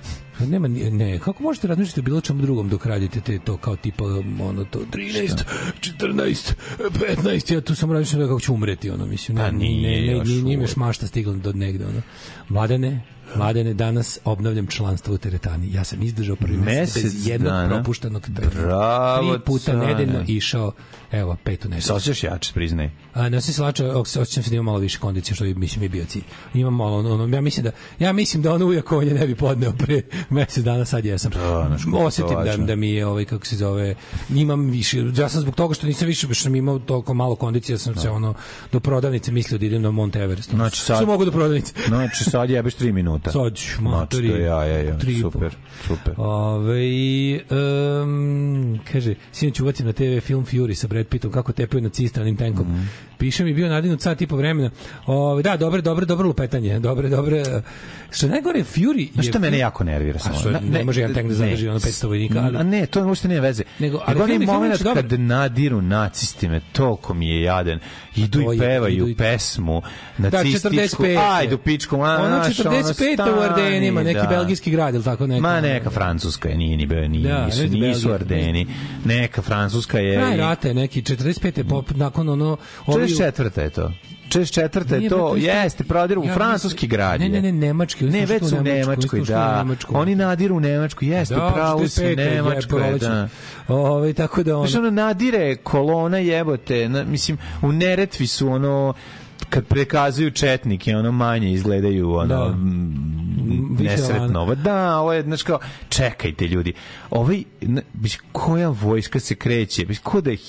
Kako možete razmišljati o bilo čemu drugom dok radite to kao tipa 13, 14, 15, ja tu sam razmišljao kako ću umreti, mislim. Nije mi još mašta stigla do negde, Mladene, danas obnavljam članstvo u teretani. Ja sam izdržao prvi mesec bez jednog propuštenog treninga. 3 puta nedeljno išao, evo, 5. nedelju. Se osjećaš jače, priznaj? Ne osjećam se lače, osjećam se da imam malo više kondicije, što mislim je bio cilj. Imam malo, ja mislim da ono ujakovanje ne bi podneo pre mesec dana, sad jesam. Osjetim da mi je, kako se zove, imam više, ja sam zbog toga što nisam više, što sam imao toliko malo kondicije, sam se do prodavnice mislio da idem na Mount Everest. Što mogu do prodavnice? Znači sad jebeš 3 minuta. Sad ću, matori. Super. Kaže, sinoć uvacim na TV film Fury sa Brad Pittom, kako tepaju nacista onim tenkom. Piše mi, bio nadinut sat i po vremena. Da, dobro lupetanje. Dobre. Što najgore, Fury... Znaš što mene jako nervira? Ne može jedan tank da zadrži 500 vojnika. A ne, to uopšte nije veze. Nego onaj moment kad nadiru nacisti me, toliko mi je jadan. Idu i pevaju pesmu nacističku. Ajdu pičku. Sveta u Ardenima, neki belgijski grad ili tako neka. Ma neka Francuska je, nisu Ardeni. Neka Francuska je... Kraj rata je neki 45. nakon ono... 44. je to. 44. je to, jeste, prodiru u francuski grad. Ne, nemački. Ne, već su u Nemačkoj, da. Oni nadiru u Nemačku, jeste, pravo su Nemačkoj, da. Tako da ono... Znaš, ono nadire kolona jebote, mislim, u Neretvi su ono... kad prekazuju četnike, ono manje izgledaju ono nesretno. Da, ovo je, znači kao, čekajte ljudi, koja vojska se kreće, ko da je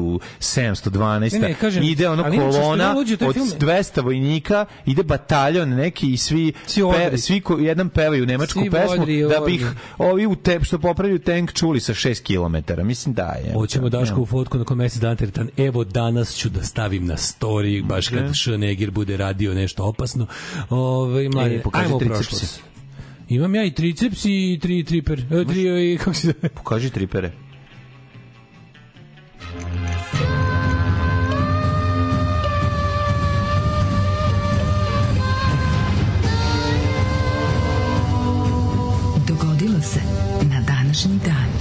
1712. Ide ono kolona od 200 vojnika, ide bataljon neki i svi jedan pevaju nemačku pesmu, da bi ih ovi što popravljaju tank čuli sa 6 km. Mislim da je. Hoćemo Daško u fotku nakon mesec dana teretan. Evo danas ću da stavim na story, baš kad Schneger bude radio nešto opasno. Ajmo u prošlost. Imam ja i triceps i tri triper. Kako se zove? Pokaži tripere. Dogodilo se na današnji dan.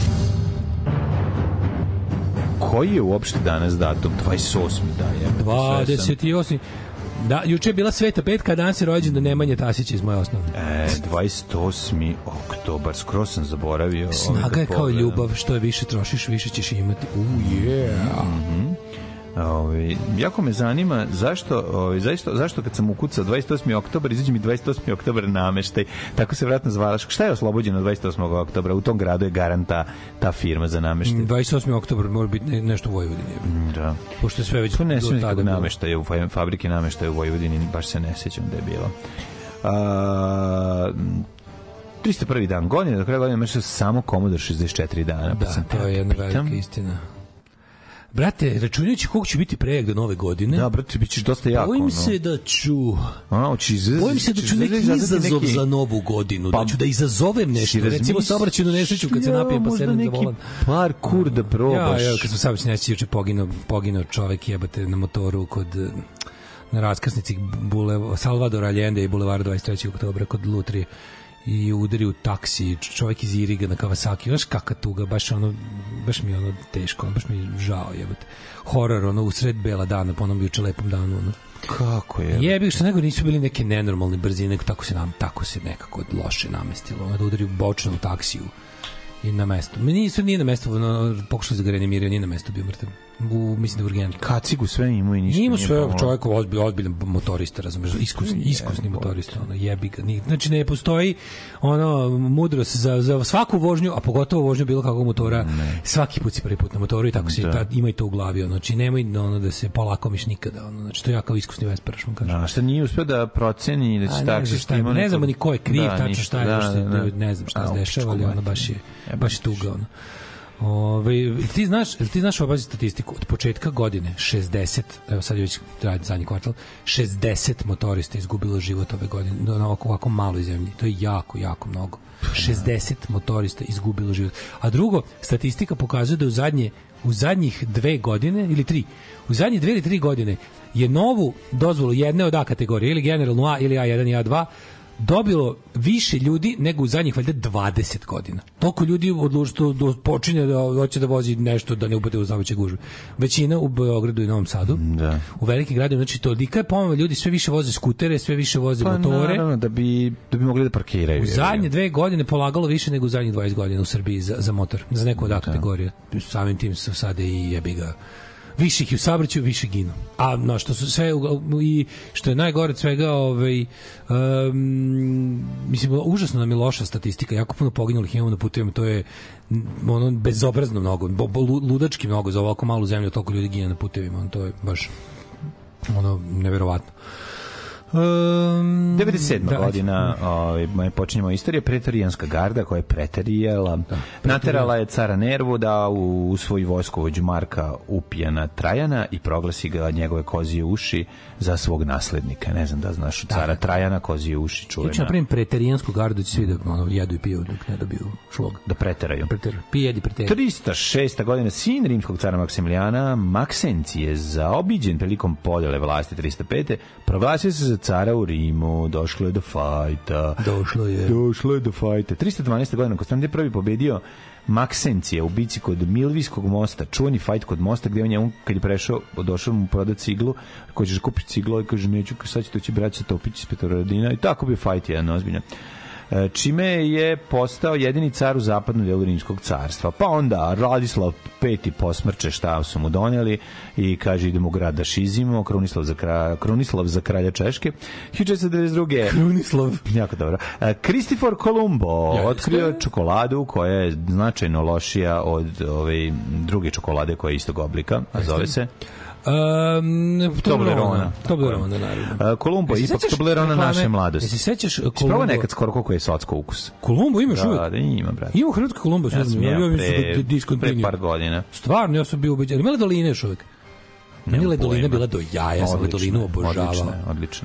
Koji je uopšte danas datum? 28. dan. 28. Da, juče je bila Sveta petka, danas je rođendan Nemanje Tasića iz moje osnovne. 28. oktobar, skoro sam zaboravio. Snaga je kao ljubav, što je više trošiš, više ćeš imati. Jako me zanima zašto kad sam ukucao 28. oktobar, izađe mi 28. oktobar nameštaj. Tako se vratno zvala. Šta je oslobođeno 28. oktobra? U tom gradu je garanta ta firma za nameštaj. 28. oktobar mora biti nešto u Vojvodini. Da. Pošto je sve već to ne sjećam nekog nameštaja u fabrike nameštaja u Vojvodini, baš se ne sjećam da je bilo. 301. dan godine, do kraja godine imaš samo Commodore 64 dana. Da, to je jedna velika istina. Brate, računajući koliko će biti prejak do nove godine... Da, brate, bit ćeš dosta jako. Bojim se da ću... Bojim se da ću neki izazov za novu godinu. Da ću da izazovem nešto. Recimo saobraćajnu nesreću kad se napijem pa sedem za volan. Parkour da probaš. Ja, kad sam saobraćajnu nesreću juče poginuo čovek jebate na motoru na raskrsnici Salvador Allende i Bulevar 23. oktobra kod Lutrije. I udari u taksi, čovjek iz Iriga na Kawasaki, znaš kakva tuga, baš mi je teško, baš mi je žao, jebate. Horor, u sred bela dana, po onom juče lepom danu, Kako je? Jebi, što nego nisu bili neke nenormalne brzine, tako se nekako loše namestilo, da udari u bočnu taksiju i na mesto. Nije na mesto, pokušali za ga reanimiraju, nije na mesto bio mrtav. Mislim da urgentno. Kacigu sve imao i ništa. Ima sve, čovjek ozbiljan motorista, razumeš, iskusni motorista, jebi ga. Znači ne postoji mudrost za svaku vožnju, a pogotovo vožnju bilo kakvog motora, svaki put si prvi put na motoru i tako se ima i to u glavi, znači nemoj da se polakomiš nikada, znači to ja kao iskusni vesparaš vam kažem. A šta nije uspio da proceni da će taksista ima ne znamo ni ko je kriv, tačno šta je, ne znam šta se dešava, ali baš je tuga, ti znaš obazi statistiku od početka godine 60, evo sad je već zadnji kvartal, 60 motorista izgubilo život ove godine na ovako maloj zemlji, to je jako, jako mnogo. 60 motorista izgubilo život. A drugo, statistika pokazuje da u zadnjih 2 godine ili 3, u zadnjih 2 ili 3 godine je novu dozvolu jedne od A kategorije, ili generalno A ili A1 i A2 dobilo više ljudi nego u zadnjih valjda 20 godina. Toliko ljudi odlučilo da počinje da hoće da vozi nešto da ne upade u zaveće gužve. Većina u Beogradu i Novom Sadu, u velikim gradovima, znači tolika je pomama, ljudi sve više voze skutere, sve više voze motore. Naravno, da bi mogli da parkiraju. U zadnje 2 godine polagalo više nego u zadnjih 20 godina u Srbiji za motor, za neku od A kategorije. Samim tim su sada i jebi ga više ih u saobraćaju, više ginu. A što su sve i što je najgore od svega, mislim, užasno nam je loša statistika, jako puno poginulih imamo na putevima, to je bezobrazno mnogo, ludački mnogo za ovako malu zemlju, toliko ljudi gine na putevima, to je baš neverovatno. 97. godina počinjemo istoriju, pretorijanska garda koja je preterijala, naterala je cara Nervu da u svoju vojskovođu Marka Upijana Trajana i proglasi ga njegove kozije uši za svog naslednika. Ne znam da znaš, cara Trajana kozije uši čuvena. Ja napravim preterijansku gardu, će svi da jedu i piju dok ne dobiju šlog. Da preteraju. Pijedi preteraju. 306. godina sin rimskog cara Maksimilijana Maksencije zaobiđen prilikom podjele vlasti 305. proglasio se za cara u Rimu, došlo je do fajta. Došlo je do fajta. 312. godina Konstantin I pobedio Maksencija u bici kod Milvijskog mosta, čuveni fajt kod mosta gde on njemu, kad je prešao, došao mu proda ciglu, ko ćeš kupiti ciglu i kaže neću, sad će to će braća Topić iz Petrovaradina i tako bio fajt jedan ozbiljan. Čime je postao jedini car u zapadnom delu Rimskog carstva. Pa onda Radislav V posmrče šta su mu doneli i kaže idemo u grad da šizimo, Krunislav za kralja Češke. 1492. Krunislav. Jako dobro. Kristofor Kolumbo otkrio čokoladu koja je značajno lošija od ove druge čokolade koja je istog oblika, a zove se Toblerone, naravno. Kolumbo je ipak Toblerone naše mladosti. Jesi sećaš Kolumbo? Spravo nekad skoro koliko je socko ukus. Kolumbo imaš uvek? Da, ima, brate. Ima hrvatski Kolumbo. Ja sam imao pre par godina. Stvarno, ja sam bio ubeđen. Ima Ledoline još uvek? Meni Ledolina bila do jaja, sam Ledolinu obožavao. Odlično.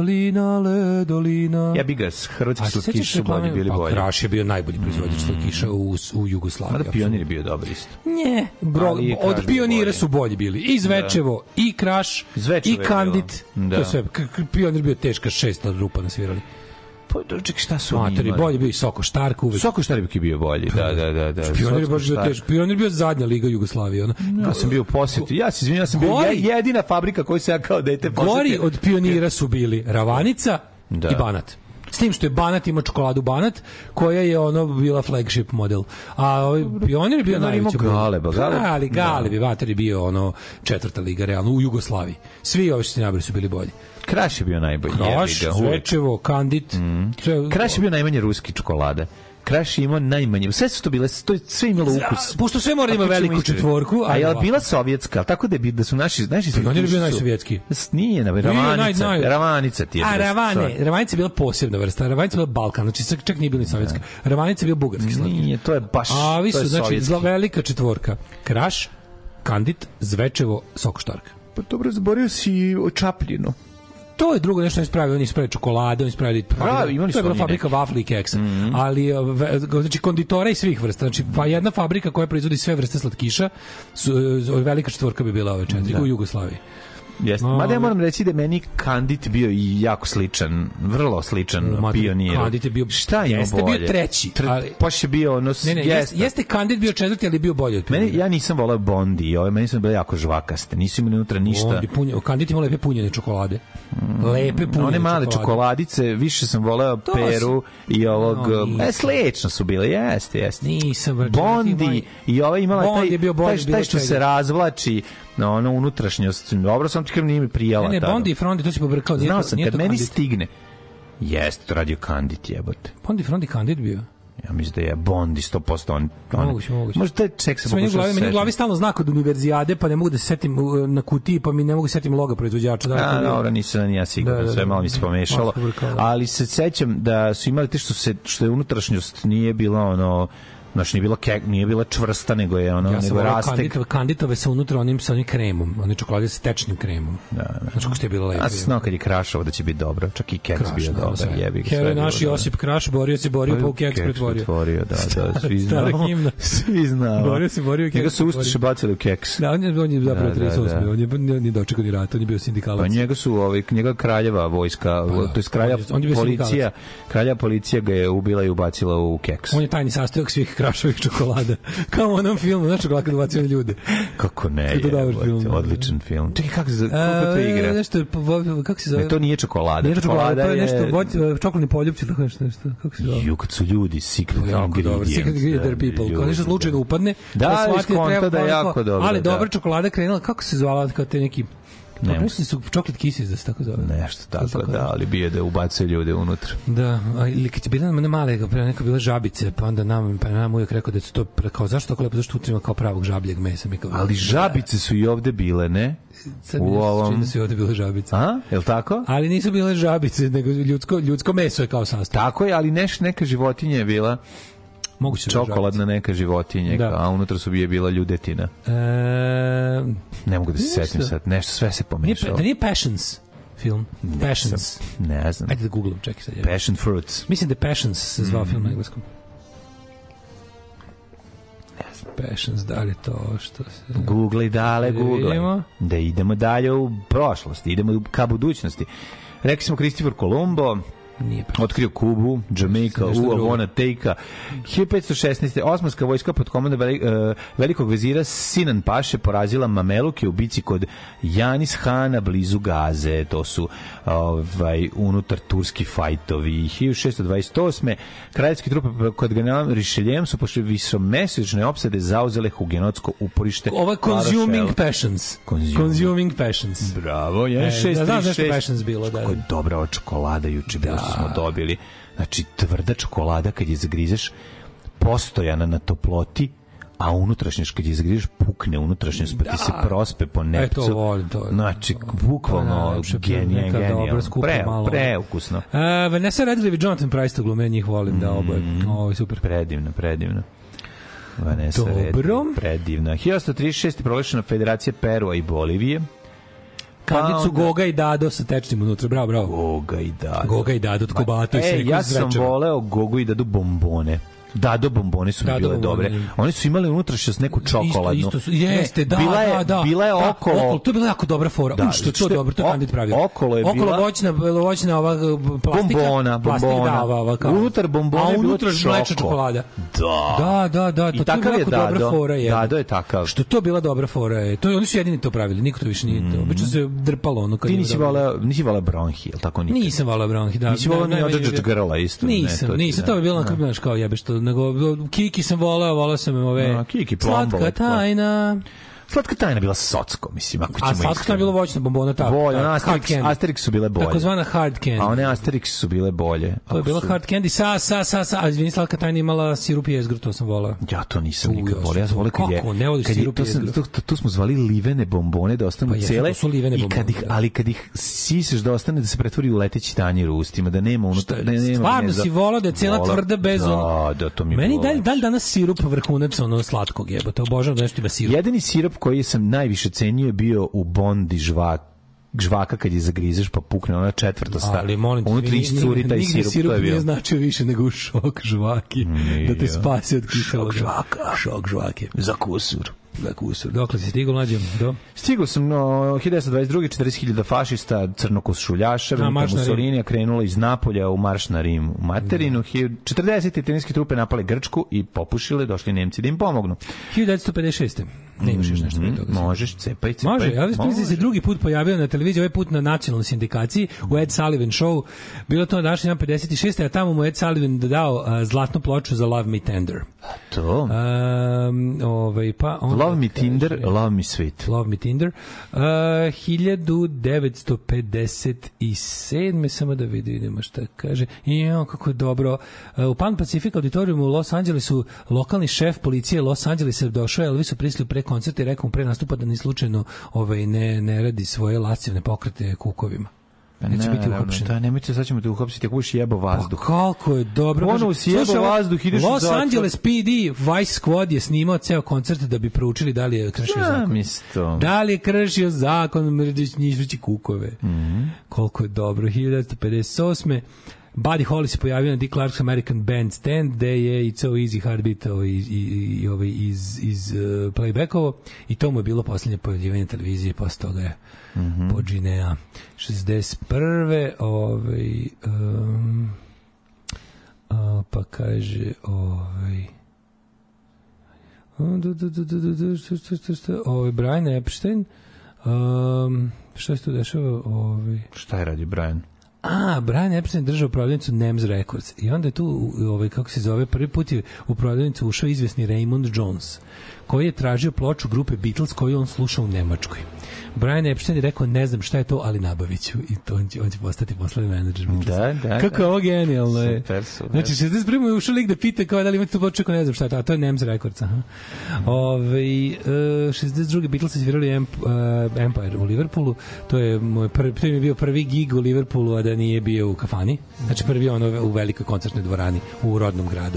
Ledolina. Ja bi ga, hrvatski slatkiši su bolji, bili bolji. Kraš je bio najbolji proizvođač slatkiša u Jugoslaviji. Mada Pionir je bio dobar isto. Nje, od Pionira su bolji bili. I Zvečevo, i Kraš, i Kandit. To sve, Pionir bio teška 600 rupa nasvirali. Čekaj, šta su oni imali? Bolje bio i Soko Štark uvek. Soko Štark je bio bolji, da. Pionir je baš bio teško. Pionir je bio zadnja liga Jugoslavije. Ja sam bio u posjetu. Ja se izvinjam, ja sam bio jedina fabrika koju se ja kao dete posjetio. Gori od Pionira su bili Ravanica i Banat. S tim što je Banat ima čokoladu Banat, koja je bila flagship model. A Pionir je bio najveći. Galeb je vater je bio četvrta liga realno u Jugoslaviji. Svi ovi što se nabili su bili bolji. Kraš je bio najbolji. Kraš, Zvečevo, Kandit. Kraš je bio najmanje ruski čokolade. Kraš je imao najmanje. Sve su to bile, sve imalo ukus. Pošto sve mora ima veliku četvorku. A je bila sovjetska, tako da su naši on je bio najsovjetski. Nije, Ravanica ti je. A Ravanica je bila posebna vrsta. Ravanica je bila Balkan, znači čak nije bila sovjetska. Ravanica je bio bugarski slatkiš. Nije, to je baš sovjetski. A vi su, znači, velika četvorka. Kraš, Kandit, Zvečevo, Soko Štark. Pa dobro, zaborio si o Čapljinu. To je drugo nešto ispravio, oni ispravili čokolade, oni ispravili to je bila fabrika vafli i keksa, ali znači konditora i svih vrsta, znači pa jedna fabrika koja proizvodi sve vrste slatkiša, velika četvorka bi bila ove četiri u Jugoslaviji. Jeste. Mada ja moram reći da je meni Kandit bio i jako sličan, vrlo sličan Pioniru. Kandit je bio, šta ima jeste bolje? Bio treći. Poš je bio ono... Jeste Kandit bio četvrti, ali bio bolji od Pionira. Ja nisam volao Bondi, meni su bile jako žvakaste, nisu imali unutra ništa. Kandit ima lepe punjene čokolade. Lepe punjene one male čokoladice, više sam voleo Peru i ovog... Slično su bile, jeste. Nisam. Bondi i ova imala taj što se razvlači ono unutrašnjost. Dobro sam ti nije mi prijala. Ne, Bondi i Frondi, to si pobrkao. Znao sam, kad meni stigne. Jeste, to radio Kandit, jebote. Bondi, Frondi, Kandit bio. Ja mislim da je Bondi 100%. Moguće. Možda taj ček se pokušao setim. Meni u glavi stalno znak od univerzijade, pa ne mogu da se setim na kutiji, pa mi ne mogu da se setim loga proizvođača. Dobro, nisam ni ja siguran, sve malo mi se pomešalo. Ali se sećam da su imali te što je unutrašnjost nije bila ono... Znači, nije bila čvrsta, nego je ono, nego rastek. Kanditove sa unutra onim kremom, one čokolade sa tečnim kremom. Znači, kako što je bilo lepo. Ja sam znao kad je Krašovo da će biti dobro, čak i keks bio dobar, jebi ga. Keve naš Josip Kraš borio, pa u keks pretvorio. Da, svi znao. Borio keks. Njega su Ustaše bacili u keks. Da, on je zapravo 38. On je ni dočekao ni rat, on je bio sindikalac. Pa njega kraljeva vojska, to je kralja policija ga je ubila i ubacila u keks. On je tajni sastojak svih Krašovih čokolada. Kao u onom filmu, znaš čokolada kad ubacio ljude. Kako ne, odličan film. Čekaj, kako to igra? Nešto, kako se zove? Ne, to nije čokolada. Nije čokolada, to je nešto, čokoladni poljupci, tako nešto, kako se zove? Kad su ljudi, secret ingredient. Secret ingredient people. Kad nešto slučajno upadne, da iskonta da je jako dobro. Ali dobra čokolada krenula, kako se zvala, kao te neki... Mislim su chocolate kisses, da se tako zove. Nešto tako, da, ali bio da ubace ljude unutra. Da, ili kad je bila na male, neka bila žabice, pa onda nam uvijek rekao da su to, kao zašto tako lepo, zašto utrima kao pravog žabljeg mesa. Ali žabice su i ovde bile, ne? Sad mi se čini da su i ovde bile žabice. A, je li tako? Ali nisu bile žabice, nego ljudsko meso je kao sastav. Tako je, ali neka životinja je bila čokoladna neka životinja, a unutra su bila ljudetina. Ne mogu da se setim sad, nešto sve se pomešalo. Da nije Passions film? Passions. Ne znam. Ajde da googlam, čekaj sad. Passion Fruits. Mislim da Passions se zvao film na engleskom. Passions, da li to što se... Googlej, dale, googlej. Da idemo dalje u prošlosti, idemo ka budućnosti. Rekli smo Christopher Colombo, otkrio Kubu, Jamaica, Avona, Tejka. 1516. Osmanska vojska pod komandom velikog vezira Sinan Paše porazila Mameluke u bici kod Janis Hana blizu Gaze. To su unutar turski fajtovi. 1628. Kraljevske trupe kod generala Richelieu su pošli visomesečne opsade zauzele hugenotsko uporište. Ovo je Consuming Passions. Consuming Passions. Bravo, 1636. Da, zašto Passions bilo, da. Kako je dobra ova čokolada juče bila smo dobili. Znači, tvrda čokolada kad je zagrizeš postojana na toploti, a unutrašnjost kad je zagrizeš pukne unutrašnjost pa ti se prospe po nepcu. To volim, to. Znači, bukvalno genijalno. Preukusno. Vanessa Redgrave i Jonathan Pryce to glume, njih volim da oboje. Ovo je super. Predivno. Vanessa Redgrave, predivna. 1836. proglašena Federacija Perua i Bolivije. Kandicu Goga i Dado sa tečnim unutra, bravo. Goga i Dado, tko bato i sve. Ja sam voleo Gogu i Dado bombone. Dado bombone su mi bile dobre. Oni su imali unutrašnjost neku čokoladnu. Jeste, da. Bila je okolo. To je bila jako dobra fora. Što je to dobro, to je Kandid pravio. Okolo je bila voćna ova plastika. Bombona. Unutar bombona je bilo čokolada. Da. I takav je Dado. Dado je takav. Što to bila dobra fora je. To oni su jedini to pravili, niko to više nije to. Obično se drpalo ono kad. Ti nisi voleo Bronhi, al tako nikad. Nisam voleo Bronhi, da. Nisi voleo ni Odžač grla isto. Nisam, to bi bilo na kao jebe što nego Kiki sam voleo sam ove Slatka tajna. Slatka tajna bila socko, mislim, ako ćemo iskreno. A slatka tajna bila voćna bombona, tako. Asterix su bile bolje. Takozvana hard candy. A one Asterix su bile bolje. To je bila hard candy, a izvini, slatka tajna imala sirup i jezgru, to sam voleo. Ja to nisam nikad voleo. Ja sam voleo kad je... Kako, ne voliš sirup i jezgru? Tu smo zvali livene bombone da ostanu cele. To su livene bombone. Ali kad ih siseš da ostane, da se pretvori u leteći tanjir u ustima, da nema unutra... Stvarno si voleo da je cela tvrda bez ono... Da, to mi je meni dan danas sirup vrhunac ono slatkog jebote, obožavam da nešto ima sirup. Jedini sirup koji sam najviše cenio je bio u Bondi žvaka kad je zagrizeš pa pukne ona četvrta sta. Ali molim te, unutra iscuri taj sirup, to je bio. Nije značio više nego šok žvaki, da te spasi od kiseloga. Šok žvake. Za kusur. Dokle si stigao, mlađe? Stigao sam 1922. 40.000 fašista crnokošuljaša Benita Mussolinija krenula iz Napolja u marš na Rim u materinu. 40. italijanske trupe napale Grčku i popušile, došli Nemci da im pomognu. 1956. Ne imaš još nešto prije toga. Možeš, cepaj. Može, Elvis Presley se drugi put pojavio na televiziji, ovaj put na nacionalnoj sindikaciji u Ed Sullivan Show. Bilo to na današnji dan 56. a tamo mu Ed Sullivan dao zlatnu ploču za Love Me Tender. To? Love Me Tinder, Love Me Sweet. Love Me Tinder. 1957. Samo da vidimo šta kaže. Kako je dobro. U Pan Pacific auditoriumu u Los Angelesu lokalni šef policije Los Angelesa došao Elvisu Presley pre koncerta i rekao mu pre nastupa da ni slučajno ne radi svoje lascivne pokrete kukovima. Neće biti uhapšen. Da, nemojte, sad ćemo te uhapsiti ako budeš jebo vazduh. Pa kako je dobro. Ono si jebo vazduh, ideš u zatvor. Los Angeles PD, Vice Squad je snimao ceo koncert da bi proučili da li je kršio zakon. Da li je kršio zakon mrdići kukove. Koliko je dobro. 1958. Buddy Holly se pojavio na Dick Clark's American Bandstand, gde je It's So Easy Heartbeat iz playbackovo i to mu je bilo poslednje pojavljivanje televizije, posle toga je po Ginea. 61. Pa kaže Brian Epstein, šta se tu dešava? Šta je radi Brian? Brian Epstein držao prodavnicu Nems Records i onda je tu, kako se zove, prvi put je u prodavnicu ušao izvesni Raymond Jones, koji je tražio ploču grupe Beatles koju on slušao u Nemačkoj. Brian Epstein je rekao, ne znam šta je to, ali nabavit ću. I to on će postati poslednji menadžer Beatlesa. Kako je ovo genijalno je. Super. Znači, 61. je ušao lik da pita kao da li imate tu ploču, ne znam šta je to, a to je Nems Records. 62. Beatlesi svirali Empire u Liverpoolu. To je bio prvi gig u Liverpoolu, a da nije bio u kafani. Znači, prvi u velikoj koncertnoj dvorani u rodnom gradu.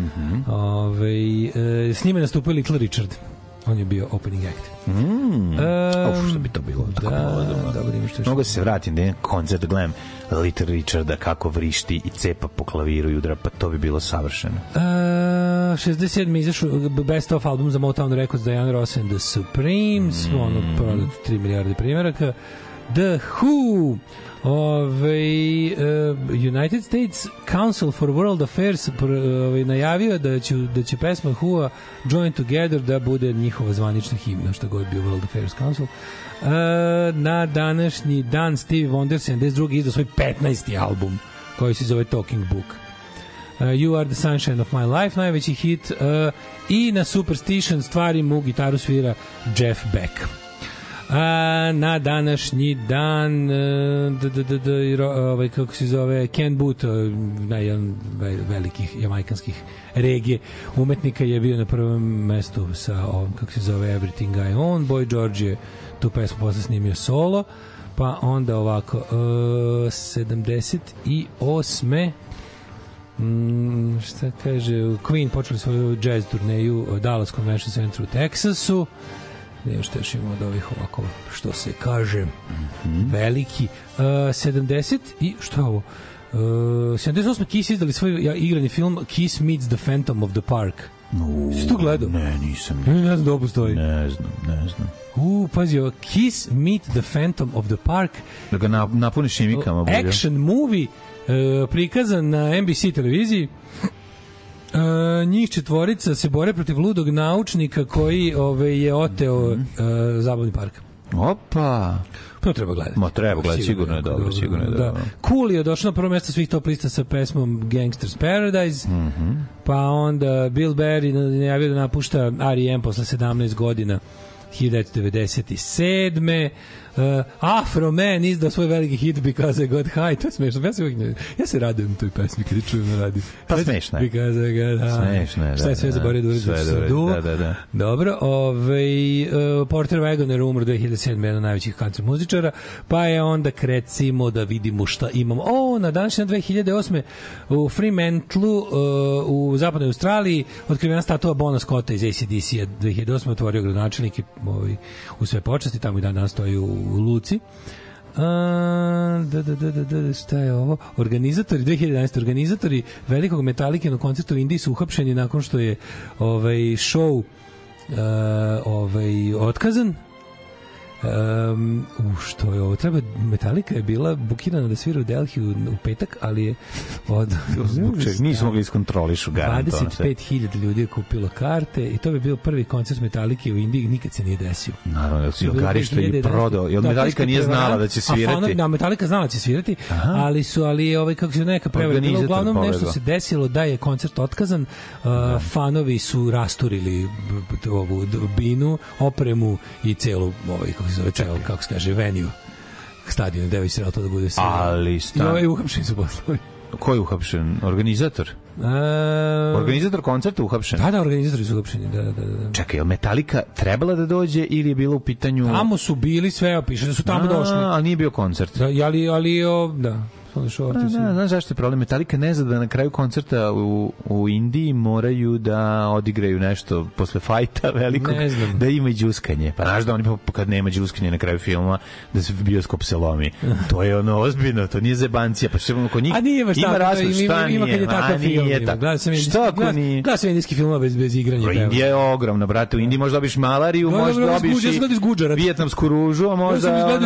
S njime nastupio Little Richard. On je bio opening act. Što bi to bilo? Mogu da se vratim da jedan koncert da gledam Little Richarda kako vrišti i cepa po klaviru i udra, pa to bi bilo savršeno. 67. izašao Best of album za Motown Records, Diana Ross and the Supremes, prodat 3 milijarde primjeraka. The Who, United States Council for World Affairs najavio da će pesma Who-a Join Together da bude njihova zvanična himna, što god bio World Affairs Council. Na današnji dan Stevie Wonder 72. izdao svoj 15. album koji se zove Talking Book. You Are the Sunshine of My Life, najveći hit, i na Superstition stvari mu gitaru svira Jeff Beck. Na današnji dan kako se zove Ken Booth, jedan velikih jamajkanskih regije umetnika, je bio na prvom mestu sa ovom, kako se zove, Everything I Own. Boy George je tu pesmu posle snimio solo, pa onda ovako 78. Šta kaže, Queen počeli svoju jazz turneju u Dallas Convention Centru u Teksasu. Ne šta još imamo od ovih ovako, što se kaže, veliki. 70 i što je ovo? 78. Kiss izdali svoj igrani film Kiss Meets the Phantom of the Park. Si tu gledao? Ne, nisam. Ne znam da ovo postoji. Ne znam. Pazi ovo, Kiss Meet the Phantom of the Park. Da ga napuniš imikama. Action movie, prikazan na NBC televiziji. Njih četvorica se bore protiv ludog naučnika koji je oteo zabavni park. Opa! To treba gledati. Treba gledati, sigurno je dobro. Cool je došao na prvo mesto svih top lista sa pesmom Gangster's Paradise, pa onda Bill Berry najavio da napušta R.E.M. posle 17 godina, 1997. Afro Man izdao svoj veliki hit Because I Got High. To je smešno. Ja se radujem toj pesmi kada čujem na radiju. Pa smešno je. Because I Got High. Smešno je, šta je sve zaboravio da uređu sa duo. Da. Dobro. Porter Wagoner umro 2007. jedan najvećih country muzičara, pa je onda krecimo da vidimo šta imamo. Na današnji 2008. u Fremantlu u zapadnoj Australiji otkrivena statua Bona Scotta iz AC/DC-a. 2008. otvorio gradonačelnik u sve počasti, tamo i danas stoji u Luci. Šta je ovo? 2011. Organizatori velikog Metallikinog koncerta u Indiji su uhapšeni nakon što je show otkazan. Što je ovo? Metallica je bila bukirana da svira u Delhiju u petak, ali je nisu mogli iskontrolišu garantovano. 25.000 ljudi je kupilo karte i to bi bio prvi koncert Metallice u Indiji, nikad se nije desio. Naravno, Gari što je prodao. Jel Metallica nije znala da će svirati? Da, Metallica znala da će svirati, ali kako se neka prevara bila, uglavnom nešto se desilo da je koncert otkazan, fanovi su rasturili ovu binu, opremu i celu kako se kaže, venue stadion, gde već to da bude sve. Ali i ovaj uhapšen su poslovi. Ko je uhapšen? Organizator? Organizator koncerta uhapšen? Da, organizatori su uhapšeni, da. Čekaj, je Metallica trebala da dođe ili je bilo u pitanju... Tamo su bili, sve opiše da su tamo došli. Ali nije bio koncert. Da, da. Znaš zašto je problem? Metallica ne zna da na kraju koncerta u Indiji moraju da odigraju nešto posle fajta velikog, da ima i džuskanje. Pa znaš da oni kad nema džuskanje na kraju filma, da se bioskop se lomi. To je ozbiljno, to nije zebancija. Pa što kod njih ima razlog, šta nije? Ima kad je takav film. Gleda se indijski film bez igranja. Indija je ogromna, brate. U Indiji možda dobiš malariju, možda dobiš i vijetnamsku ružu, a možda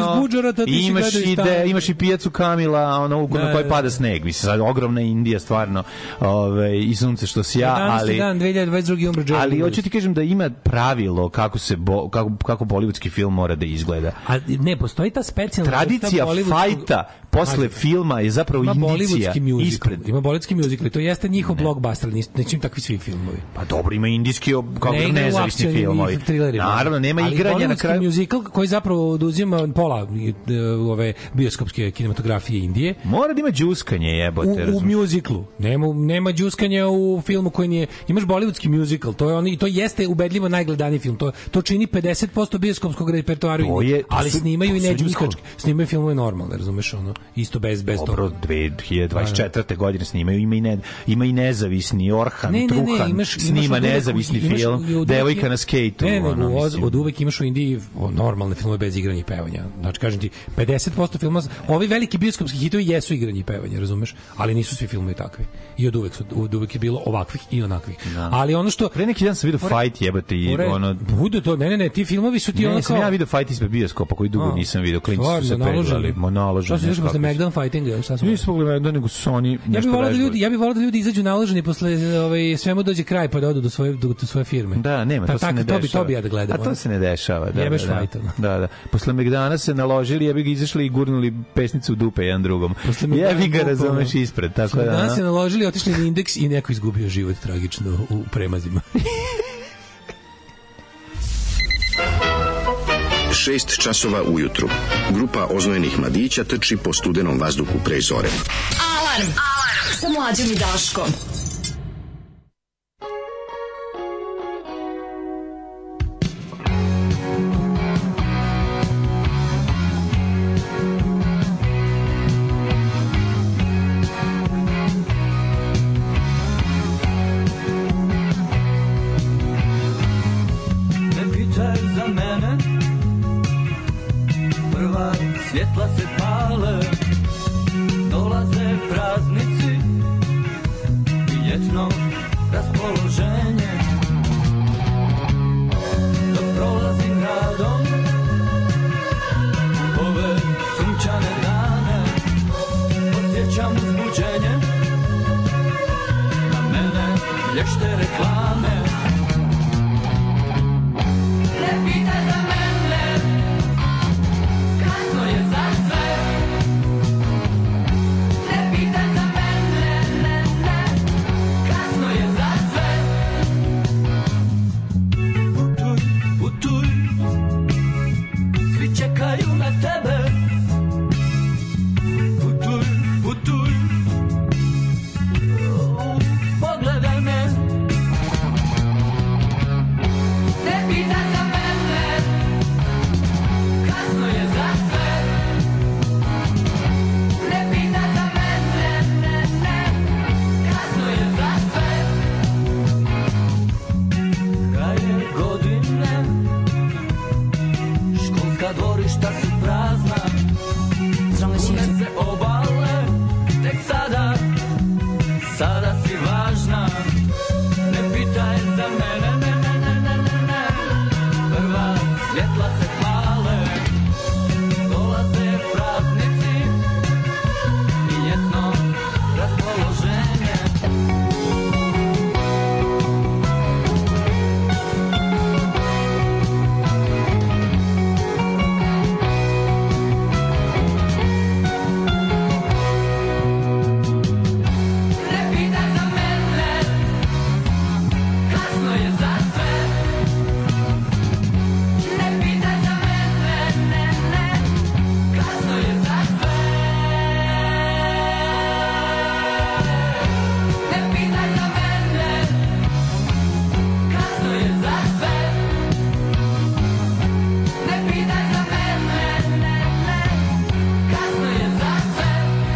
imaš i pijacu Kamila, na kojoj pada sneg. Mislim, sad ogromna Indija, stvarno, i sunce što sja, ali... Dan, 2022. umro Jerry ali hoću ti kažem da ima pravilo kako bollywoodski film mora da izgleda. A ne, postoji ta specijalna... Tradicija fajta posle filma je zapravo indicija ispred. Ima bollywoodski musical, to jeste njihov blockbuster, nećim takvi svi filmovi. Pa dobro, ima indijski nezavisni filmovi. Naravno, nema igranja na kraju. Ali bollywoodski musical koji zapravo oduzima pola ove bioskopske kinematografije Indije. Mora da ima džuskanje, jebote. U muziklu. Nema džuskanja u filmu koji nije... Imaš bollywoodski musical, to jeste ubedljivo najgledaniji film. To čini 50% bioskopskog repertoara u Indiji. Ali snimaju i ne džuskački. Snimaju filmove normalno, razumeš ono. isto bez Dobro, 2024. godine snimaju, ima i nezavisni Orhan Truhan, snima nezavisni film, Devojka na skejtu. Od uvek imaš u Indiji normalne filmove bez igranja i pevanja. Znači, kažem ti, 50% filmova, ovi veliki bioskopski hitovi jesu igranje i pevanje, razumeš? Ali nisu svi filmovi takvi. I od uvek je bilo ovakvih i onakvih. Ali ono što... Pre neki dan sam vidio Fight, jebate, i ono... Bude to, ne, ti filmovi su ti ono kao... Sam ja vidio Fight ispred bioskopa, koji dugo nisam vidio, klinci su se peglali, naloženi. Šta si još posle Megdan Fightinga? Nisu pogledali Megdan, nego su oni nešto vežbali. Ja bih volao da ljudi izađu naloženi posle svemu dođe kraj pa da odu do svoje firme. Da, nema, to se ne dešava. To bi ja da gledam. A to se ne dešava. Jebeš Fight. Da. Posle Megdana se naložili, ja bih ga izašli i gurnuli pesnicu u dupe jedan drugom. Jebi ga, razumeš, ispred. Tako da. Danas se naložili, otišli na Indeks i neko izgubio život tragično u premazima. 6 časova ujutru. Grupa oznojenih mladića trči po studenom vazduhu pre zore. Alarm sa Mlađom i Daškom. Svjetla se pale, dolaze praznici i ljetno raspoloženje. Dok prolazim gradom ove sunčane dane, osjećam uzbuđenje, na mene lješte reklame. Ne pitaj za mene, kasno je za sve. Ne pitaj za mene, ne, kasno je za sve. Putuj, svi čekaju na tebe. Putuj, pogledaj me. Ne pitaj za mene, kasno je za sve. Ne pitaj za mene, ne, kasno je za sve. Kraj je godine, školska dvorišta su prazna. Pune se obale, tek sada si važna. Ne pitaj za mene, ne, prva svjetla se pale, dolaze praznici i ljetno raspoloženje. Ne pitaj za mene, kasno je za sve. Ne pitaj za mene, ne, kasno je za sve. Ne pitaj za mene, kasno je za sve. Ne pitaj za mene, ne, kasno je za sve.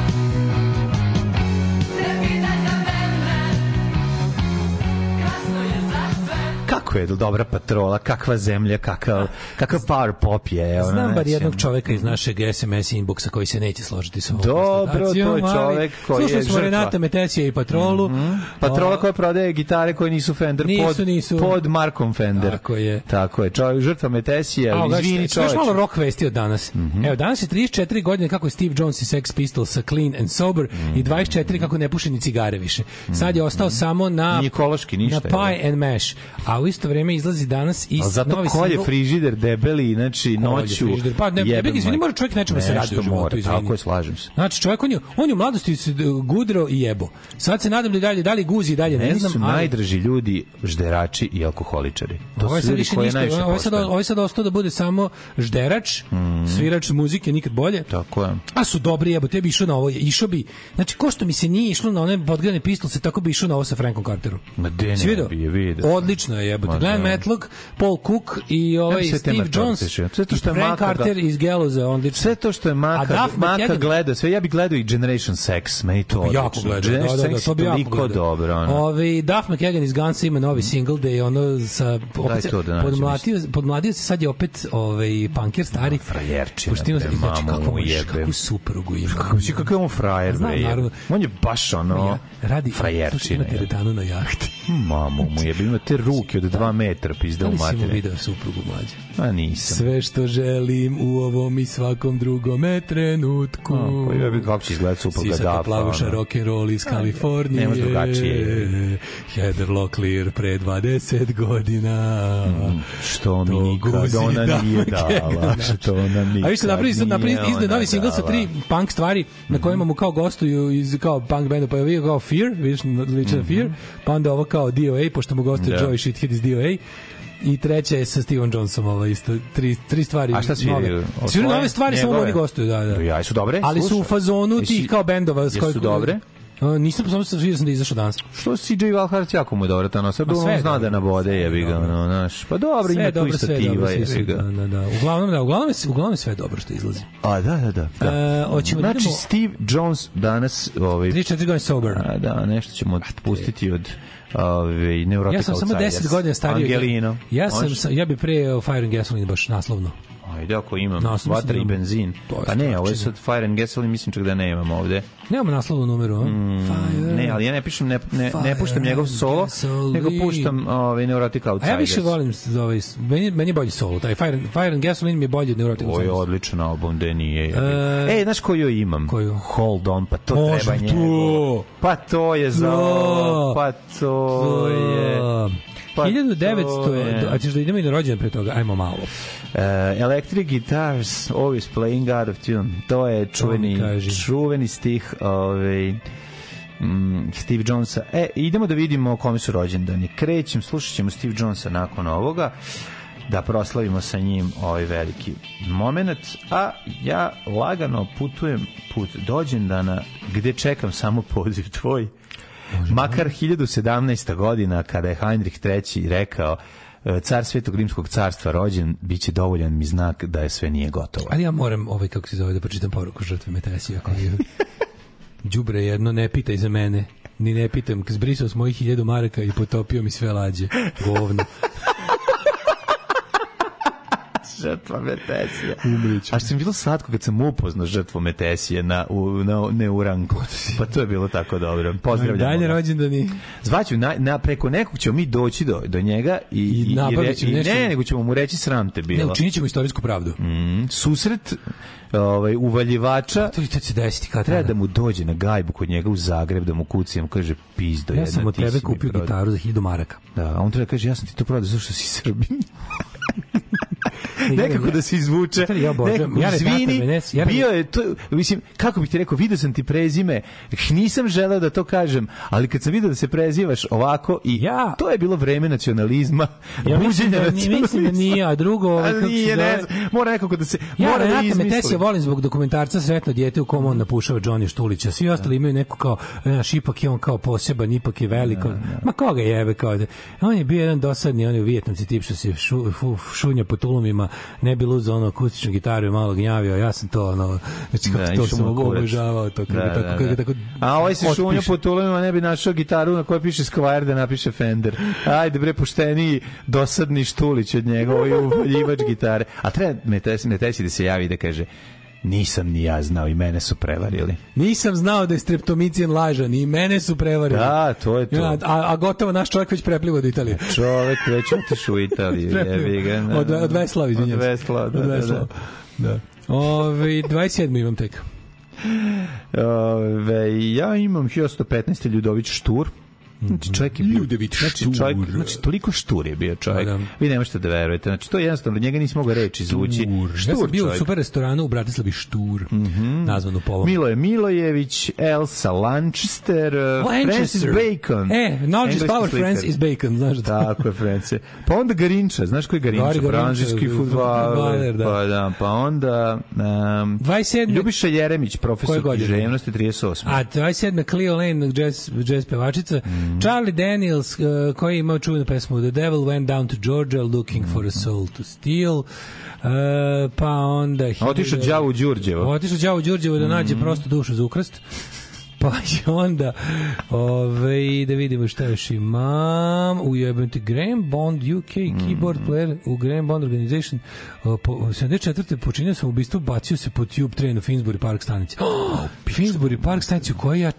Ne pitaj za mene, kasno je za sve. Kako je dobra patrola, kakva zemlja, kakav power pop je. Evo, Znam bar znači, jednog čoveka iz našeg SMS inboxa koji se neće složiti sa ovom Dobro, konstatacijom, to je čovek koji je slušali smo žrtva. Renata Metesija i Patrolu. Patrola koja prodaje gitare koje nisu Fender, Nisu. pod markom Fender. Tako je. Čovjek, žrtva Metesija, izvini čovječe. Još malo čovječe. rock vesti od danas. Evo, danas je 34 godine kako je Steve Jones i Sex Pistols sa Clean and Sober i 24 kako ne puši ni cigare više. Sad je ostao samo na Ni ekološki, ništa, na Pie and Mash. A u isto vrijeme izlazi danas i Ali zato novi kolje singl. frižider debeli, znači noću. Pa ne, jebem izvini, majku. mora čovjek nečemu se radi u Nešto životu, mora, izvini. tako je, slažem se. Znači, čovjek, on je u mladosti se gudro i jebo. Sad se nadam da li guzi dalje, ne Meni znam. su najdraži ljudi žderači i alkoholičari. To Ovo je su sad ljudi više koji ništa, najviše ovo je sad ostao da bude samo žderač, svirač muzike, nikad bolje. Tako je. A su dobri, jebote, bi išao na ovo, išao bi, znači, ko što mi se nije išlo na one podgrane Pistolse, tako bi išao na ovo sa Frankom Carterom. Ma de Si ne vidio? bi je vidio. Odlično je, jebote. Glenn Matlock, Paul Cook i Steve Jones i Frank Carter iz Gallows-a. Sve to što je Maka gleda, sve ja bih gledao i Generation Sex, meni to jako gledao. Generation Sex je toliko dobro. Duff McKagan iz Gunsa ima novi single gde je ono sa podmladio se, sad je opet punker stari. Frajerčina, kakvu suprugu ima. Kako je on frajer, bre. On je baš ono frajerčina. Radi teretanu na jahti. Mamu mu je, ima te ruke od 2 metra, pizda u materiju. Da li si mu video suprugu mlađe? A nisam. Sve što želim u ovom i svakom drugome trenutku. Ja bih kako će izgledati supruga Duffa. Sisaka plavuša rock'n'roll iz Kalifornije. Nemaš drugačije. Heather Locklear pre 20 godina. Što mi nikad ona nije dala. Što ona nikad nije. A više napravi izde novi single sa 3 punk stvari na kojima mu kao gostuju iz kao punk benda, pa je kao Fear, vidiš ličan Fear, pa onda ovo kao DOA, pošto mu gostuje Joey Shithead iz DOA. I treća je sa Steven Johnsonom, isto tri stvari. A šta sviraju? Sviraju nove stvari, samo oni gostuju, da. Ja, su dobre? Ali su u fazonu tih kao bendova. Jesu dobre? Nisam, samo vidio sam da je izašao danas. Što CJ Valhart jako mu je dobro, ta nosa, on zna da nabode, jebi ga, znaš. Pa dobro, ima tu i stativa, jebi ga. Da. Uglavnom je sve dobro što izlazi. A, da. Znači, Steve Jones danas... 3-4 godine sober. Da, nešto ćemo pustiti od... Neurotic ja sam samo 10 godina stariji. Angelino. Ja bih pre Fire and Gasoline baš naslovno. Ajde, ako imam vatra i benzin. Pa ne, ovo je sad Fire and Gasoline, mislim čak da ne imam ovde. Nemamo naslovnu numeru, ne, ali ja ne puštam njegov solo, nego puštam Neurotic Outsiders. A ja više volim, meni je bolji solo, taj Fire and Gasoline mi je bolji od Neurotic Outsiders. Ovo je odličan album, da nije. Znaš koju imam? Koju? Hold On, pa to treba njegu. Pa to je za... Pa to je... 1900 je, a ćeš da idemo i na rođendan pre toga, ajmo malo. Electric Guitars, always playing out of tune. To je čuveni stih Steve Jonesa. Idemo da vidimo kome su rođendani. Slušat ćemo Steve Jonesa nakon ovoga, da proslavimo sa njim ovaj veliki moment, a ja lagano putujem put dođendana gde čekam samo poziv tvoj. Makar 1017. godina, kada je Heinrich III. Rekao car Svetog Rimskog carstva rođen, biće dovoljan mi znak da je sve nije gotovo. Ali ja moram, kako se zove, da pročitam poruku žrtve Metesija. Đubre jedno, ne pitaj za mene, ni ne pitam, zbrisao s mojih 1000 maraka i potopio mi sve lađe. Govno. Žrtva Metesija. A što sam bilo slatko kad sam upoznao žrtvu Metesije na Neuranku. Pa to je bilo tako dobro. Pozdravljamo. Dalje rođendani. Zvaću, preko nekog ćemo mi doći do njega i ne, nego ćemo mu reći sram te bilo. Ne, učinit ćemo istorijsku pravdu. Susret uvaljivača. To će se desiti kad treba da mu dođe na gajbu kod njega u Zagreb, da mu kucam, kaže pizdo. Ja sam od tebe kupio gitaru za 1000 maraka. Da, a on treba kaže, ja sam ti to prodao zato što si Srbin. Nekako da se izvuče, nekako izvini, bio je to, mislim, kako bih ti rekao, vidio sam ti prezime, nisam želeo da to kažem, ali kad sam vidio da se prezivaš ovako i to je bilo vreme nacionalizma, mislim da nije, a drugo, mora nekako da se, mora da izmisli. Metesija volim zbog dokumentarca Sretno dijete u kom on napušao Johnny Štulića, svi ostali imaju neku kao, ipak je on kao poseban, ipak je veliko, ma koga jebe, kao da, on je bio jedan dosadni, on je u Vijetnamci tip što se šunja po tulumima, ne bi luzao ono akustičnu gitaru i malo gnjavio, ja sam to znači kako to sam obožavao to tako. A ovaj se šunja po tulumima, ne bi našao gitaru na kojoj piše Squire da napiše Fender. Ajde bre, pušteniji dosadni Štulić od njega, ovaj uvaljivač gitare. A treba Metesi da se javi da kaže nisam ni ja znao i mene su prevarili. Nisam znao da je streptomicijan lažan i mene su prevarili. Da, to je to. A gotovo naš čovjek već preplivo do Italije. Čovjek već otišao u Italiju. Od Veslava, izvinjam se. Od Veslava, da. 27. imam tek. Ja imam 1115. Ljudović Štur. Znači čovjek je bio, znači toliko štur je bio čovjek. Vi ne možete da verujete. Znači to je jednostavno, od njega nisi mogao reći zvuči. Ja sam bio u super restoranu u Bratislavi Štur, nazvanu po ovom. Miloje Milojević, Elsa Lanchester, Francis Bacon. Knowledge is power, Francis Bacon, znaš da. Tako je, Francis. Pa onda Garinča, znaš koji je Garinča? Francuski fudbaler. Pa onda 27. Ljubiša Jeremić, profesor književnosti, 38. A 27. Cleo Lane, jazz pevačica. Charlie Daniels, koji imao čuvenu pesmu The Devil Went Down to Georgia Looking for a Soul to Steal. Pa onda... Otišao đavo u Đurđevo. Otišao đavo u Đurđevo da nađe prostu dušu za ukrast. Pa je onda da vidimo šta još imam ujebati Graham Bond UK keyboard player u Graham Bond Organization 74. počinio sam ubistvo, bacio se po tube train u Finsbury Park stanici. Finsbury Park stanicu koja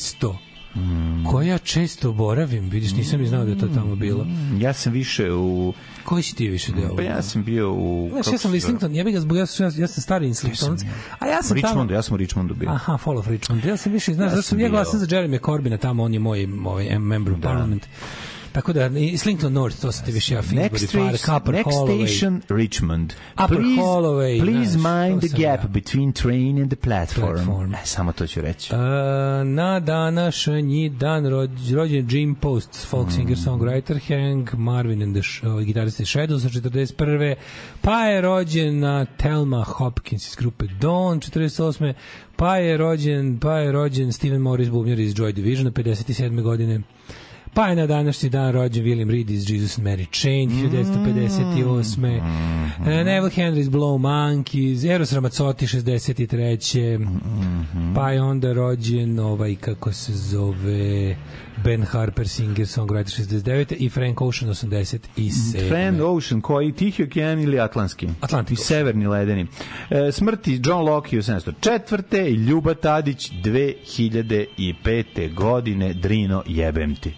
često boravim, vidiš, nisam ni znao da je to tamo bilo. Ja sam više u... Koji si ti više deo? Pa ja sam bio u... Znaš, ja sam Islington, ja sam stari Islingtonac, a ja sam Richmondu, tamo... ja sam u Richmondu bio. Aha, Fall of Richmond. Ja sam više, znaš, ja glasam za Jeremy Corbina tamo, on je moj member of parliament. Tako da, Islington North, to sam ti više ja Finsbury Park, Upper Holloway. Next station, Richmond. Upper Holloway. Please mind the gap between train and the platform. Samo to ću reći. Na današnji dan rođen Jim Post, folk singer, songwriter, Hank Marvin and the gitarista Shadows sa 41. Pa je rođena Thelma Hopkins iz grupe Dawn 48. Pa je rođen Stephen Morris, bubnjar iz Joy Division 57. godine. Pa je na današnji dan rođen William Reed iz Jesus and Mary Chain 1958. Neville Henry iz Blow Monkeys, Eros Ramazzotti 63. Pa je onda rođen kako se zove, Ben Harper, singer, songwriter 69. i Frank Ocean 87. Frank Ocean, koji Tihi okean ili Atlantski? Atlantik. I severni ledeni. Smrti John Locke 1804. i Ljuba Tadić 2005. godine. Drino, jebem ti.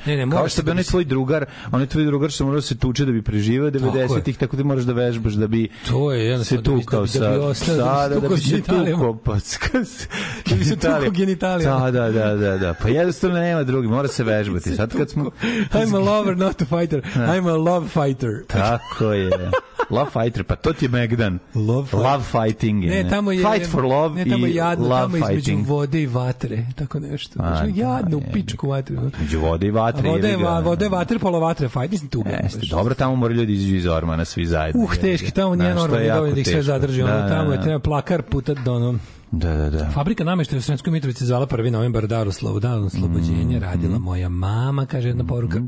Kao što bi onaj tvoj drugar što morao se tuče da bi preživeo 90-ih, tako da moraš da vežbaš da bi se tukao sa... Da bi se tukao, pa... Da bi se tukao genitalijama. Da. Pa jednostavno nema drugi, mora se vežbati. Sad kad smo... I'm a lover, not a fighter. I'm a love fighter. Tako je. Love fighter, pa to ti je Megdan. Love fighting. Ne, tamo je... Fight for love i love fighting. Tamo između vode i vatre, tako nešto. Jadno u pičku vatre. Među vode i vatre. Vode, vatre, polo vatre, fight, nisam tu. Dobro, tamo moraju ljudi izađu iz ormana, svi zajedno. Teški, tamo nije normalno dovoljno da ih sve zadrži. Tamo je treba plakar putat do ono... Da. Fabrika nameštaja u Sremskoj Mitrovici zvala 1. novembar dan oslobođenja, radila moja mama, kaže jedna poruka.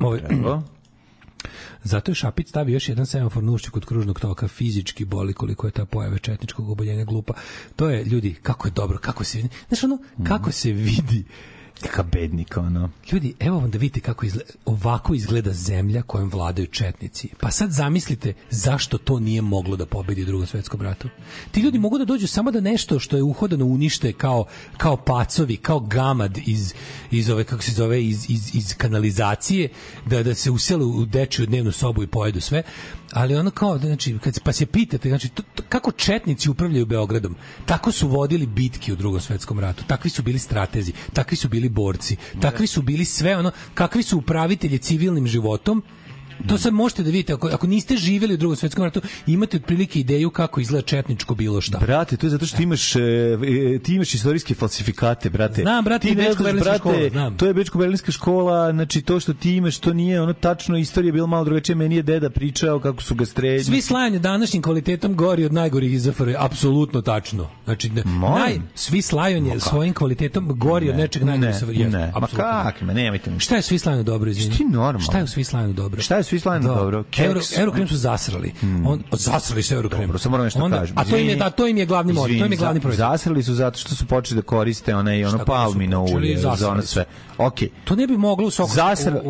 Zato je Šapić stavio još jedan semafor na ušću kod kružnog toka, fizički boli koliko je ta pojava četničkog oboljenja glupa. To je, ljudi, kako je dobro, kako se vidi. Znaš ono, kako se vidi. Kaka bednika, ono. Ljudi, evo vam da vidite kako ovako izgleda zemlja kojom vladaju četnici. Pa sad zamislite zašto to nije moglo da pobedi u Drugom svetskom ratu. Ti ljudi mogu da dođu samo da nešto što je uhodano unište kao pacovi, kao gamad iz ove, kako se zove, iz kanalizacije, da se usele u dečiju dnevnu sobu i pojedu sve. Ali ono kao, znači, pa se pitate, znači, kako četnici upravljaju Beogradom, tako su vodili bitke u Drugom svetskom ratu, takvi su bili stratezi, takvi su bili borci, takvi su bili sve ono, kakvi su upravitelji civilnim životom. To sad možete da vidite, ako niste živjeli u Drugom svetskom ratu, imate otprilike ideju kako izgleda četničko bilo šta. Brate, to je zato što ti imaš istorijske falsifikate, brate. Znam, brate, Bečko-Berlinska škola, znam. To je Bečko-Berlinska škola, znači to što ti imaš, to nije ono tačno, istorija je bila malo drugačija, meni je deda pričao kako su ga streljali. Svi slajanje današnjim kvalitetom gori od najgorih iz ZFR, apsolutno tačno. Znači, svi slajanje svojim kvalitetom gori od nečeg najgorih iz ZFR. Ne, ma kak, nemojte mi. Šta je svi slajanje dobro, izvini? Šta je svi slajanje dobro? Svi slajno dobro. Eurokrem su zasrali. Zasrali se Eurokrem. Dobro, samo moram nešto kažem. A to im je glavni motiv, to im je glavni proizvod. Zasrali su zato što su počeli da koriste ono palmino ulje za ono sve. Okej. To ne bi moglo u soku.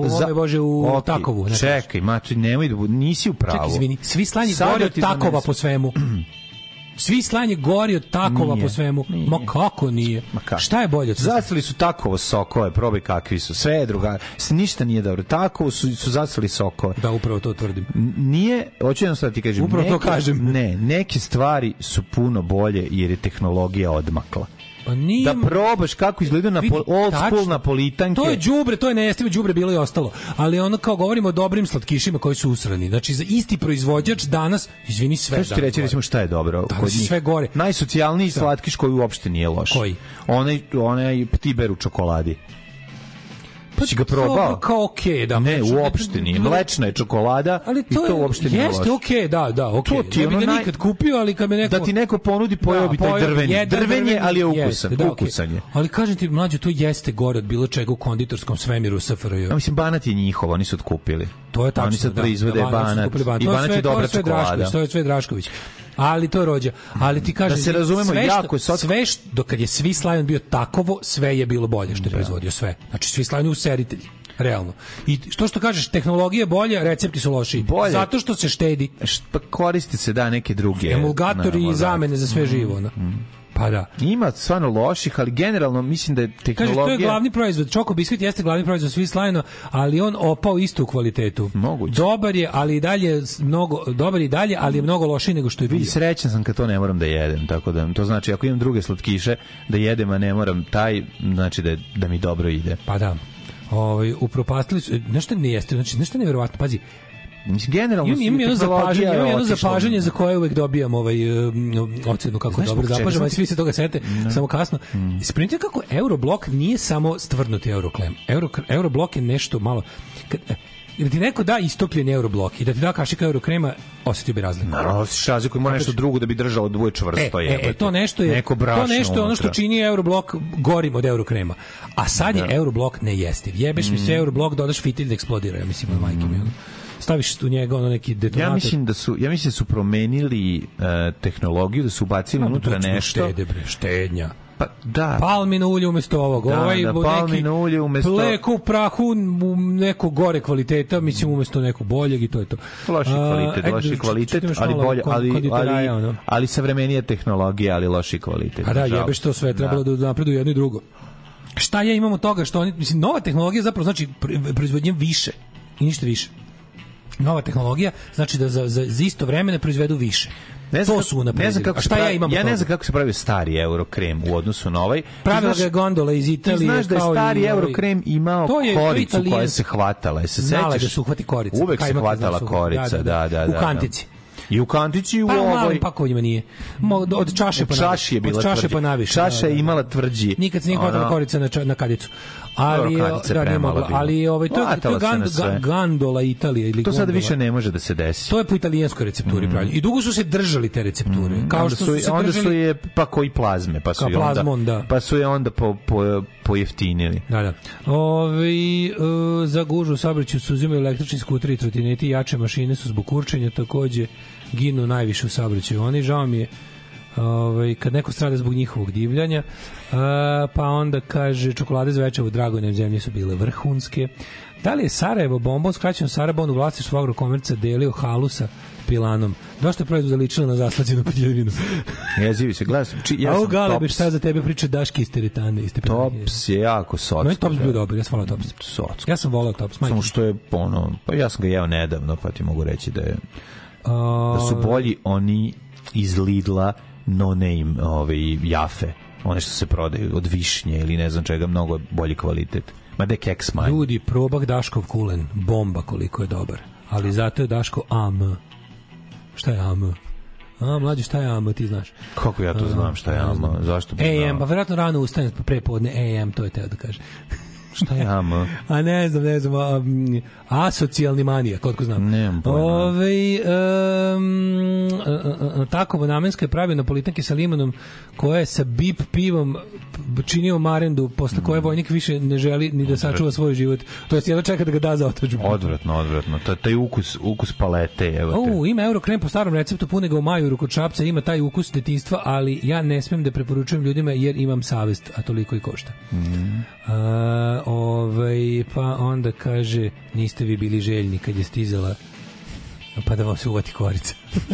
U Takovu. Čekaj, mači, nemoj da nisi u pravu. Čekaj, izvini. Svi slanje gori od Takova po svemu. Svi slanje gori od Takova po svemu. Ma kako nije? Šta je bolje? Zasrali su Takovo sokove, probaj kakvi su. Sve je druga. Ništa nije dobro. Takovo su zasrali sokove. Da, upravo to tvrdim. Nije, hoću jednostavno ti kažem. Upravo to kažem. Ne, neke stvari su puno bolje jer je tehnologija odmakla. Pa nije, da probaš kako izgleda na old school napolitanke. To je đubre, to je nejestivo đubre bilo i ostalo. Ali ono kao govorimo o dobrim slatkišima koji su usrani. Znači za isti proizvođač danas, izvini, sve. Kako ti reći recimo šta je dobro kod njih? Sve gore. Najsocijalniji slatkiš koji uopšte nije loš. Koji? Onaj Tiber u čokoladi. Pa si ga probao? Kao okej, da. Ne, uopšte nije. Mlečna je čokolada i to uopšte nije loše. Jeste okej, da, okej. To ti ono nikad kupio, ali kad me neko... Da ti neko ponudi, pojeo bi taj drvenje. Drvenje, ali je ukusan je. Ali kažem ti, mlađe, to jeste gore od bilo čega u konditorskom svemiru SFRJ. Ja mislim, Banat je njihov, oni su otkupili. To je tačno, oni sad proizvode Banat. I Banat je dobra čokolada. To je sve Drašković. Ali to je Rođa. Ali ti kažem, da se razumemo, sve kad je Svi Slajon bio Takovo, sve je bilo bolje što je proizvodio sve. Znači Svi Slajon je useritelj. Realno. I što kažeš, tehnologija je bolja, recepti su lošiji. Zato što se štedi. Pa koristi se neke druge. Emulgatori i zamene za sve živo. Pa da. Ima stvarno loših, ali generalno mislim da je tehnologija... Kaže, to je glavni proizvod. Čoko biskvit jeste glavni proizvod Svi Slajno, ali on opao isto u kvalitetu. Moguće. Dobar je, ali i dalje ali je mnogo lošiji nego što je bio. Srećan sam kad to ne moram da jedem, tako da to znači ako imam druge slatkiše da jedem, a ne moram taj, znači da mi dobro ide. Pa da. Upropastili su, nešto ne jeste, znači nešto nevjerovatno, pazi. Generalno imam jedno zapažanje za koje uvek dobijam ocenu kako dobro zapažam, ali svi se toga sete, samo kasno. Spremite kako Euroblok nije samo stvrnuti Euroklem. Euroblok je nešto malo... Da ti neko da istopljeni Euroblok i da ti da kašika Eurokrema, osjetio bi razliku. Naravno, osjetiš razliku, ima nešto drugo da bi držalo dvoje čvrsto. To nešto je ono što čini Euroblok gorim od Eurokrema. A sad je Euroblok nejestiv. Jebeš mi se Euroblok, dodaš fitilj da eksplodira, ja mislim, od majke mi. Staviš u njega neki detonator. Ja mislim da su promenili tehnologiju, da su ubacili unutra nešto. Štednja. Pa da. Palmino ulje umjesto ovog. Palmino ulje umjesto... Mleko u prahu neko gore kvaliteta, mislim umjesto nekog boljeg i to je to. Loši kvalitet, ali bolje, ali savremenija tehnologija, ali loši kvalitet. A da, jebeš to sve, trebalo da napredu jedno i drugo. Šta ja imam od toga što oni, mislim, nova tehnologija zapravo znači proizvodnje više i ništa više. Nova tehnologija znači da za isto vreme ne proizvedu više. To su unapredili. Ja ne znam kako se pravi stari Eurokrem u odnosu na ovaj. Pravila ga gondola iz Italije. Ti znaš da je stari Eurokrem imao koricu koja se hvatala. Se znala da se uhvati korica. Uvek se hvatala korica, da. U kantici. I u kantici i u ovoj. Pa malim pakovima nije. Od čaše pa naviše. Je bila tvrđi. Čaša je imala tvrđi. Nikad se nije hvatala korica na kadicu. Ali to je gondola Italije ili to sada više ne može da se desi. To je po italijanskoj recepturi pravljeno. I dugo su se držali te recepture. Kao što su se onda su je pa koji plazme, pa su je onda pojeftinili. Da. Za gužvu u saobraćaju su uzimaju električni skuteri i trotineti, jače mašine su zbog kurčenja, takođe ginu najviše u saobraćaju. Oni, žao mi je, kad neko strada zbog njihovog divljanja, pa onda kaže čokolade za večer u Dragonem zemlji su bile vrhunske. Da li je Sarajevo bombon, skraćeno Sarabon, u vlasništvu Agrokomerca delio halu sa pilanom? Došto je proizvod zaličilo na zaslađenu piljevinu? Jezivi se, gledam. Ja sam Galebe, šta za tebe priča Daški iz Teretane? Tops je jako socko. No i Tops bio dobar, ja sam volao Tops. Ja sam volao Tops. Samo što je pa ja sam ga jeo nedavno, pa ti mogu reći da je da su bolji oni iz Lidla no name jafe, one što se prodaju od višnje ili ne znam čega, mnogo bolji kvalitet. Ma da je keks manj. Ljudi, probak Daškov kulen, bomba koliko je dobar, ali zato je Daško AM. Šta je AM? Mlađe, šta je AM, ti znaš? Kako ja to znam šta je AM? Zašto bi znao? AM, pa vjerojatno rano ustane prepodne, AM, to je teo da kaže. Šta je AM? A ne znam, asocijalni manijak, kotko znam. Nemam pojma. Takovo namenska je pravio napolitanke sa limanom koja je sa bip pivom činio marendu, posle koje vojnik više ne želi ni da sačuva svoj život. To jest jedno čeka da ga da za otadžbu. Odvratno. Taj ukus palete. Ima Eurokrem po starom receptu, pune ga u maju kod Šapca, ima taj ukus detinjstva, ali ja ne smem da preporučujem ljudima jer imam savest, a toliko i košta. Pa onda kaže, niste vi bili željni kad je stizala, pa da vam se uvati korica.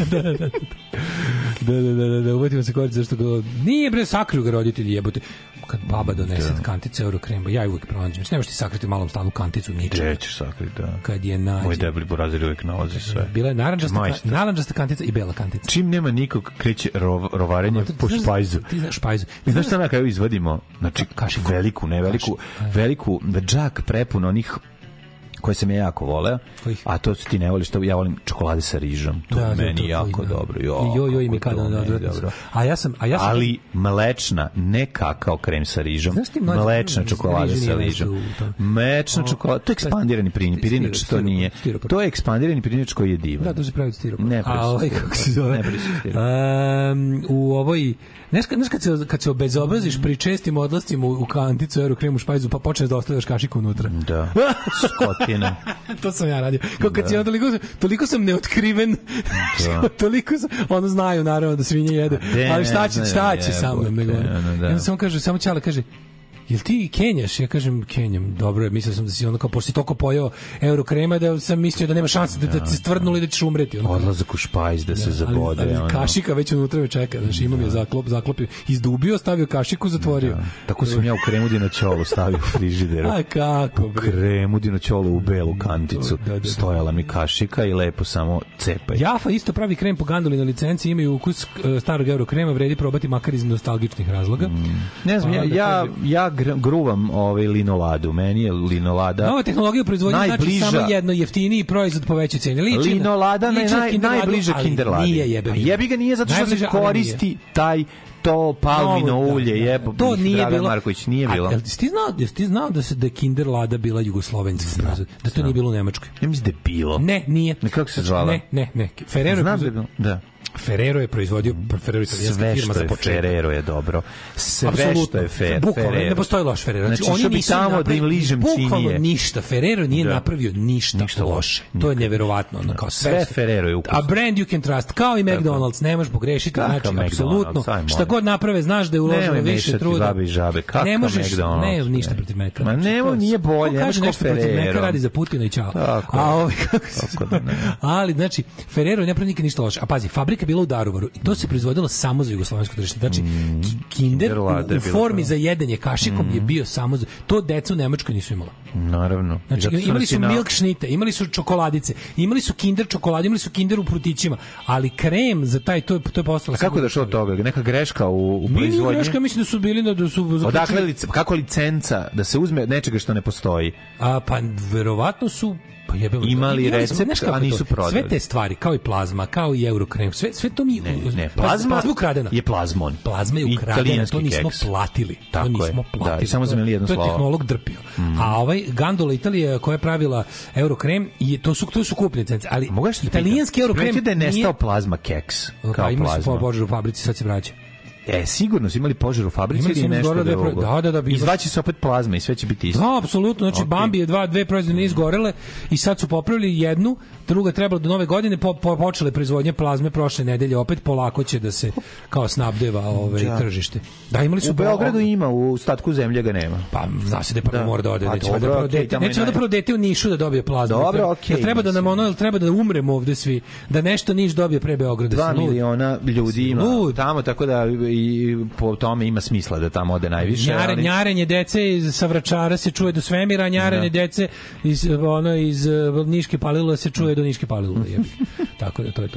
Da, uvatimo se korica, zašto ga nije, bre, sakriju ga roditelji, jebote. Kad baba donese kantice Eurokrema, ja uvijek pronađem. Ne možeš ti sakriti u malom stanu kanticu ničega. Gde ćeš sakriti, da. Kad je nađe. Moj debeli burazir uvijek nalazi sve. Bila je naranđasta kantica i bela kantica. Čim nema nikog, kreće rovarenje po špajzu. Ti znaš špajzu. I znaš šta na kraju izvadimo? Znači, veliku, džak prepun onih koje sam ja jako voleo, a to ti ne voliš, ja volim čokolade sa rižom. To je meni jako dobro. Joj, mi kada dobro. Ali mlečna, ne kakao krem sa rižom, mlečna čokolada sa rižom. Mlečna čokolada, to je ekspandirani pirinač, to nije. To je ekspandirani pirinač koji je divan. Da, to se pravi od stiropora. Ne pravi u ovoj, znaš kad se obezobraziš pri čestim odlascima u kanticu Eurokremu špajzu, pa počneš da ostavljaš kašiku unutra. Da, skotina. To sam ja radio. Kao kad si toliko sam neotkriven, toliko sam, ono znaju naravno da svinje jede, ali šta će sa mnom? Samo Ćale kaže, jel ti kenjaš? Ja kažem, kenjam. Dobro je, mislio sam da si ono kao, pošto si toliko pojeo Eurokrema, da sam mislio da nema šanse da se stvrdnuli da ćeš umreti. Odlazak u špajz da se zabode. Ali kašika već unutra me čeka. Znači, imam je zaklopio. Izdubio, stavio kašiku, zatvorio. Tako sam ja u kremu dinoćolu stavio u frižideru. A kako? U kremu dinoćolu u belu kanticu. Stojala mi kašika i lepo samo cepaj. Jafa isto pravi krem po gandoli na licenci, imaju ukus starog Eurokrema, vredi probati makar iz nostalgičnih razloga. Ne znam, ja gruvam linoladu. Meni je linolada nova tehnologija proizvodnje, znači samo jedno jeftiniji proizvod po većoj ceni. Linolada najbliže Kinderladu. Nije jebi ga, nije zato što se koristi to palmino ulje, to nije bilo. Marković, nije bilo. Jel ti znao da je Kinderlada bila jugoslovenski proizvod? Da to nije bilo u Nemačkoj? Ja mislim da je bilo. Ne, nije. Kako se zvala? Ne. Ferrero je Ferrero je proizvodio, sve što je Ferrero je dobro. Sve što je Ferrero. Ne postoji loš Ferrero. Znači oni nisu tamo da im ližem činije. Bukvalno ništa. Ferrero nije napravio ništa loše. To je neverovatno. Sve Ferrero je ukus. A brand you can trust, kao i McDonald's, nemaš pogrešiti. Znači, apsolutno. Šta god naprave, znaš da je uloženo više truda. Ne možeš, ne, ništa protiv Meka. Ma nemo, nije bolje. Kaže nešto protiv Meka, radi za Putina i čao. Ali, znači, Ferrero ne napravio nikad ništa loše. A pazi, fabrika bila u Daruvaru i to se proizvodilo samo za jugoslovensko tržište. Znači, Kinder u formi za jedenje kašikom je bio samo za... To deca u Nemačkoj nisu imala. Naravno. Znači, imali su milk šnite, imali su čokoladice, imali su Kinder čokolade, imali su Kinder u prutićima, ali krem za taj, to je postalo... A kako je došlo od toga? Neka greška u proizvodnji? Nije greška, mislim da su bili... Da su odakle, kako licenca da se uzme nečega što ne postoji? Pa verovatno su imali recept, a nisu prodali. Sve te stvari, kao i plazma, kao i Eurokrem, sve to mi... Ne, plazma je ukradena. Je plazmon. Plazma je ukradena, to nismo platili. Tako to nismo platili. Da, i samo zamenili jedno slovo. To je tehnolog drpio. A ovaj Gandola Italija koja je pravila Eurokrem, to su kupne licence, ali italijanski Eurokrem... Primetio da je nestao plazma keks, kao plazma. Imali su požar u fabrici, sad se vraća. Sigurno su imali požar u fabrici ili nešto drugo. Da. Izvaći se opet plazma i sve će biti isto. Da, apsolutno. Znači, Bambi je dve proizvodne izgorele i sad su popravili jednu, druga trebala do nove godine, počele proizvodnje plazme prošle nedelje, opet polako će da se kao snabdeva tržište. Da, imali su... U Beogradu ima, u ostatku zemlje ga nema. Pa, zna se da prvo mora da ode. Neće da prvo dete u Nišu da dobije plazmu. Dobro, okej. Treba da nam treba da umremo ovde svi. Da nešto Niš dobije pre Beograda. 2 miliona ljudi ima tamo, tako da i po tome ima smisla da tamo ode najviše. Njarenje dece sa Vračara se čuje do svemira, njarenje dece iz Niške Palilule se čuje do Niške Palilule. Tako da to je to.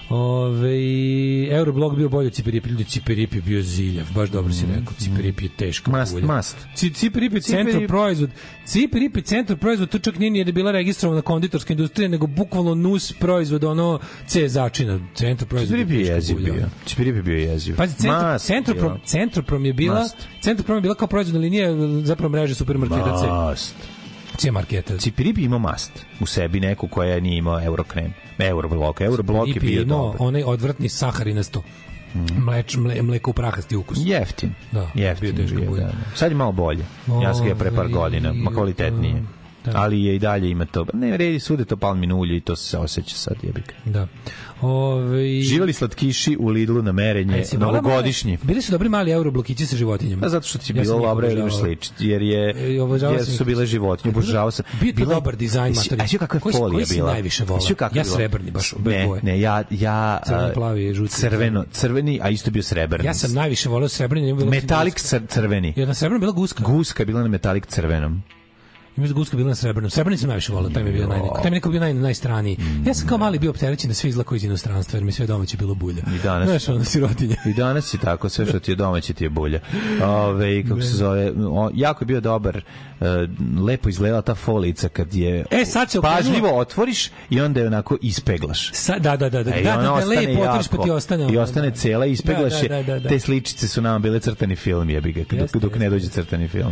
Euroblog bio bolje od Cipiripi. Ljudi, Cipiripi bio ziljav, baš dobro si rekao. Cipiripi je teška bulja. Mast. Cipiripi centar proizvod. Cipiripi centar proizvod, to čak nije da je bila registrovana konditorska industrija, nego bukvalno nus proizvod, ono C začina. Centar proizvod. Cipiripi bio jeziv. Pazi, Centroprom je bila kao proizvodna linija zapravo mreže supermarketa C. C marketa. Cipiripi ima mast u sebi neku koja nije imao Eurokrem. Euroblok je bio dobar. Onaj odvratni saharinasto. Mleko u prahasti ukus. Jeftin. Bio. Sad je malo bolje. Ja sam ga pre par godina, kvalitetnije. Ali je i dalje ima to. Ne, redi sude to palmin ulje i to se osjeća sad, jebik. Da. Živeli slatkiši u Lidlu na merenje novogodišnji. Bili su dobri mali euroblokići sa životinjama. Zato što ti je bilo dobro ili sličiti, jer su bile životinje. Obožavao sam. Bio je dobar dizajn materija. A kakva je folija bila? Koji si najviše volao? Ja srebrni baš. Ne, ja crveni, plavi, žuti. Crveni, a isto bio srebrni. Ja sam najviše volao srebrni. Metalik crveni. I na srebrnom bila guska. Guska je bila na metalik crvenom. Ima guska bila na srebrnom. Srebrni sam najviše volao, taj mi je bio nekako bio najstraniji. Ja sam kao mali bio opterećen da sve izlako iz inostranstva, jer mi sve domaće bilo bulja. I danas. Znaš, ono sirotinje. I danas je tako, sve što ti je domaće ti je bulja. Kako se zove, jako je bio dobar, lepo izgledala ta folica kad je pažljivo otvoriš i onda je onako ispeglaš. Da, lepo otvoriš pa ti ostane. I ostane cela, ispeglaš je. Te sličice su nama bile crtani film, jebi ga, dok ne dođe crtani film.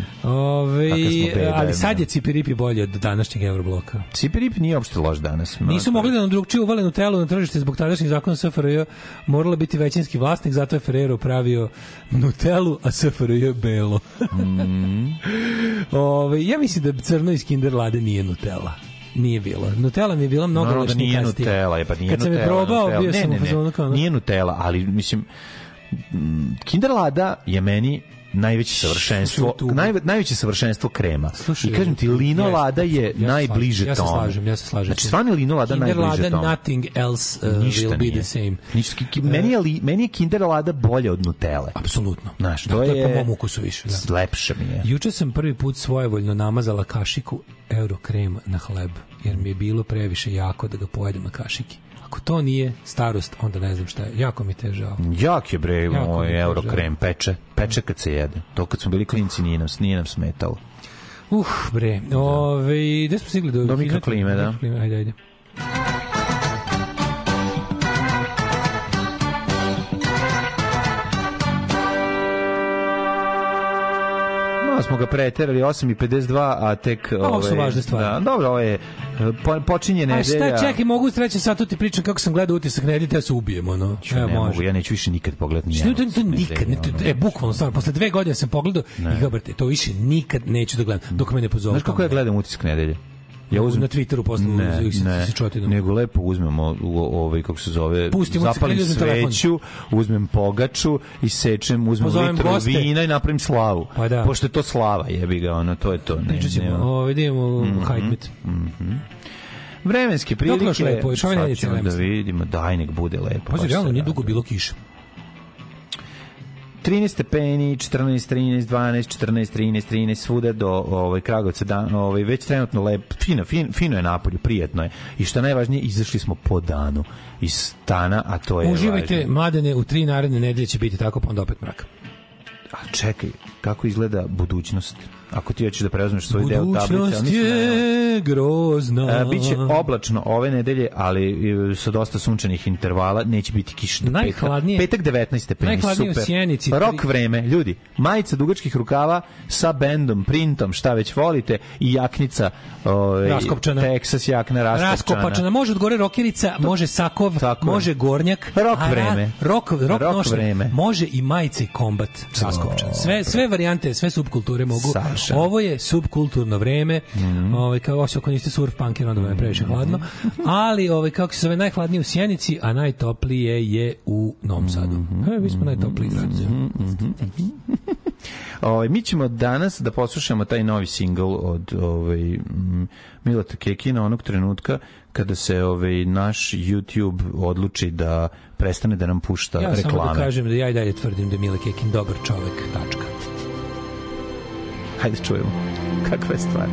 Ali sad je Cipiripi bolje od današnjeg Eurobloka. Cipiripi nije uopšte loš danas. Nisu mogli da nam drugčije uvale Nutellu na tržište zbog tadašnjih zakona SFRJ. Morala biti većinski vlasnik, zato je Ferrero pravio Nutellu, a SFRJ belo. Ja mislim da crno iz Kinderlade nije Nutella. Nije bilo. Nutella mi je bila mnogo lešnija. Nije Nutella, pa nije Nutella. Kad sam je probao, bio sam u fazonu kao... Nije Nutella, ali mislim Kinderlada je meni najveće savršenstvo krema. I kažem ti, Linolada je najbliže tome. Ja se slažem. Znači, stvarno je Linolada najbliže tome. Nothing else will be the same. Meni je Kinderlada bolje od Nutelle. Apsolutno. Znaš, to je po mom ukusu više. Lepše mi je. Juče sam prvi put svojevoljno namazala kašiku Eurokrema na hleb, jer mi je bilo previše jako da ga pojedem na kašiki. Ako to nije starost, onda ne znam šta je. Jako mi te žao. Jak je bre, moj Eurokrem, peče kad se jede. To kad smo bili klinci nije nam smetalo. Bre. Gde smo stigli do mikroklime, da? Ajde. Smo ga preterali 8:52, a tek ovo su važne stvari. Da, dobro, ovo je počinje nedelja. Čekaj, mogu treći sat ti pričam kako sam gledao Utisak nedelje, te se ubijemo, no. Ja neću više nikad pogledati nikad. Bukvalno stvarno, posle 2 godine sam pogledao i Gabrte, to više nikad neću da gledam dok me ne pozove. Znaš kako ja gledam Utisak nedelje? Ja uzmem na Twitteru postavim nego lepo uzmemo kako se zove, zapalim sveću, uzmem pogaču i uzmem litru vina i napravim slavu. Pošto je to slava, jebi ga, to je to. Pričat ćemo, idemo Hajtmet. Vremenske prilike. Dok lepo, još ove nedelje cijela da vidimo, daj nek bude lepo. Pazi, realno nije dugo bilo kiša. 13 stepeni, 14, 13, 12, 14, 13, 13, svuda do Kragovca, već trenutno lep, fino je napolju, prijatno je. I što najvažnije, izašli smo po danu iz stana, a to je uživajte, važnije. Mladene, u 3 naredne nedelje će biti tako, pa onda opet mrak. A čekaj, kako izgleda budućnost? Ako ti hoćeš da preuzmeš svoj deo tablice... Budućnost je grozna. Biće oblačno ove nedelje, ali sa dosta sunčanih intervala, neće biti kiša do najhladnije, petak 19 stepeni, najhladnije super. U Sjenici. Rok vreme, ljudi, majica dugačkih rukava sa printom, šta već volite, i jaknica, raskopčana. Texas jakna raskopčana. Može od gore rokerica, može sakov, može gornjak. Rok vreme. Rok vreme. Može i majica i kombat raskopčan. Sve varijante, sve subkulture mogu. Ovo je subkulturno vreme. Kao ako niste surf punker, onda vam je previše hladno. Ali kako se zove, najhladnije u Sjenici, a najtoplije je u Novom Sadu. Mi smo najtopliji grad. Mi ćemo danas da poslušamo taj novi singl od Mileta Kekina, onog trenutka kada se naš YouTube odluči da prestane da nam pušta reklame. Ja samo da kažem da ja i dalje tvrdim da je Mile Kekin dobar čovek, tačka. Hajde čujemo kakva je stvar.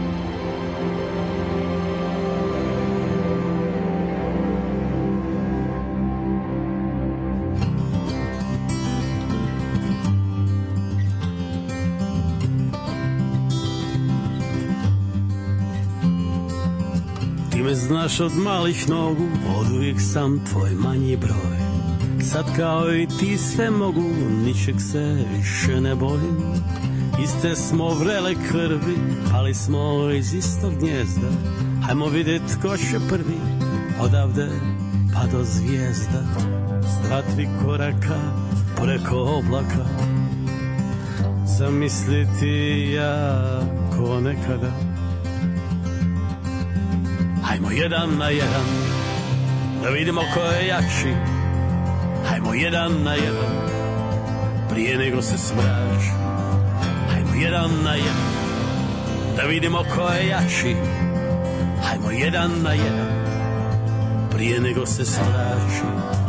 Ti me znaš od malih nogu, od uvijek sam tvoj manji broj. Sad kao i ti sve mogu, ničeg se više ne bojim. Iste smo vrele krvi, ali smo iz istog gnjezda. Hajmo vidjet ko će prvi, odavde pa do zvijezda. S 2-3 koraka preko oblaka, zamisliti jako nekada. Hajmo 1 na 1, da vidimo ko je jači. Hajmo 1 na 1, prije nego se smrači. 1 na 1, da vidimo ko je jači. Hajmo 1 na 1, prije nego se strači.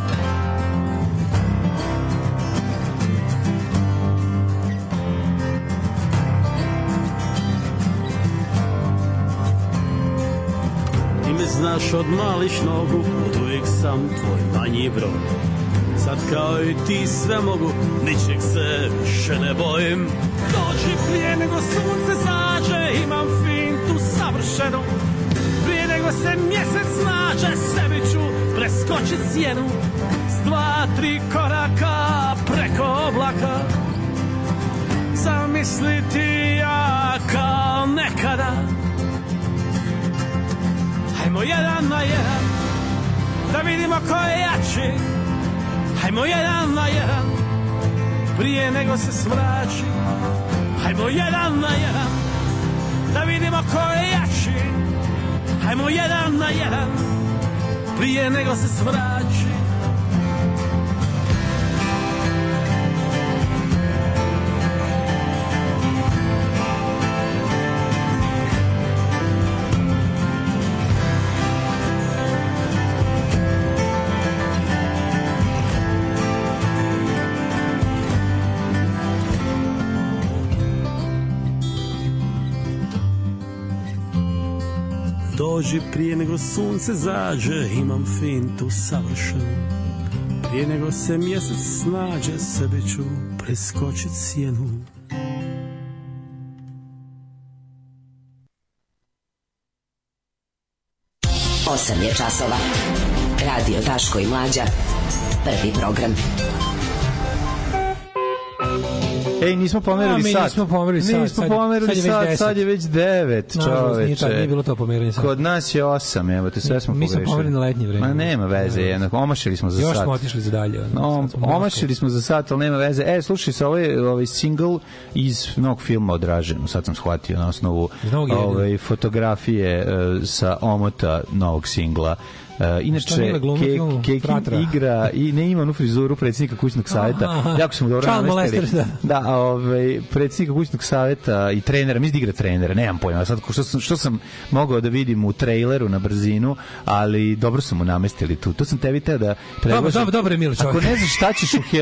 Ti me znaš od malih nogu, od uvijek sam tvoj manji broj. Sad kao i ti sve mogu, ničeg se više ne bojim. Dođi prije nego sunce zađe, imam fintu savršenu. Prije nego se mjesec nađe, sebi ću preskočit sjenu. S 2-3 koraka preko oblaka, zamisliti ja kao nekada. Hajmo 1 na 1, da vidimo ko je jači. Hajmo 1 na 1, prije nego se smrači. Hajmo 1 na 1, da vidimo ko je jači. Hajmo 1 na 1, prije nego se smrači. Dođi prije nego sunce zađe, imam fintu savršenu. Prije nego se mjesec snađe, sebi ću preskočit sjenu. Osam je časova. Radio Daško i Mlađa. Prvi program. Ej, nismo pomerili sat. Nismo pomerili sat, sad je već 9, čoveče. Nije bilo to pomeranje sat. Kod nas je 8, evo te, sve smo pogrešili. Mi smo pomerili na letnje vreme. Ma nema veze, jednako, omašili smo za sat. Još smo otišli za dalje. Omašili smo za sat, ali nema veze. Slušaj se, ovaj single iz novog filma Odraženo, sad sam shvatio na osnovu fotografije sa omota novog singla. Inače, Kekin Fratra. igra i ne ima onu frizuru predsjednika kućnog savjeta. Jako smo dobro namestili. Da, predsjednika kućnog savjeta i trenera, mislim da igra trenera, nemam pojma. Sad, što sam mogao da vidim u traileru na brzinu, ali dobro su mu namestili tu. To sam tebi teo da predložim. Dobro je Milo čovjek. Ako ne znaš šta ćeš u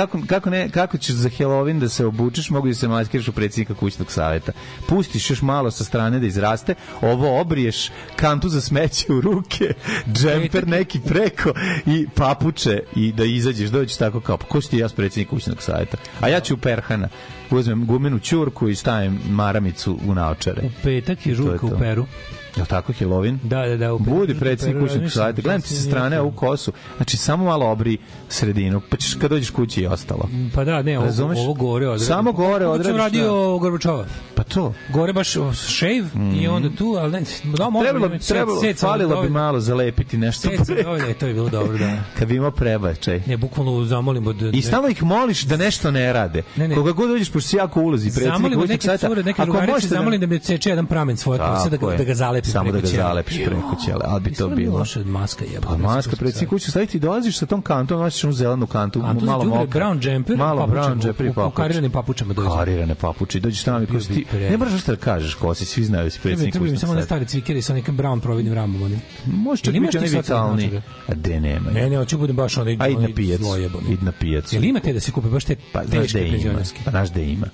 kako ćeš za Halloween da se obučeš, mogu da se maskiraš u predsjednika kućnog savjeta. Pustiš još malo sa strane da izraste, ovo obriješ, kantu za smeće u ruke, džemper neki preko i papuče i da izađeš, dođeš tako kao, ko si ti ja s predsjednik kućnog savjeta? A ja ću u Perhana, uzmem gumenu ćurku i stavim maramicu u naočare. U petak je žurka u Peru. Je li tako Halloween? Da. Budi predsjednik kućnog savjeta. Gledam ti sa strane ovu kosu. Znači, samo malo obri sredinu. Pa ćeš kad dođeš kući i ostalo. Pa da, ne, ovo gore odradiš. Samo gore odradiš. Kako sam radio Gorbačova? Pa to. Gore baš shave i onda tu, ali ne, trebalo, falilo bi malo zalepiti nešto preko. Ne, to je bilo dobro, da. Kad bi imao prebačaj. Ne, bukvalno zamolim od... I stalno ih moliš da nešto ne rade. Koga god dođeš, pošto si jako ulazi predsjednik kućnog savjeta. Neke drugarice zamolim da mi ceče jedan pramen svoje kose, da ga zalepim samo da ga zalepiš preko ćele, ali bi to bilo. Loša maska jeba. Pa maska predsjednik kućnog savjeta, ti dolaziš sa tom kantom, nosiš onu zelenu kantu, malo mokra. Brown jumper, malo brown jumper i papuče. Kariranim papučama dođeš. Karirane papuče, dođeš tamo i kosti. Ne moraš šta da kažeš, kosi, svi znaju da si predsjednik kućnog savjeta. Samo na stare cvikere sa nekim brown providnim ramom onim. Može čak biti vitalni. A de nema. Ne, hoću budem baš onaj zlojebani. Idi na pijacu. Jel imate da se kupe baš te teške penzionerske? Pa znaš da ima.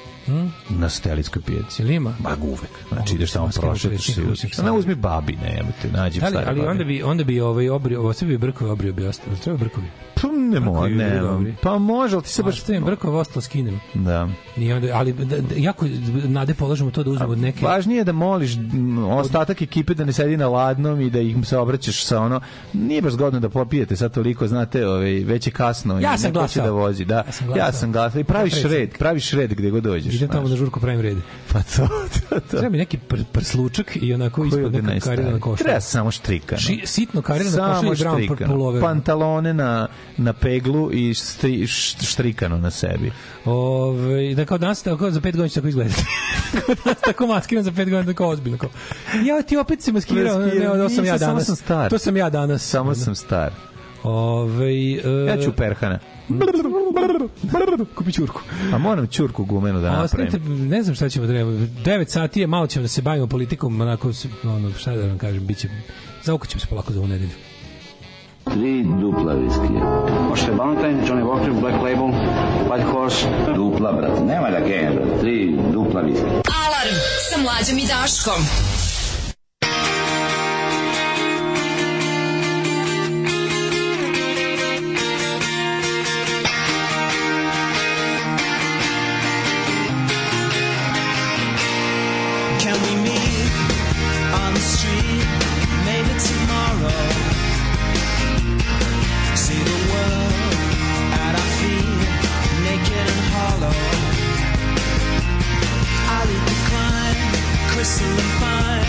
Na Stelickoj pijaci. Jel ima? Ba uvek. Znači ideš tamo prošetaš se. Ne uzmi babi, ne, nađi stare. Ali onda bi obrio, sve bi brkovi obrio bi ostalo. Treba brkovi. Pa ne može, pa može, ali ti se baš stavim brkove ostalo skinem. Da. I onda, ali jako nade polažemo to da uzmemo od neke. Važnije je da moliš ostatak ekipe da ne sedi na ladnom i da ih se obraćaš sa ono. Nije baš zgodno da popijete sad toliko, znate, već je kasno. Ja sam glasao. Da vozi, da. Ja sam glasao i praviš red gde god dođeš. Idem tamo na žurku, pravim red. Pa to. Treba mi neki prslučak i onako ispod neka karirana košulja. Treba samo štrikano. Sitno karirana košulja i brown pullover. Pantalone na peglu i štrikano na sebi. Da kao danas, tako za 5 godina će tako izgledati. Tako maskiran za 5 godina, tako ozbiljno. Ja ti opet se maskirao, to sam ja danas. To sam ja danas. Samo sam star. Ja ću Perhana. Kupi ćurku. A moram ćurku gumenu da napravim. Ne znam šta ćemo da treba. 9 sati je, malo ćemo da se bavimo politikom, onako, šta da vam kažem, biće, zaukaćemo se polako za ovu nedelju. 3 dupla viskija. Možete Valentine, Johnny Walker, Black Label, White Horse. Dupla, brate. Nema da genja, brate. 3 dupla viskija. Alarm sa Mlađom i Daškom. Can we meet on the street? Maybe tomorrow. See the world at our feet, naked and hollow. I'll eat the climb, crystalline fine.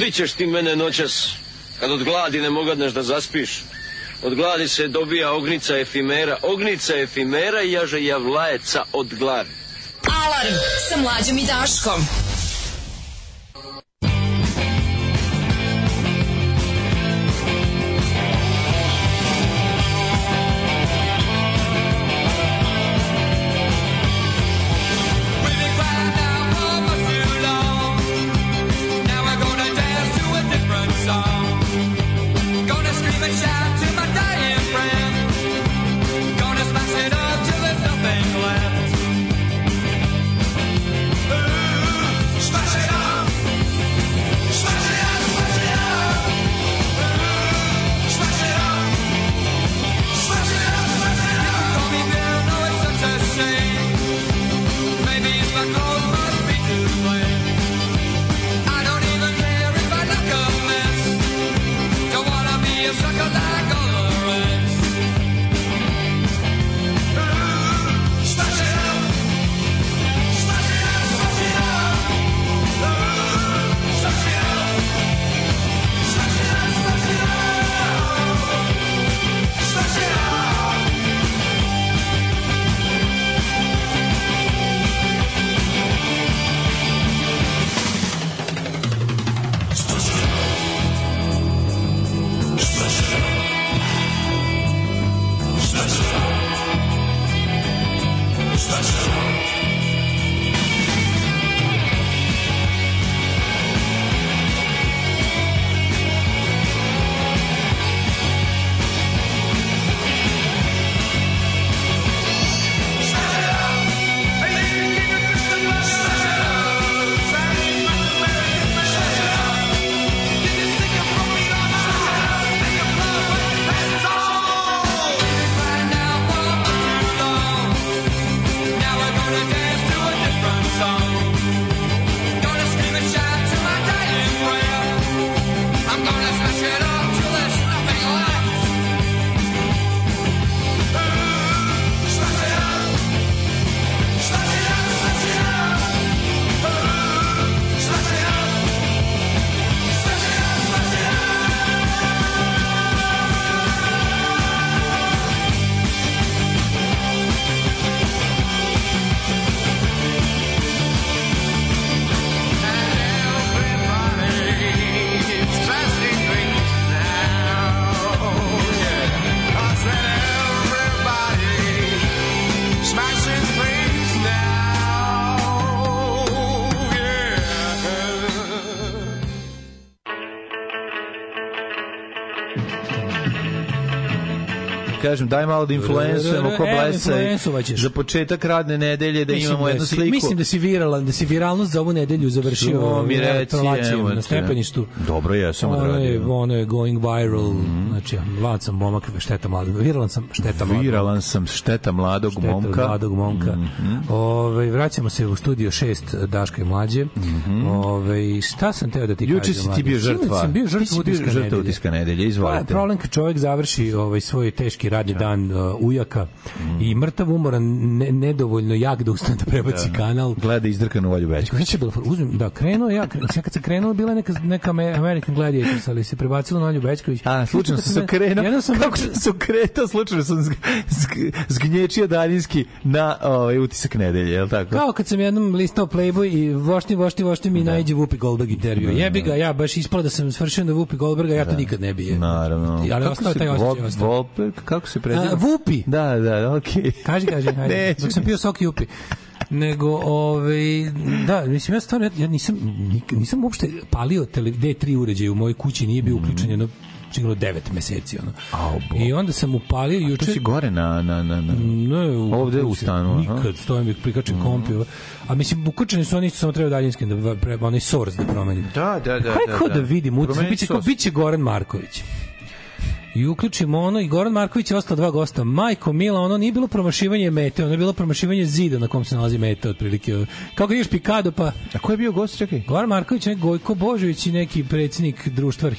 Ubićeš ti mene noćas, kad od gladi ne mogadneš da zaspiš. Od gladi se dobija ognica efimera i jaže javlajeca od gladi. Alarm sa Mlađom i Daškom. Kažem, daj malo da influensujemo ko Blesa za početak radne nedelje, da imamo jednu sliku. Mislim da si viralnost za ovu nedelju završio relacijom na stepeništu. Dobro je, samo da radim. Ono je going viral, znači, viralan sam momak, šteta mladog. Viralan sam šteta mladog momka. Vraćamo se u studio 6 Daška i Mlađe. Šta sam teo da ti kažem? Juče si ti bio žrtva. Sam bio žrtva utiska nedelje, izvolite. Problem kad čovjek završi svoj teški radni dan ujaka i mrtav umoran, nedovoljno jak da ustane da prebaci kanal. Gleda izdrkanu Olju Bećković. Krenuo ja kad sam krenuo, bila neka American Gladiators, ali se prebacilo na Olju Bećković. Slučajno sam se okrenuo. Kako sam se okretao, slučajno sam zgnječio daljinski na utisak nedelje, je li tako? Kao kad sam jednom listao Playboy i vošti mi najđe Whoopi Goldberg intervju. Jebi ga, ja baš ispalo da sam svršio na Whoopi Goldberga, ja to nikad ne bi. Naravno. Ali ostao taj osjećaj. Kako se preziva? Whoopi. Da, okej. Kaži, hajde. Dok sam pio sok i Whoopi. Nego, da, mislim, ja stvarno, ja nisam uopšte palio D3 uređaj u mojoj kući, nije bio uključen jedno sigurno 9 meseci, ono. I onda sam upalio juče. To si gore ne, ovde u stanu. Nikad stojim i prikačem kompi. A mislim, uključeni su oni, samo treba daljinski da onaj source da promenim. Da. Kako da vidim, biće Goran Marković. I uključimo ono i Goran Marković je ostao 2 gosta. Majko Mila, ono nije bilo promašivanje mete, ono je bilo promašivanje zida na kom se nalazi meta otprilike. Kako ideš Pikado pa... A ko je bio gost, čekaj? Goran Marković, Gojko Božović i neki predsjednik društva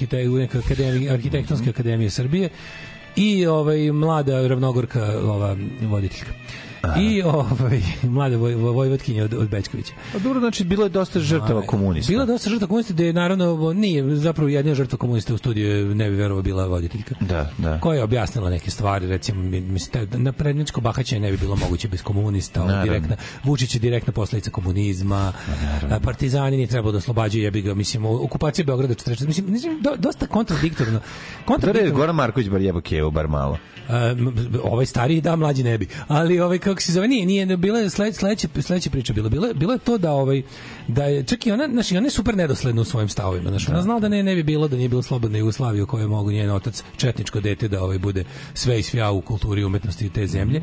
Arhitektonske akademije Srbije i mlada ravnogorka voditeljka. i mlade vojvodkinje od Bećkovića. Pa dobro, znači bilo je dosta žrtava komunista. Bilo je dosta žrtava komunista, da je naravno nije zapravo jedina žrtva komunista u studiju, ne bi verovao, bila voditeljka. Da. Koja je objasnila neke stvari, recimo mislim na prednjačko bahaćenje ne bi bilo moguće bez komunista, direktna Vučić je direktna posledica komunizma. Partizani nije trebalo da oslobađaju, jebi ga, mislim, okupacija Beograda 40. Mislim dosta kontradiktorno. Goran Marković bar jebo kevu, bar malo. Ovaj stariji da, mlađi ne bi. Ali kako se zove, nije bila je sledeća priča bilo je to da je čak i ona, znači ona je super nedosledna u svojim stavovima. Znači ona znala da ne bi bilo, da nije bilo slobodna Jugoslavija u kojoj mogu njen otac četničko dete da bude sve i svja u kulturi i umetnosti te zemlje.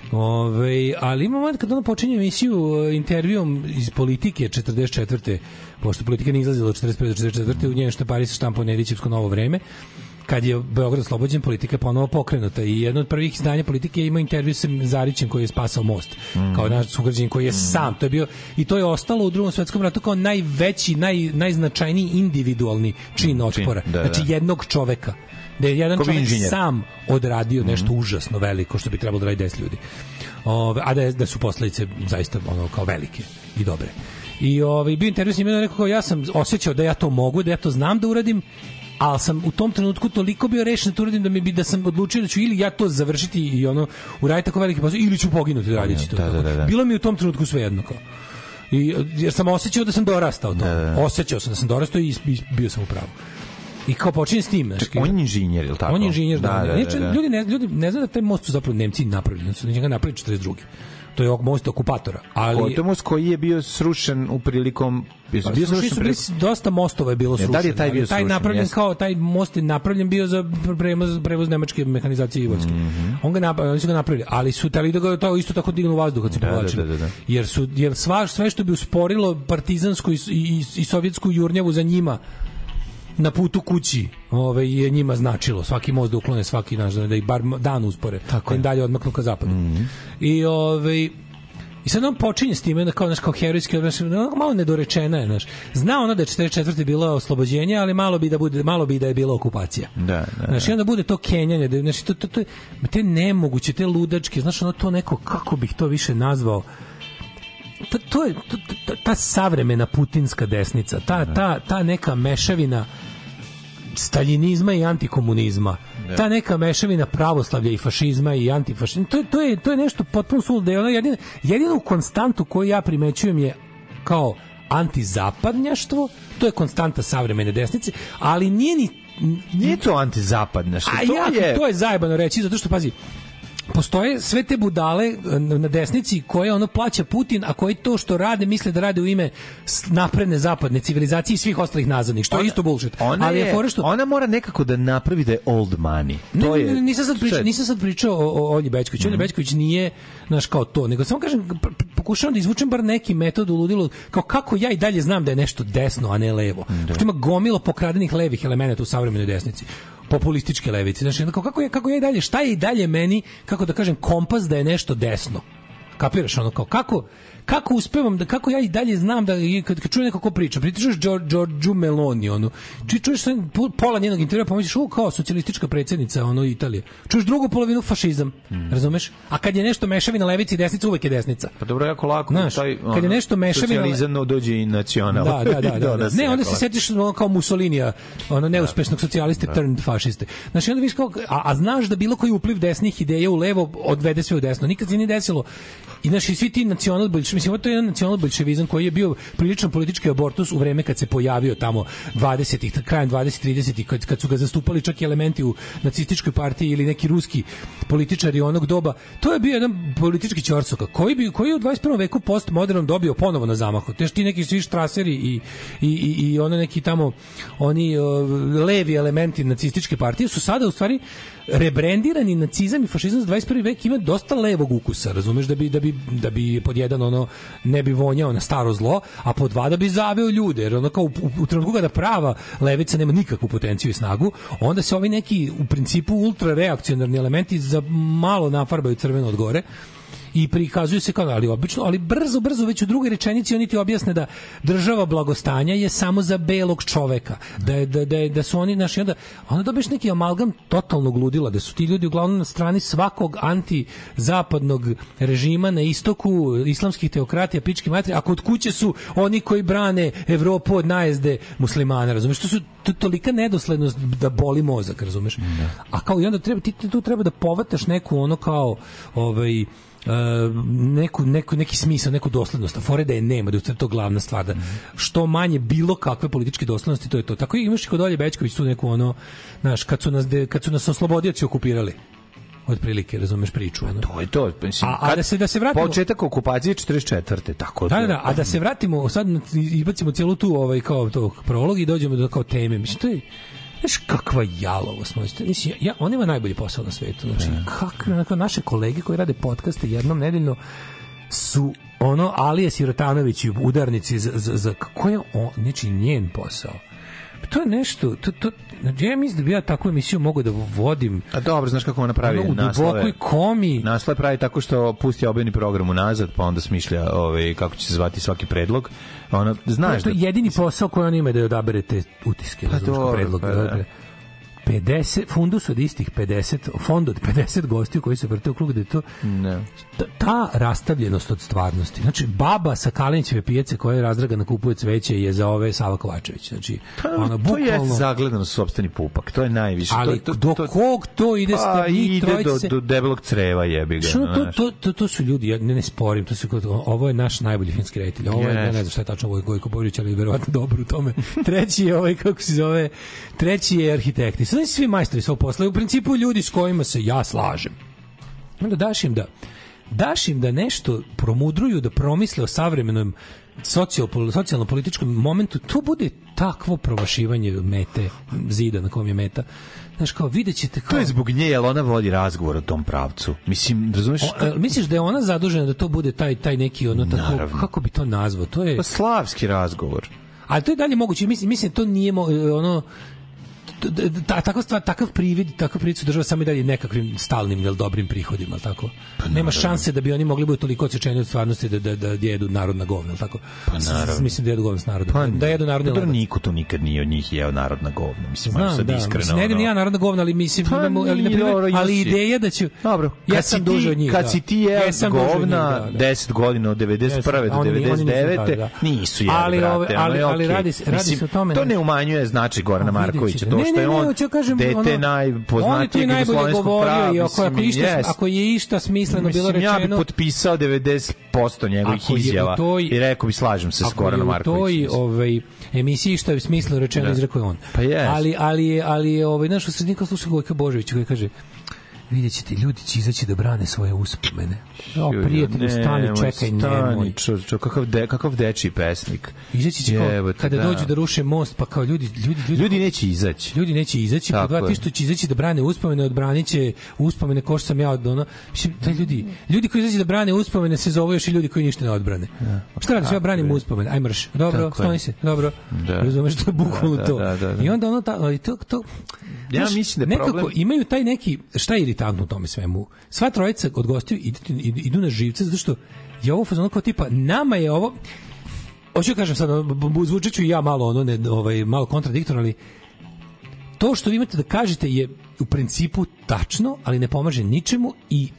Ali ima moment kad ona počinje emisiju intervjuom iz Politike 44. pošto Politika nije izlazila od 45. do 44. u njenoj štampari se štampao Nedićevsko Novo vreme, kad je Beograd oslobođen, Politika je ponovo pokrenuta i jedno od prvih izdanja Politike ima intervju sa Zarićem koji je spasao most, kao naš sugrađanin koji je sam, to je bio i to je ostalo u Drugom svetskom ratu kao najveći, najznačajniji individualni čin otpora, znači jednog čoveka, da je jedan čovjek sam odradio nešto užasno veliko što bi trebalo da radi 10 ljudi, a da su posledice zaista kao velike i dobre. I bio intervju s njim, rekao kao ja sam osjećao da ja to mogu, da ja to znam da uradim, ali sam u tom trenutku toliko bio rešen da to uradim da sam odlučio da ću ili ja to završiti i uraditi tako veliki posao ili ću poginuti radići to. Da. Bilo mi u tom trenutku svejedno kao. Jer sam osjećao da sam dorastao to. Osjećao sam da sam dorastao i bio sam u pravu. I kao počinje s tim. On je inženjer, ili tako? On je inženjer, da. Ljudi ne znaju da taj most su zapravo Nemci napravili. Su njega napravili 42. To je most okupatora. Ali to most koji je bio srušen u prilikom dosta mostova je bilo srušeno. Da li je taj bio srušen? Taj most je napravljen bio za prevoz nemačke mehanizacije i vojske. Oni su ga napravili, ali su tali da ga to isto tako dignu u vazduh kad se povlačili. Jer sve što bi usporilo partizansku i sovjetsku jurnjavu za njima na putu kući je njima značilo. Svaki most da uklone, svaki da ih bar dan uspore. Tako im dalje odmaknu ka zapadu. I sad on počinje s time kao herojski, malo nedorečena je, zna ono da je 44. bilo oslobođenje, ali malo bi da je bila okupacija. I onda bude to kenjanje, to te nemoguće, te ludačke, to neko, kako bih to više nazvao, to je ta savremena putinska desnica, ta neka mešavina staljinizma i antikomunizma, ta neka mešavina pravoslavlja i fašizma i antifašizma, to je nešto potpuno suludo. Jedinu konstantu koju ja primećujem je kao antizapadnjaštvo, to je konstanta savremene desnice, ali nije to antizapadnjaštvo, to je zajebano reći, zato što pazi, postoje sve te budale na desnici koje plaća Putin, a koji to što rade misle da rade u ime napredne zapadne civilizacije i svih ostalih nazadnih, što je isto bullshit. Ona mora nekako da napravi da je old money. Nisam sad pričao o Olji Bećković. Olji Bećković nije kao to, nego samo kažem, pokušavam da izvučem bar neki metod u ludilu, kao kako ja i dalje znam da je nešto desno, a ne levo. Pošto ima gomilo pokradenih levih elemenata u savremenoj desnici, populističke levice. Znači, kako ja i dalje, šta je i dalje meni, kako da kažem, kompas da je nešto desno. Kapiraš kako uspevam da, kako ja i dalje znam da kad čujem neko ko priča, pričaš Giorgio Meloni, čuješ pola njenog intervjua, pomisliš, kao socijalistička predsjednica Italije. Čuješ drugu polovinu fašizam, razumeš? A kad je nešto mešavina levice i desnice, uvek je desnica. Pa dobro, jako lako, kad je nešto mešavina socijalizam dođe i nacional. Da. Ne, onda se setiš kao Mussolinija, neuspešnog socijaliste turned fašiste. Znači, onda vidiš kao, a znaš da bilo koji upliv desnih ideja u levo odvede sve u desno. Nikad se nije desilo. I znači svi ti nacionalbolševizam, mislim, to je jedan nacionalbolševizam koji je bio prilično politički abortus u vreme kad se pojavio tamo 20-ih, krajem 20-30-ih, kad su ga zastupali čak i elementi u nacističkoj partiji ili neki ruski političari onog doba. To je bio jedan politički ćorsoka koji je u 21. veku postmodernom dobio ponovo na zamahu. Ti neki svi štraseri i ono neki tamo oni levi elementi nacističke partije su sada u stvari rebrendirani nacizam i fašizam za 21. vek ima dosta levog ukusa, razumeš, da bi pod jedan ne bi vonjao na staro zlo, a pod dva da bi zaveo ljude, jer kao u trenutku kada prava levica nema nikakvu potenciju i snagu, onda se ovi neki u principu ultra reakcionarni elementi za malo nafarbaju crveno od gore i prikazuju se kao, ali obično, ali brzo već u drugoj rečenici oni ti objasne da država blagostanja je samo za belog čoveka, da su oni naši, onda dobiješ neki amalgam totalnog ludila, da su ti ljudi uglavnom na strani svakog antizapadnog režima na istoku, islamskih teokratija, pički materi, a kod kuće su oni koji brane Evropu od najezde muslimana, razumeš? To su tolika nedoslednost da boli mozak, razumeš? A kao i onda ti tu treba da povataš neku ono kao neki smisao, neku doslednost, a fore da je nema, da je to glavna stvar, da što manje bilo kakve političke doslednosti, to je to. Tako imaš i kod Olje Bećković tu neku ono, znaš, kad su nas oslobodioci okupirali, otprilike, razumeš priču. Ono. To je to. Mislim, da se vratimo... Početak okupacije 44. Tako da, a da se vratimo, sad izbacimo cijelu tu kao to prolog i dođemo do kao teme. Mislim, to je, znaš, kakva jalovost. Mislim, on ima najbolji posao na svetu. Znači, kako naše kolege koji rade podcaste jednom nedeljno su ono Alija Sirotanović i udarnici za koji je njen posao. To je nešto, ja mislim da bi ja takvu emisiju mogao da vodim. A dobro, znaš kako ona pravi naslove? U dubokoj komi. Naslove pravi tako što pusti objavni program unazad, pa onda smišlja kako će se zvati svaki predlog. Ona, znaš, to je jedini posao koji on ima da odaberete utiske, predlog. 50 fundus od istih 50, fond od 50 gostiju koji se vrte u krug, da je to ta rastavljenost od stvarnosti. Znači, baba sa Kalinićeve pijace koja je razdragana kupuje cveće je za ove Sava Kovačević. Znači, ona bukvalno... To je zagledano sopstveni pupak, to je najviše. Ali do kog to ide pa ide do debelog creva, jebi ga. To su ljudi, ja ne sporim, ovo je naš najbolji filmski reditelj. Ovo je, ne znam šta je tačno Gojko Božović, ali verovatno dobro u tome. Treći je kako se zove, treći je arhitekti. Znači, svi majstori svog posla, u principu ljudi s kojima se ja slažem. Onda daš im da nešto promudruju, da promisle o savremenom socijalno-političkom momentu, to bude takvo promašivanje mete, zida na kom je meta. Znaš, kao, vidjet ćete kao... To je zbog nje, jer ona vodi razgovor o tom pravcu. Mislim, razumiješ? Misliš da je ona zadužena da to bude taj neki, ono, tako, kako bi to nazvao? To je... Pa slavski razgovor. Ali to je dalje moguće. Mislim, to nije ono... takav privid su država samo i dalje nekakvim stalnim ili dobrim prihodima, tako? Pa nema šanse da bi oni mogli biti toliko odsečeni od stvarnosti da jedu narodna govna, tako? Pa naravno. Mislim da jedu govna s narodom. Da jedu narodne govna. Niko to nikad nije od njih jeo narodna govna. Mislim, sad iskreno. Ne jedem ja narodna govna, ali mislim, ali ideja da ću... Dobro, kad si ti jeo govna 10 godina od 91. do 99. nisu jeli, brate. Ali radi se o tome. To ne umanjuje značaj Gorana Markovića. Što je on dete najpoznatijeg jugoslovenskog prava. Ako je išta smisleno bilo rečeno... Ja bih potpisao 90% njegovih izjava i rekao bi slažem se s Goranom Markovićem. Ako je u toj emisiji što je smisleno rečeno, izrekao je on. Pa jes. Ali znaš, u srednjika sluša Gojka Božovića koji kaže: vidjet ćete, ljudi će izaći da brane svoje uspomene. Prijatelju, stani, čekaj, nemoj. Kakav dečiji pesnik. Izaći će kao, kada dođu da ruše most, pa kao ljudi neće izaći. Ljudi neće izaći, pa dva ti što će izaći da brane uspomene, odbranit će uspomene ko što sam ja od ono. Mislim, da ljudi koji izaći da brane uspomene se zovu još i ljudi koji ništa ne odbrane. Šta radiš, ja branim uspomene, aj mrš, dobro, skloni se, dobro. Razumeš, to je bukvalno to. I onda ono, to ja mislim da nekako imaju taj neki, šta je iritantno u tome svemu. Sva trojica od gostiju idu na živce, zato što je ovo fazon kao tipa, nama je ovo, hoću kažem sad, zvučit ću i ja malo malo kontradiktorno, ali to što vi imate da kažete je u principu tačno, ali ne pomaže ničemu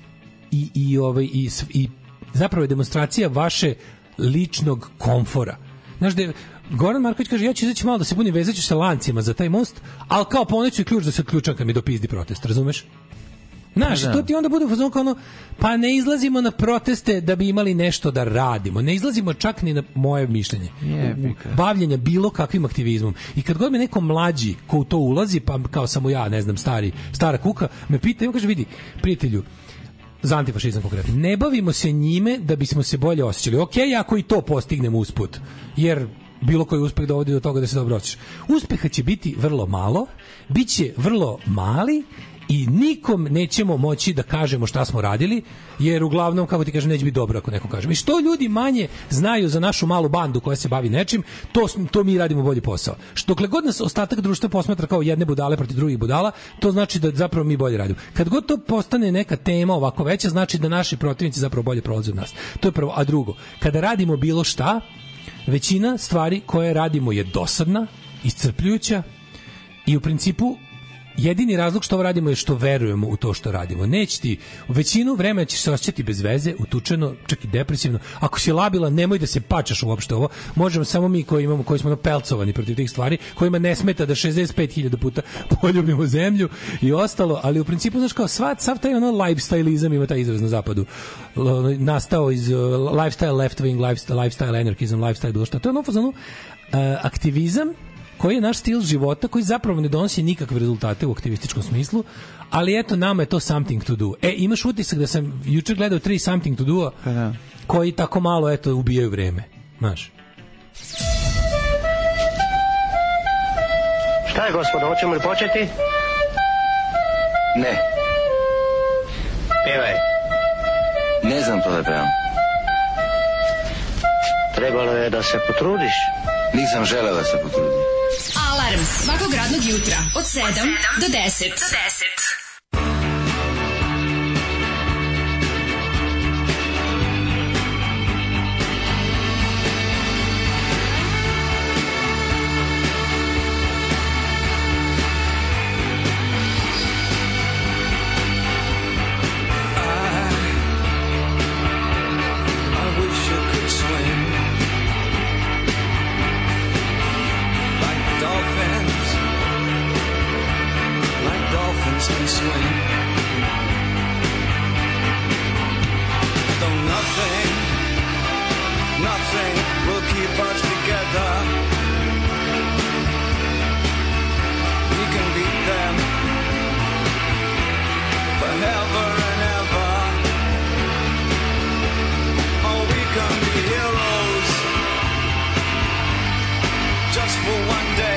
i zapravo je demonstracija vaše ličnog komfora. Znaš da je Goran Marković kaže, ja ću izaći malo da se budim, vezaću se lancima za taj most, ali kao poneću i ključ da se ključam kad mi dopizdi protest, razumeš? Znaš, to ti onda bude fazon kao ono, pa ne izlazimo na proteste da bi imali nešto da radimo, ne izlazimo čak ni na moje mišljenje, bavljenja bilo kakvim aktivizmom. I kad god me neko mlađi ko u to ulazi, pa kao samo ja, ne znam, stara kuka, me pita i on kaže, vidi, prijatelju, za antifašizam konkretno, ne bavimo se njime da bismo se bolje osjećali. Okej, ako i to postignemo usput, jer bilo koji uspeh dovodi do toga da se dobro osjećaš. Uspeha će biti vrlo malo, bit će vrlo mali i nikom nećemo moći da kažemo šta smo radili, jer uglavnom, kako ti kažem, neće biti dobro ako neko kažem. I što ljudi manje znaju za našu malu bandu koja se bavi nečim, to mi radimo bolji posao. Što dokle god nas ostatak društva posmatra kao jedne budale protiv drugih budala, to znači da zapravo mi bolje radimo. Kad god to postane neka tema ovako veća, znači da naši protivnici zapravo bolje prolaze od nas. To je prvo. A drugo, kada radimo bilo šta, većina stvari koje radimo je dosadna, iscrpljujuća i u principu jedini razlog što ovo radimo je što verujemo u to što radimo. Neće ti, u većinu vremena ćeš se osjećati bez veze, utučeno, čak i depresivno. Ako si labila, nemoj da se pačaš uopšte ovo. Možemo samo mi koji smo pelcovani protiv tih stvari, kojima ne smeta da 65.000 puta poljubimo zemlju i ostalo, ali u principu, znaš, kao sav taj ono lifestyleizam, ima taj izraz na zapadu, nastao iz lifestyle left wing, lifestyle anarchism, lifestyle bilo šta. To je ono fazonu aktivizam koji je naš stil života, koji zapravo ne donosi nikakve rezultate u aktivističkom smislu, ali eto, nama je to something to do. Imaš utisak da sam juče gledao 3 something to do-a koji tako malo, eto, ubijaju vreme. Znaš? Šta je, gospodo, hoćemo li početi? Ne. Pevaj. Ne znam to da pevam. Trebalo je da se potrudiš. Nisam želeo da se potrudim. Alarm svakog radnog jutra od 7 do 10. Can swing. Though nothing will keep us together. We can beat them forever and ever. Oh, we can be heroes just for one day.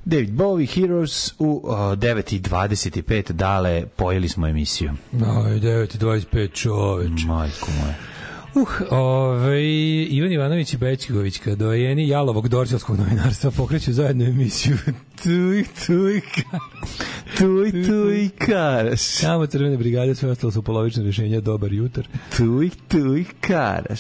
David Bowie, Heroes u 9:25. Dale, pojeli smo emisiju. 9:25, čoveč. Majko moja. Ivan Ivanović i Bećković, kad dojeni jalovog dorčelskog novinarstva pokreću zajedno emisiju Tuj karaš. Samo Crvene brigade, sve ostalo su polovične rješenja, dobar jutar. Tuj karaš.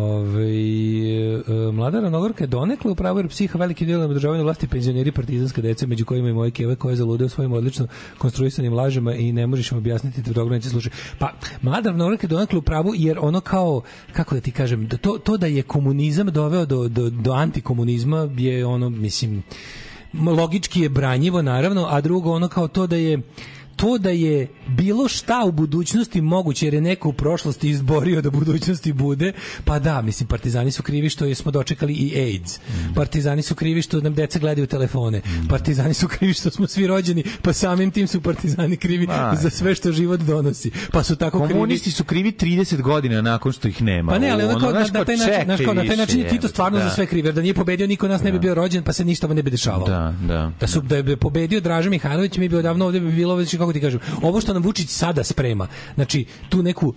Mlada Ranogorka je donekle upravo jer psiha veliki delo na održavanju vlasti penzioneri partizanska deca, među kojima i moje keva koja zaludeo svojim odlično konstruisanim lažima i ne možeš im objasniti te dobro neće slušati. Pa, Mlada Ranogorka je donekle upravo jer ono kao, kako da ti kažem, to da je komunizam doveo do antikomunizma je ono, mislim, logički je branjivo naravno, a drugo ono kao to da je bilo šta u budućnosti moguće jer je neko u prošlosti izborio da budućnosti bude, pa da, mislim, partizani su krivi što smo dočekali i AIDS. Partizani su krivi što nam deca gledaju telefone. Partizani su krivi što smo svi rođeni, pa samim tim su partizani krivi za sve što život donosi. Pa su tako krivi. Komunisti su krivi 30 godina nakon što ih nema. Pa ne, ali ono kao na taj način je Tito stvarno za sve kriv, jer da nije pobedio niko nas ne bi bio rođen, pa se ništa ne bi dešavalo. Da je pobedio Draža Mihajlović, mi bi odavno ovde bi bilo već, kako ti kažem, ovo što nam Vučić sada sprema, znači tu neku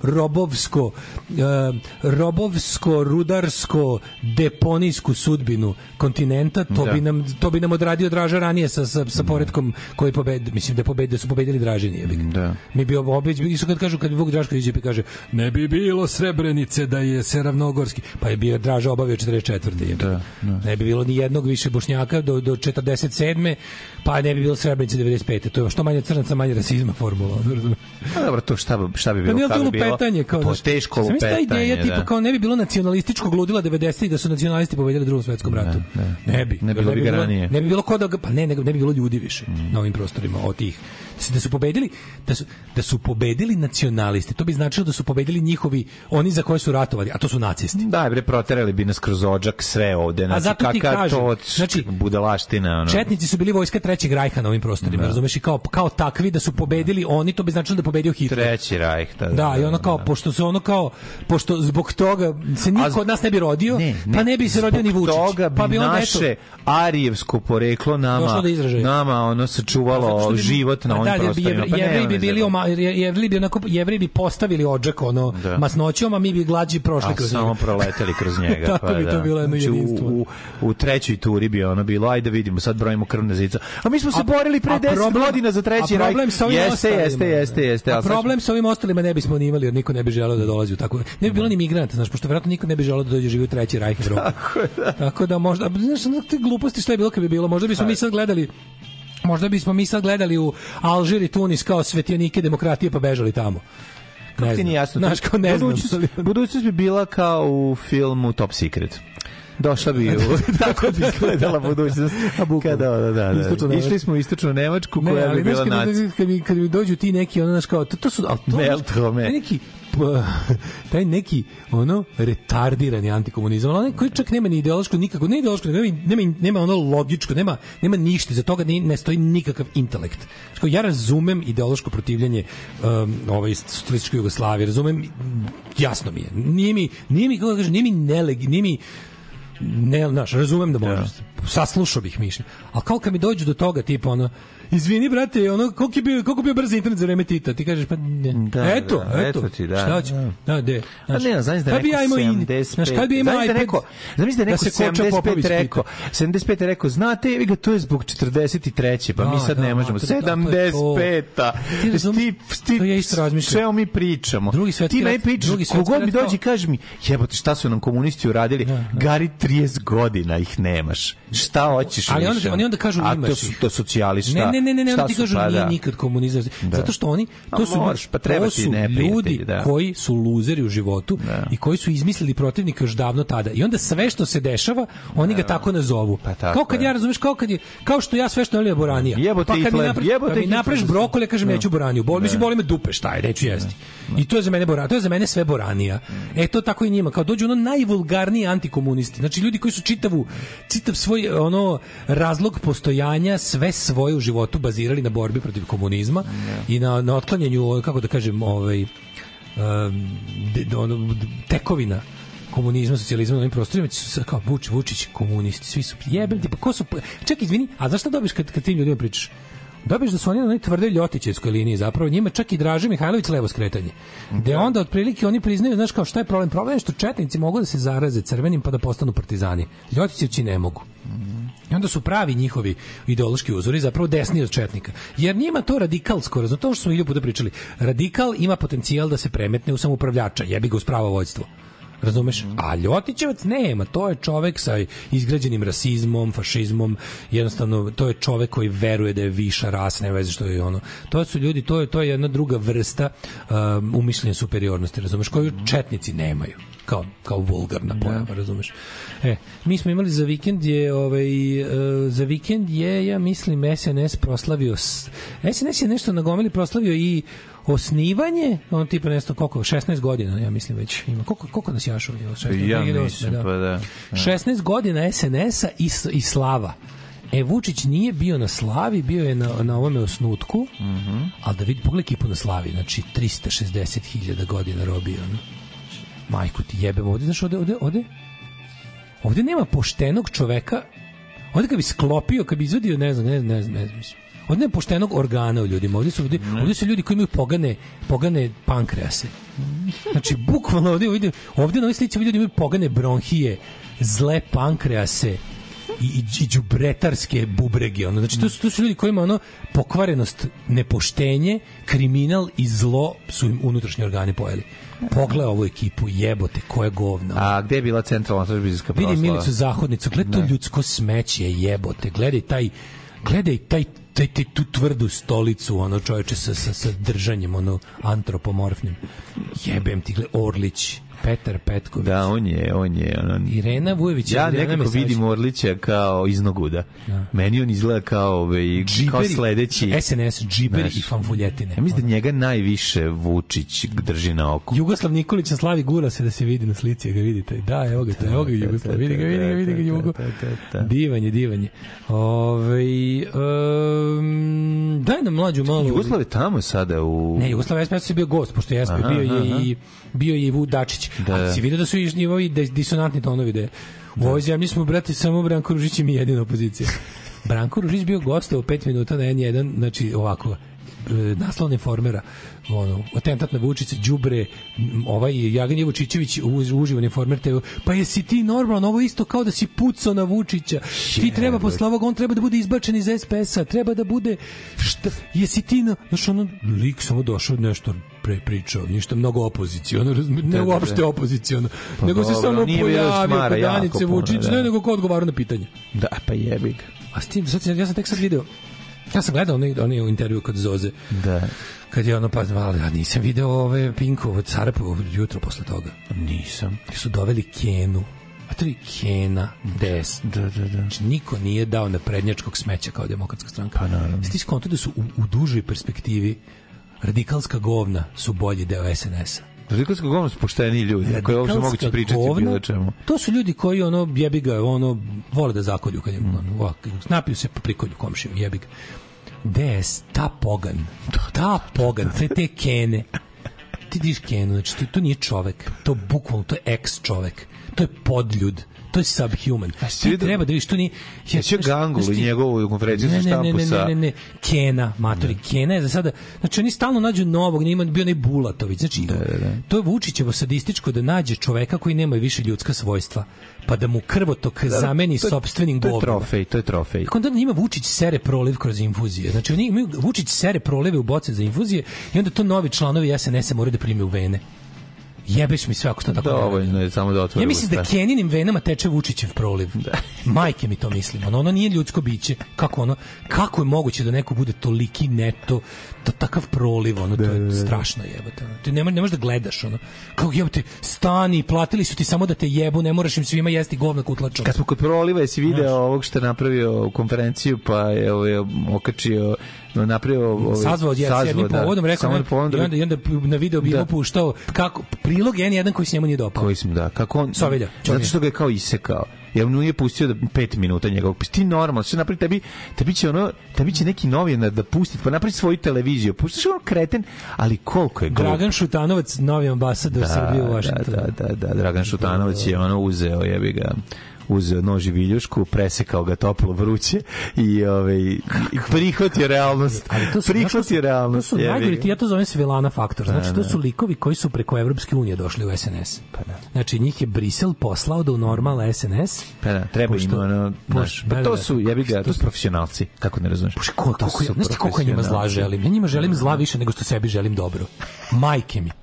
robovsko rudarsko deponijsku sudbinu kontinenta, to bi nam odradio Draža ranije sa poretkom koji mislim da su pobedili Dražini, jebik. Mi bi isto kad Vuk Drašković iđe pa kaže ne bi bilo Srebrenice da je Seravnogorski, pa je bio Draža obavio 44. Ne bi bilo ni jednog više Bošnjaka do 47. pa ne bi bilo Srebrenice 95. To je što manje crnaca, manje rasizma formula. Dobro, to šta bi bilo, kako bi bilo? To teško lupetanje. Sam ideja tipa kao ne bi bilo nacionalističkog ludila 90-ih da su nacionalisti pobedili u Drugom svetskom ratu. Ne bi bilo garanije. Ne bi bilo ne bi bilo ljudi više na ovim prostorima od tih. Da su pobedili nacionalisti. To bi značilo da su pobedili njihovi, oni za koje su ratovali, a to su nacisti. Da, bre, proterali bi nas kroz odžak sve ovde. Znači, budalaština. Četnici su bili vojska Trećeg rajha na ovim prostorima, razumeš, i kao takvi da su pobedili oni, to bi značilo da pobedio Hitler. Treći rajh, da. I ono kao, pošto zbog toga se niko od nas ne bi rodio, pa ne bi se rodio ni Vučić. Zbog toga bi naše arijevsko poreklo nama sačuvalo život na ovim prostorima. Jevreji bi postavili odžak masnoćom, a mi bi glađi prošli kroz njega. Samo proleteli kroz njega. Tako bi to bilo jedno jedinstvo. U trećoj turi bi ono bilo, ajde vidimo, sad brojimo krvne zica. A mi smo se borili pre 10 godina za treći rajh. Jeste. A problem sa ovim ostalima ne bismo ni imali, jer niko ne bi želeo da dolazi u tako. Ne bi bilo ni migranata, znaš, pošto verovatno niko ne bi želeo da dođe živi u treći rajh Evrope. Tako da možda, znaš, te gluposti što je bilo kad bi bilo, možda bismo mi sad gledali u Alžir i Tunis kao svetionike demokratije pa bežali tamo. Kako ti nije jasno? Znaš, kao ne znam. Budućnost bi bila kao u filmu Top Secret. Došla bi tako bi izgledala budućnost. Da. Išli smo u istočnu Nemačku koja bi bila nacija. Kad mi dođu ti neki, znaš, kao, to su... taj neki retardirani antikomunizam, onaj koji čak nema ni ideološko nikako, ne ideološko, nema ono logičko, nema ništa, za toga ne stoji nikakav intelekt. Ja razumem ideološko protivljenje socijalističkoj Jugoslaviji, razumem, jasno mi je. Nije mi kako kažem, nije mi razumem da može. Saslušao bih mišljenje. Ali kao kad mi dođu do toga, tipa izvini, brate, koliko bio brz internet za vreme Tita? Ti kažeš, pa ne. Eto ti, da. Šta će? Da, de. Znaš da kad bi imao iPad, da neko 75 rekao, znate, vi ga, to je zbog 43. Pa mi sad ne možemo. 75-a. To ja isto razmišljam. Sve mi pričamo. Ti ne pričaš, kogod mi dođe i kaže mi, jebote, šta su nam komunisti uradili? Gari 30 godina ih nemaš. Šta hoćeš više? Ali oni onda kažu imaš ih. To socijalisti. Ne, oni ti kažu nije nikad komunizam. Zato što oni, to su ljudi koji su luzeri u životu i koji su izmislili protivnika još davno tada. I onda sve što se dešava, oni ga tako nazovu. Kao kad ja, razumeš, kao što ja sve što ne boranija. Pa kad mi napraviš brokoli, kažem neću boraniju. Boli me dupe, šta je, neću jesti. I to je za mene boranija. To je za mene sve boranija. To tako i njima. Kao dođu najvulgarniji antikomunisti. Znači ljudi koji su čitav svoj razlog postojanja, sve svoje u životu bazirali na borbi protiv komunizma i na otklanjanju, kako da kažem, tekovina komunizma, socijalizma na ovim prostorima, su sad kao Vučić, komunisti, svi su jebem ti, pa ko su... Čekaj, izvini, a zašto dobiš kad tim ljudima pričaš? Dobiš da su oni na onoj tvrdoj ljotićevskoj liniji, zapravo njima čak i Draže Mihajlović levo skretanje. Gde onda otprilike oni priznaju, znaš kao šta je problem? Problem je što četnici mogu da se zaraze crvenim pa da postanu partizani. Ljotićevci ne mogu. I onda su pravi njihovi ideološki uzori zapravo desni od četnika. Jer njima to radikalsko, to što smo ilju puta pričali, radikal ima potencijal da se premetne u samoupravljača, jebi ga uz pravo vođstvo. Razumeš? A Ljotićevac nema, to je čovek sa izgrađenim rasizmom, fašizmom, jednostavno to je čovek koji veruje da je viša rasa, ne veze što je ono. To su ljudi, to je jedna druga vrsta umišljene superiornosti, razumeš, koju četnici nemaju. Kao vulgarna pojava, razumeš? Mi smo imali za vikend je ja mislim SNS proslavio SNS je nešto na gomili proslavio i osnivanje, on tipa nešto koliko 16 godina, ja mislim već ima. Koliko nas jašu? Ja mislim, pa da. 16 godina SNS-a i slava. Vučić nije bio na slavi, bio je na ovome osnutku, ali da vidi, pogledaj ekipu na slavi, znači 360.000 godina robio, no? Majku ti jebem, ovde, znaš, ovde nema poštenog čoveka, ovde kad bi sklopio, kad bi izvadio, ne znam, ovde nema poštenog organa u ljudima, ovde su ljudi koji imaju pogane pankrease. Znači, bukvalno ovde na ovoj slici ljudi imaju pogane bronhije, zle pankrease i đubretarske bubrege, ono. Znači, to su ljudi koji imaju pokvarenost, nepoštenje, kriminal i zlo su im unutrašnji organi pojeli. Pogledaj ovu ekipu, jebote, koje govno. A gde je bila centralna televizijska proslava? Vidi Milicu Zahodnicu, gledaj to ljudsko smeće, jebote, gledaj tu tvrdu stolicu, ono, čoveče sa držanjem, ono, antropomorfnim. Jebem ti, gledaj, Orlić, Petar Petković. Da, on je. Irena Vujović. Ja nekako vidim Orlića kao iznoguda. Ja. Meni on izgleda kao sledeći. SNS, džiberi i fanfuljetine. Ja mislim da njega najviše Vučić drži na oku. Jugoslav Nikolić na slavi gura se da se vidi na slici, ga vidite. Da, evo ga Jugoslav. Vidi ga Jugo. Divanje. Daj nam mlađu malo. Jugoslav je tamo sada u... Ne, Jugoslav SPS je bio gost, pošto je bio je i Vuk Dačić. A si vidio da su i ovi disonantni tonovi, da u ovoj zemlji smo, brate, samo Branko Ružić i mi jedina opozicija. Branko Ružić bio gost u 5 minuta na N1, znači ovako, naslovne informera, atentat na Vučića, đubre, Jagan Vučićević uživan informer, pa jesi ti normalno, ovo isto kao da si pucao na Vučića, ti treba posle ovoga, on treba da bude izbačen iz SPS-a, treba da bude, jesi ti, znaš, lik samo došao nešto pričao, ništa mnogo opoziciono, ne uopšte opoziciono, nego se samo pojavio kod Danice Vučić, ne nego ko odgovara na pitanje. Da, pa jebi ga. A s tim, ja sam tek sad video, ja sam gledao onaj intervju kod Zoze. Da. Kad je ja nisam video Pinkovo Carapovo jutro posle toga. Nisam. Su doveli Kenu. A to je Kena, DS. Da. Znači, niko nije dao naprednjačkog smeća kao Demokratska stranka. Pa naravno. Sti skonto da su u dužoj perspektivi radikalska govna su bolji deo SNS-a. Radikalska govna su pošteni ljudi, koji uopšte moguće pričati bilo čemu. To su ljudi koji jebi ga, vole da zakolju kad im napiju se pa prikolju komšiju, jebi ga. DS, ta pogan, sve te Kene. Ti diš Kenu, znači to nije čovek, to bukvalno, to je ex-čovek, to je podljud, to je subhuman. Ti treba da vidiš, to nije... Će Gangulu i njegovu konferenciju sa štampu sa... Ne, Kena, matori, Kena je za sada... Znači, oni stalno nađu novog, nije bio onaj Bulatović, znači, to je Vučićevo sadističko da nađe čoveka koji nema više ljudska svojstva, pa da mu krvotok zameni sopstvenim govnom. To je trofej. Onda njima Vučić sere proliv kroz infuzije. Znači, Vučić sere prolive u boce za infuzije i onda to novi članovi SNS-a moraju da prime u vene. Jebeš mi sve ako to tako dovoljno je samo da otvori. Ja mislim da Keninim venama teče Vučićev proliv. Majke mi to mislim. Ono nije ljudsko biće. Kako je moguće da neko bude toliki neto, takav proliv, to je strašno jebote. Ti ne možeš da gledaš Kako jebote, stani, platili su ti samo da te jebu, ne moraš im svima jesti govna kutlačom. Kad smo kod proliva, jesi video ovog što je napravio konferenciju, pa je okačio napravio sazvao jednim povodom, rekao i onda na video bi mu puštao kako prilog N1 koji se njemu nije dopao. Kako on, Sovilja, zato što ga je kao isekao. Jer mu nije pustio 5 minuta njegovog. Ti normalno, što napravi tebi će neki novinar da pusti, pa napravi svoju televiziju. Puštaš ono kreten, ali koliko je glup. Dragan Šutanovac, novi ambasador Srbije u Vašingtonu. Da, Dragan Šutanovac je uzeo, uzeo nož i viljušku, presekao ga toplo vruće i prihvatio realnost. Prihvatio realnost. To su najgori, ja to zovem Svilana faktor. Znači, to su likovi koji su preko Evropske unije došli u SNS. Znači, njih je Brisel poslao da u normal SNS. Treba im to su, to su profesionalci, kako ne razumeš. Znaš koliko ja njima zla želim? Ja njima želim zla više nego što sebi želim dobro. Majke mi.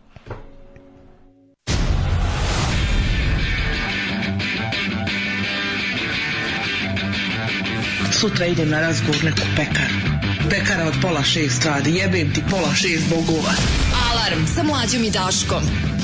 Sutra idem na razgovor neku pekaru. Pekara od 5:30 radi, jebem ti 5:30 bogova. Alarm sa Mlađom i Daškom.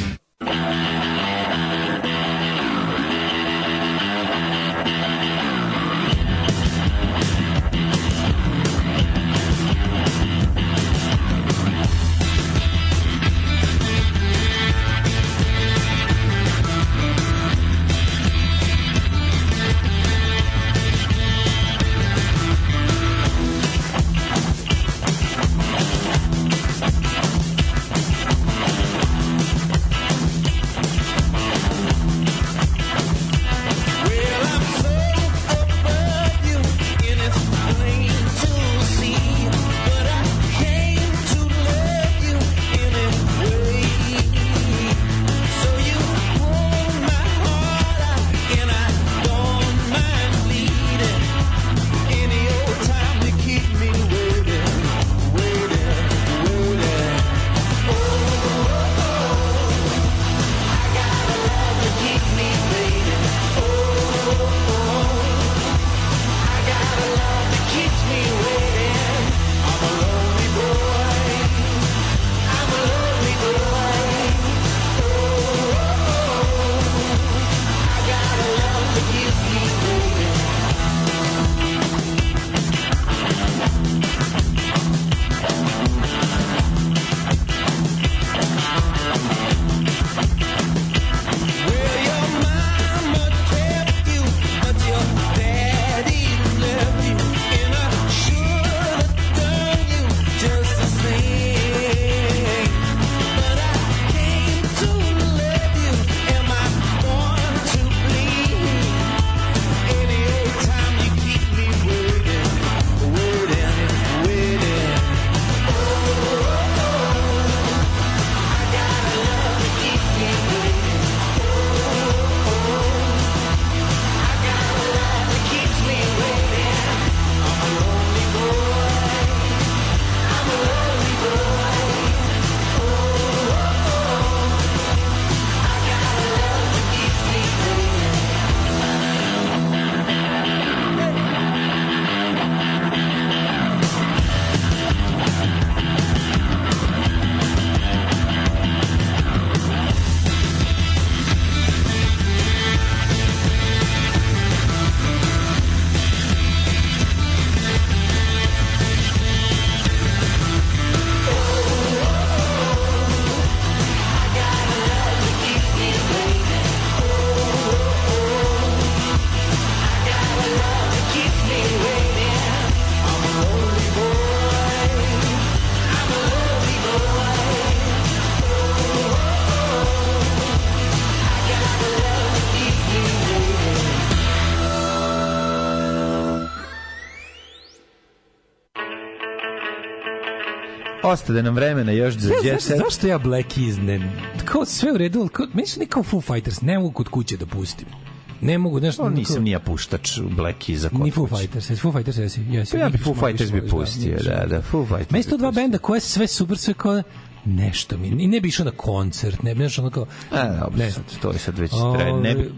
Ostade nam vremena još za Jet Set. Zašto ja Black Keys kao sve u redu, meni su nekao Foo Fighters, ne mogu kod kuće da pustim. Ne mogu, nešto. Nisam nija puštač Black Keys za kod kuće. Ni Foo Fighters, Foo Fighters jesi. Pa ja bi Foo Fighters bi pustio, da, Foo Fighters. Meni su to dva benda koje sve super, sve kao nešto mi, i ne bi išao na koncert, ne bi nešto onako... Ne, to je sad već treba, ne bi...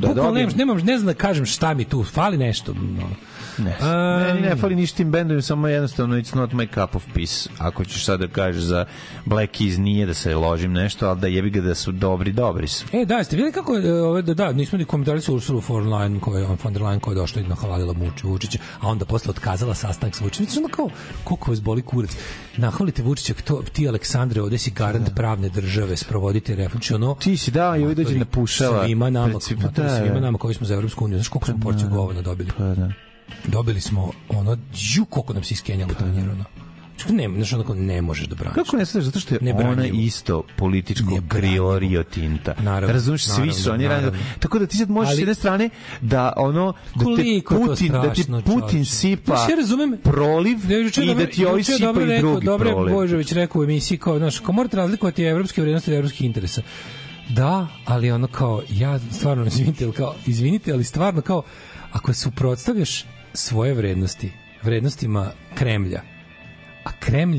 Ne znam da kažem šta mi tu, fali nešto, ne fali ništa tim bendovima, samo jednostavno it's not my cup of peace. Ako ćeš sad da kažeš za Black Keys, nije da se ložim nešto, ali da jebi ga da su dobri su. Da, ste vidjeli kako, nismo ni komentarisali Ursula von der Leyen koja je došla i nahaladila Vučića, a onda posle otkazala sastanak s Vučićem. Ono kao, koliko vas boli kurac. Nahalite Vučića, ti Aleksandar Aleksandre, ovde si garant pravne države, sprovodite reformu. Ti si i ovi dođe napušava. Svima nama koji smo za Evropsku uniju. Znaš koliko smo porciju govana dobili? Dobili smo koliko nam se iskenjalo trenirano. Ne možeš da braniš. Kako ne znaš? Zato što je ona isto političko krilo Rio Tinta. Razumiješ, svi su oni radili. Tako da ti sad možeš s jedne strane da da ti Putin sipa proliv i da ti ovi sipa i drugi proliv. Dobro je Božović rekao u emisiji kao morate razlikovati evropske vrijednosti od evropskih interesa. Da, ali ja stvarno, izvinite, ali stvarno kao, ako suprotstavljaš svoje vrednostima Kremlja, a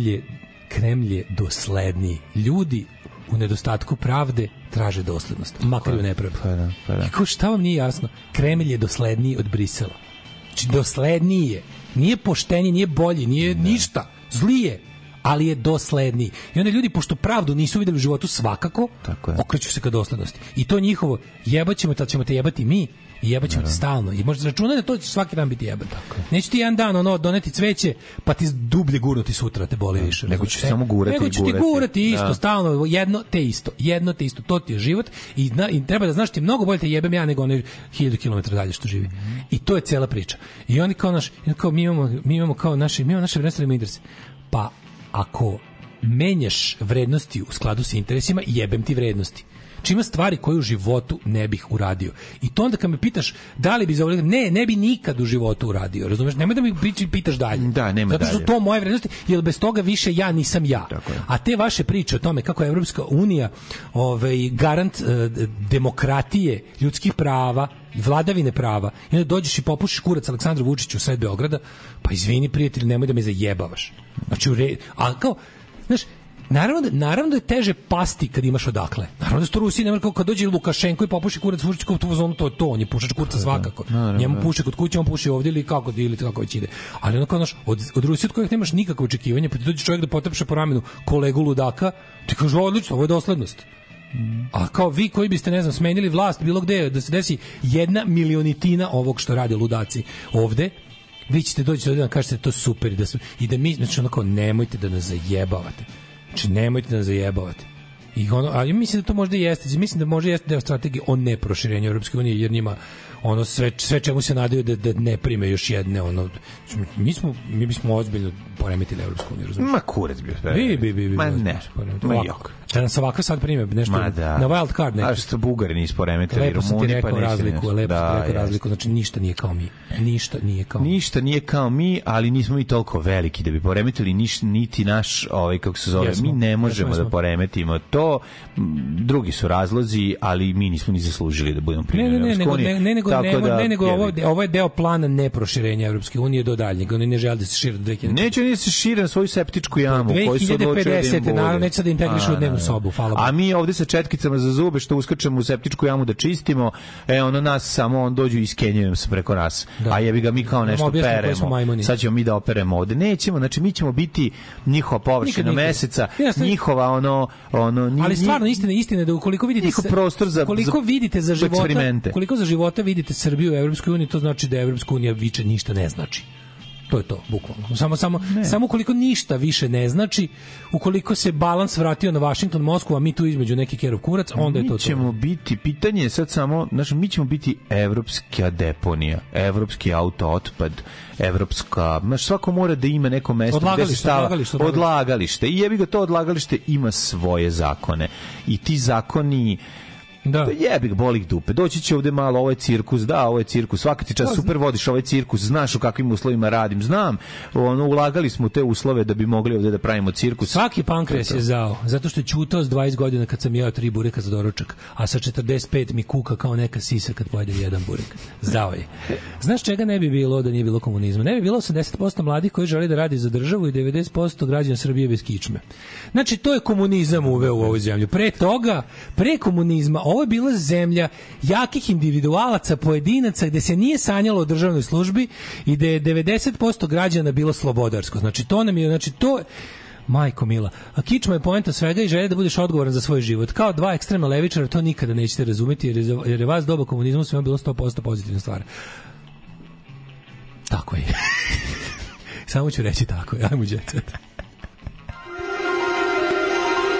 Kremlj je dosledniji. Ljudi u nedostatku pravde traže doslednost, makar ju nepravdu. I kao, šta vam nije jasno? Kremlj je dosledniji od Brisela. Znači, dosledniji je. Nije pošteniji, nije bolji, nije ništa. Zli je, ali je dosledniji. I onda ljudi, pošto pravdu nisu videli u životu svakako, okreću se ka doslednosti. I to njihovo, jebaćemo, tad ćemo te jebati mi, i jebaćemo te stalno. I možeš računati da to će svaki dan biti jebat. Neće ti jedan dan doneti cveće, pa ti dublje gurnuti sutra, te boli više. Nego će samo gurati i gurati. Nego će ti gurati isto, stalno, jedno te isto. To ti je život i treba da znaš ti mnogo bolje te jebem ja nego onaj 1000 km dalje što živi. I to je cela priča. I oni kao mi imamo kao naše vrednosti i interese. Pa ako menjaš vrednosti u skladu sa interesima, jebem ti vrednosti. Ima stvari koje u životu ne bih uradio. I to onda kad me pitaš da li bi zavolio, ne bi nikad u životu uradio, razumeš? Nemoj da mi pitaš dalje. Da, nema zato što dalje. To moje vrednosti, jer bez toga više ja nisam ja. A te vaše priče o tome kako je Evropska unija garant demokratije, ljudskih prava, vladavine prava, i onda dođeš i popušiš kurac Aleksandru Vučiću u sred Beograda, pa izvini prijatelj, nemoj da me zajebavaš. Znači, a kao, znaš, Naravno da je teže pasti kad imaš odakle. Naravno da su to Rusi, kad dođe Lukašenko i popuši kurac Vučiću u tu zonu, to on je pušač kurca svakako. Njemu puše kod kuće, on puši ovdje ili kako već ide. Ali onako, od Rusije od kojih nemaš nikakvo očekivanje, pa ti dođe čovjek da potapše po ramenu kolegu ludaka, ti kaže, odlično, ovo je doslednost. A kao vi koji biste, ne znam, smenili vlast bilo gde, da se desi 1/1.000.000 ovog što rade ludaci ovde, vi ćete doći da kažete to super i da mi, znači onako, nemojte da nas zajebavate. Znači, nemojte da nas zajebavate. Ali mislim da to možda jeste. Mislim da možda jeste deo strategije o neproširenju Europske unije, jer njima sve čemu se nadaju da ne prime još jedne. Mi bismo ozbiljno poremetili Europsku uniju. Ma kurac bi. Ma ne. Da nas ovako sad prime nešto na wild card neki. A što Bugari nisu poremetili, Rumuni pa neće. Lepo razliku. Znači, ništa nije kao mi. Ništa nije kao mi, ali nismo mi toliko veliki da bi poremetili niti naš, kako se zove, mi ne možemo da poremetimo to. Drugi su razlozi, ali mi nismo ni zaslužili da budemo primljeni u Europsku uniju. Ovo je deo plana neproširenja Europske unije do daljnjeg. Oni ne žele da se šire do 2000. Neće ni se šire na svoju septičku jamu. 2050. Naravno, neće sad da integrišu u dnevnu sobu. A mi ovde sa četkicama za zube što uskačemo u septičku jamu da čistimo, nas samo dođu i iskenjuju se preko nas. A jebi ga mi kao nešto peremo. Sad ćemo mi da operemo ovde. Nećemo, znači mi ćemo biti njihova površina meseca, njihova ali stvarno istina da ukoliko vidite prostor za koliko za života vidite Srbiju u Evropskoj uniji, to znači da Evropska unija više ništa ne znači. To je to, bukvalno. Samo ukoliko ništa više ne znači, ukoliko se balans vratio na Washington, Moskvu, a mi tu između neki kerov kurac, onda je to. Mi ćemo biti, pitanje je sad samo, znači mi ćemo biti evropska deponija, evropski auto-otpad, evropska, svako mora da ima neko mesto gde se stava odlagalište. I jebi ga, to odlagalište ima svoje zakone. I ti zakoni jebi ga, boli dupe. Doći će ovde malo, ovo je cirkus, ovo je cirkus, svaka ti čas super vodiš ovaj cirkus, znaš u kakvim uslovima radim, znam, ulagali smo te uslove da bi mogli ovde da pravimo cirkus. Svaki pankreas je zao, zato što je ćutao s 20 godina kad sam jeo 3 bureka za doručak, a sa 45 mi kuka kao neka sisa kad pojede jedan burek. Zao je. Znaš čega ne bi bilo da nije bilo komunizma? Ne bi bilo 80% mladih koji žele da radi za državu i 90% građana Srbije bez kičme. Znači, to je komunizam uveo u ovoj zemlji. Pre komunizma ovo je bila zemlja jakih individualaca, pojedinaca, gde se nije sanjalo o državnoj službi i gde je 90% građana bilo slobodarsko. Znači, to nam je, majko mila. A kičma je poenta svega i želje da budeš odgovoran za svoj život. Kao dva ekstremna levičara, to nikada nećete razumeti, jer je vas doba komunizmu svima bilo 100% pozitivna stvar. Tako je. Samo ću reći tako. Ajmo, jet set.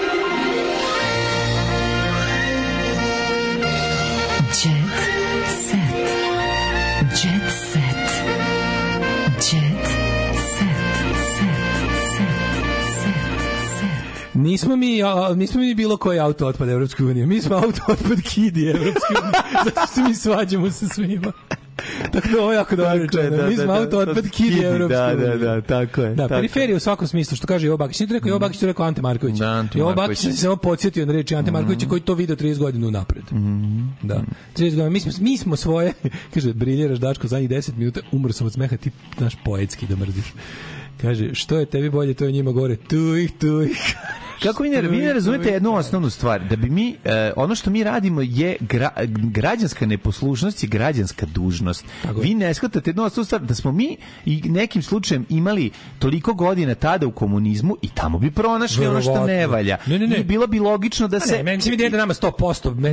nismo mi bilo koji auto otpad Evropske unije. Mi smo auto otpad kidi Evropske unije. Zato što mi svađamo sa svima. Tako da ovo je jako dobro rečeno. Mi smo auto otpad kidi Evropske unije. Da, tako je. Da, periferija u svakom smislu, što kaže Jovo Bakić. Nije to rekao Jovo Bakić, to rekao Ante Marković. Jovo Bakić se samo podsjetio na reči Ante Markovića koji to video 30 godina unapred. Da. 30 godina. Mi smo svoje, kaže, briljeraš Daško, zadnjih 10 minuta, umro sam od smeha, ti naš poetski da mrziš. Kaže, što je tebi bolje, to je njima gore. Tu ih. Kako vi ne razumete jednu osnovnu stvar, da bi mi, ono što mi radimo je građanska neposlušnost i građanska dužnost. Vi ne shvatate jednu osnovnu stvar, da smo mi i nekim slučajem imali toliko godina tada u komunizmu i tamo bi pronašli ono što ne valja. Ne. Bilo bi logično da se... Ne, meni se vidi da nama 100%.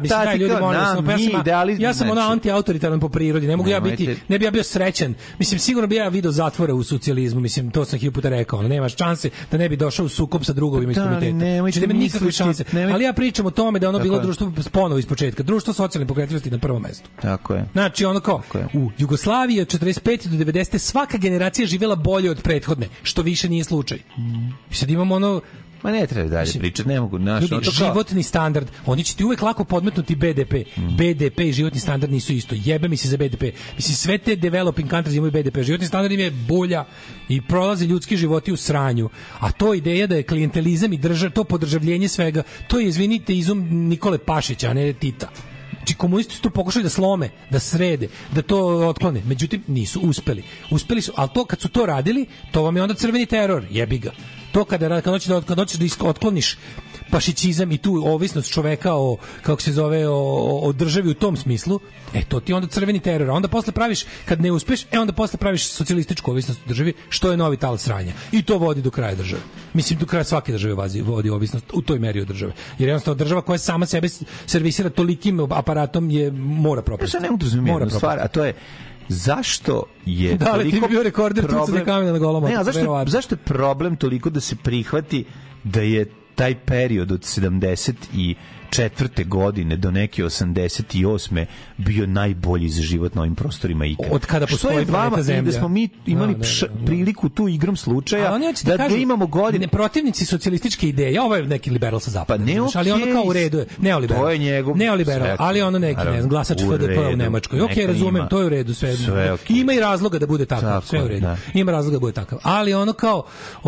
Ja sam ono anti-autoritaran po prirodi. Ne mogu ja biti, ne bi ja bio srećan. Mislim, sigurno bi ja video zatvore u socijalizmu. Mislim, to sam 1000 puta rekao. Nemaš šanse da ne bi došao u sukob sa drugovima iz komiteta. Znači, nema nikakve šanse. Ali ja pričam o tome da ono bilo društvo ponovo iz početka. Društvo socijalne pokretljivosti na prvom mestu. Tako je. Znači, ono kao, u Jugoslaviji od 45. do 90. svaka generacija živela bolje od prethodne, što više nije slučaj. Sad imamo ono... Ma ne treba dalje pričati, ne mogu. Životni standard, oni će ti uvek lako podmetnuti BDP. BDP i životni standard nisu isto. Jebe mi se za BDP. Mislim, sve te developing countries imaju BDP. Životni standard im je bolja i prolaze ljudski životi u sranju. A to ideja da je klijentelizam i to podržavljenje svega, to je, izvinite, izum Nikole Pašića, a ne Tita. Znači, komunisti su to pokušali da slome, da srede, da to otklone. Međutim, nisu uspeli. Uspeli su, ali to kad su to radili, to vam je onda crveni teror, jebi ga. To kad hoćeš da otkloniš pašićizam i tu ovisnost čoveka o, kako se zove, o državi u tom smislu, to ti onda crveni teror. A onda posle praviš, kad ne uspeš, onda posle praviš socijalističku ovisnost u državi, što je novi talas sranja. I to vodi do kraja države. Mislim, do kraja svake države vodi ovisnost u toj meri od države. Jer jednostavno država koja sama sebe servisira tolikim aparatom mora propasti. Ja ne razumem jednu stvar, a to je zašto je toliko problem... Da, ti bio rekorder tucane kamena na golom. Zašto je problem toliko da se prihvati da je taj period od 74. godine do neke 88. bio najbolji za život na ovim prostorima ikad. Od kada postoji planeta Zemlja. Da smo mi imali priliku tu igrom slučaja da imamo godine. Protivnici socijalističke ideje, ovo je neki liberal sa zapada. Ali ono kao u redu je. Neoliberal. To je njegov. Neoliberal, ali ono neki, ne znam, glasač FDP u Nemačkoj. Okej, razumem, to je u redu, sve. Ima i razloga da bude tako, sve u redu. Ima razloga da bude takav. Ali ono kao,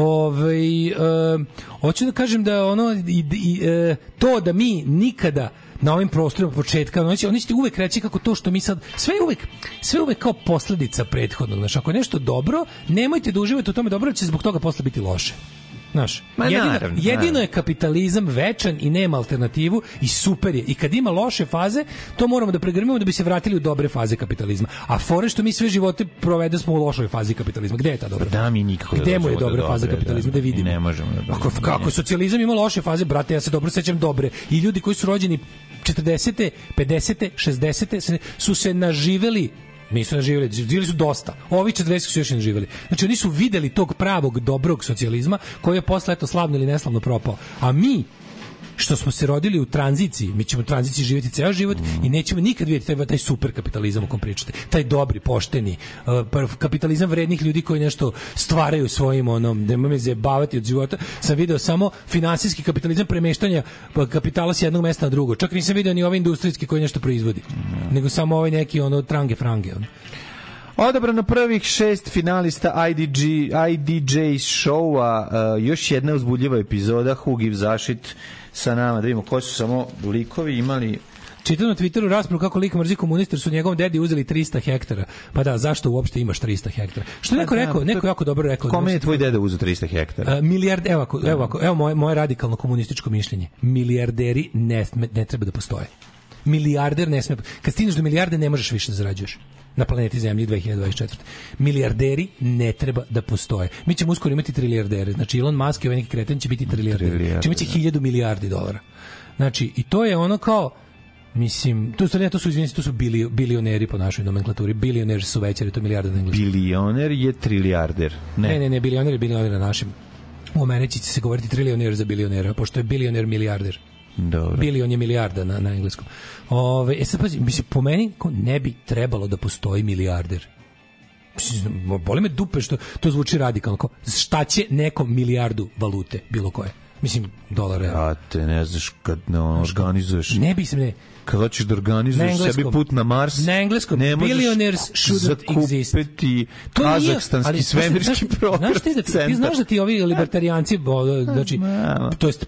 hoću da kažem da ono to da mi nikada na ovim prostorima početka, oni će uvek reći kako to što mi sad, sve uvek kao posledica prethodnog. Znaš, ako je nešto dobro, nemojte da uživate u tome dobro, će zbog toga posle biti loše. Znaš, jedino je kapitalizam večan i nema alternativu i super je. I kad ima loše faze, to moramo da pregrmimo da bi se vratili u dobre faze kapitalizma. A fore što mi sve živote provede smo u lošoj fazi kapitalizma. Gde je ta dobra? Da, mi nikako. Gde mu je dobra faza kapitalizma? Da vidimo. Ne možemo. Kako socijalizam ima loše faze, brate, ja se dobro sećam dobre. I ljudi koji su rođeni 40. 50. 60. su se naživeli. Nisu naživjeli, živjeli su dosta. Ovi 40 su još naživjeli. Znači, oni su videli tog pravog, dobrog socijalizma koji je posle, slavno ili neslavno propao. A mi, što smo se rodili u tranziciji, mi ćemo u tranziciji živjeti ceo život i nećemo nikad vidjeti taj super kapitalizam o kom pričate. Taj dobri, pošteni, kapitalizam vrednih ljudi koji nešto stvaraju svojim onom, da me zabavati od života. Sam video samo finansijski kapitalizam premeštanja kapitala s jednog mesta na drugo. Čak nisam video ni ovaj industrijski koji nešto proizvodi. Nego samo ovaj neki trange frange. Odabrano prvih 6 finalista IDJ showa, još jedna uzbudljiva epizoda, Hugiv zašit sa nama, da vidimo koji su samo likovi imali. Čitam na Twitteru raspravu kako lik mrzi komunista jer su njegovom dedi uzeli 300 hektara. Pa da, zašto uopšte imaš 300 hektara? Što neko rekao, neko jako dobro rekao. Kome je tvoj deda uzeo 300 hektara? Evo moje radikalno komunističko mišljenje. Milijarderi ne treba da postoje. Milijarder ne sme. Kad stigneš do milijarde ne možeš više da zarađuješ na planeti Zemlji 2024. Milijarderi ne treba da postoje. Mi ćemo uskoro imati trilijardere. Znači Elon Musk i ovaj neki kreten će biti trilijarderi. Će imati 1000 milijardi dolara. Znači, i to je ono kao, mislim, to su bilioneri po našoj nomenklaturi. Bilioneri su veći, jer je to milijarda na engleskom. Bilioner je triljarder. Ne, bilioner je bilioner na našem. U Americi će se govoriti trilioner za bilionera, pošto je bilioner milijarder. Dobro. Bilion je milijarda na engleskom. Sad pazi, mislim, po meni ne bi trebalo da postoji milijarder. Boli me dupe što to zvuči radikalno. Šta će nekom milijardu valute, bilo koje? Mislim, dolara. A te ne znaš kad organizuješ. Ne bi se ne. Kad hoćeš da organizuješ sebi put na Mars, na engleskom, ne možeš billionaires shouldn't exist. Zakupiti kazahstanski svemirski program. Ti znaš da ti ovi libertarijanci, znači, to jest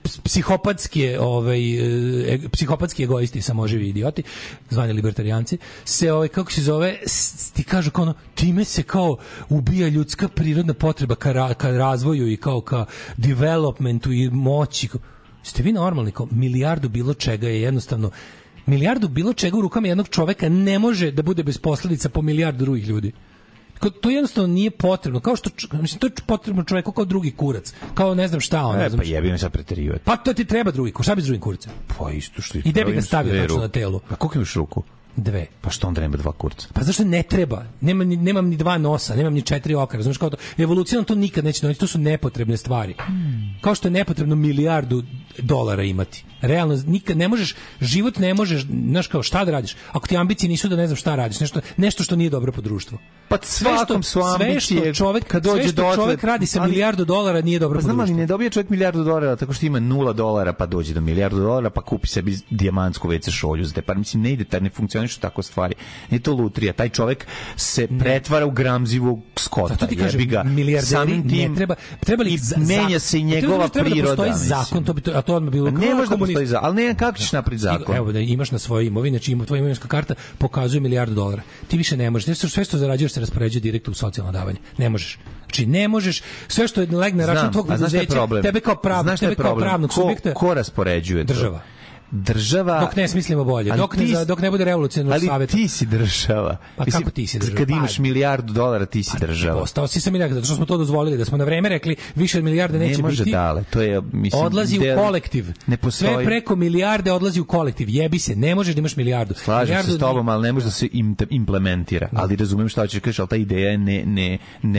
psihopatski egoisti, samoživi idioti, zvani libertarijanci, se, kako se zove, ti kažu kao ono, time se kao ubija ljudska prirodna potreba ka razvoju i kao ka developmentu i moći. Ste vi normalni, kao milijardu bilo čega je jednostavno milijardu bilo čega u rukama jednog čoveka ne može da bude bez posledica po milijardu drugih ljudi. To jednostavno nije potrebno. Kao što, mislim, to je potrebno čoveku kao drugi kurac. Kao ne znam šta on. Pa jebi me sad preterivati. Pa to ti treba drugi kurac. Šta bi s drugim kurcem? Pa isto što i gde bi ga stavio tačno na telu? Pa koliko imaš ruku? 2. Pa što onda nema 2 kurca? Pa zašto ne treba? Nemam ni 2 nosa, nemam ni 4 oka. Razumeš, kao to evolucijom to nikad neće doneti, to su nepotrebne stvari. Kao što je nepotrebno milijardu dolara imati. Realno nikad ne možeš, život ne možeš, znaš, kao šta da radiš? Ako ti ambicije nisu da ne znam šta radiš, nešto što nije dobro po društvu. Pa svakom su ambicije kad dođe do čovjek radi sa milijardu dolara nije dobro po društvu. Pa znam, ali ne dobije čovjek milijardu dolara tako što ima $0 pa dođe do milijardu dolara pa kupi sebi dijamantsku WC šolju. Pa mislim ne ide, ne funkcioniše tako stvari. Nije to lutrija. Taj čovjek se pretvara u gramzivog skota. Jebi ga. Milijarderi ne treba li menja se i njegova priroda. Postoji zakon, a to odmah bilo. Ne može da postoji zakon, ali ne kako ćeš napraviti zakon. Evo da imaš na svojoj imovini, znači tvoja imovinska karta pokazuje milijardu dolara. Ti više ne možeš. Sve što zarađuješ se raspoređuje direktno u socijalno davanje. Ne možeš. Znači ne možeš sve što legne na račun tvog preduzeća, tebe kao pravnog subjekta. Ko raspoređuje? Država dok ne smislimo bolje, dok ne bude revolucionarnog saveta. Ali ti si država. Pa mislim, kako ti si država? Kad imaš milijardu dolara ti si država. Ostao si sa milijardu, zato što smo to dozvolili, da smo na vreme rekli više od milijarde neće biti. Ne može dale, to je mislim odlazi u kolektiv. Ne postoji. Sve preko milijarde odlazi u kolektiv. Jebi se, ne možeš da imaš milijardu. Slažem se s tobom, ali ne može da se implementira. Ali razumem šta hoćeš kažeš, al ta ideja je ne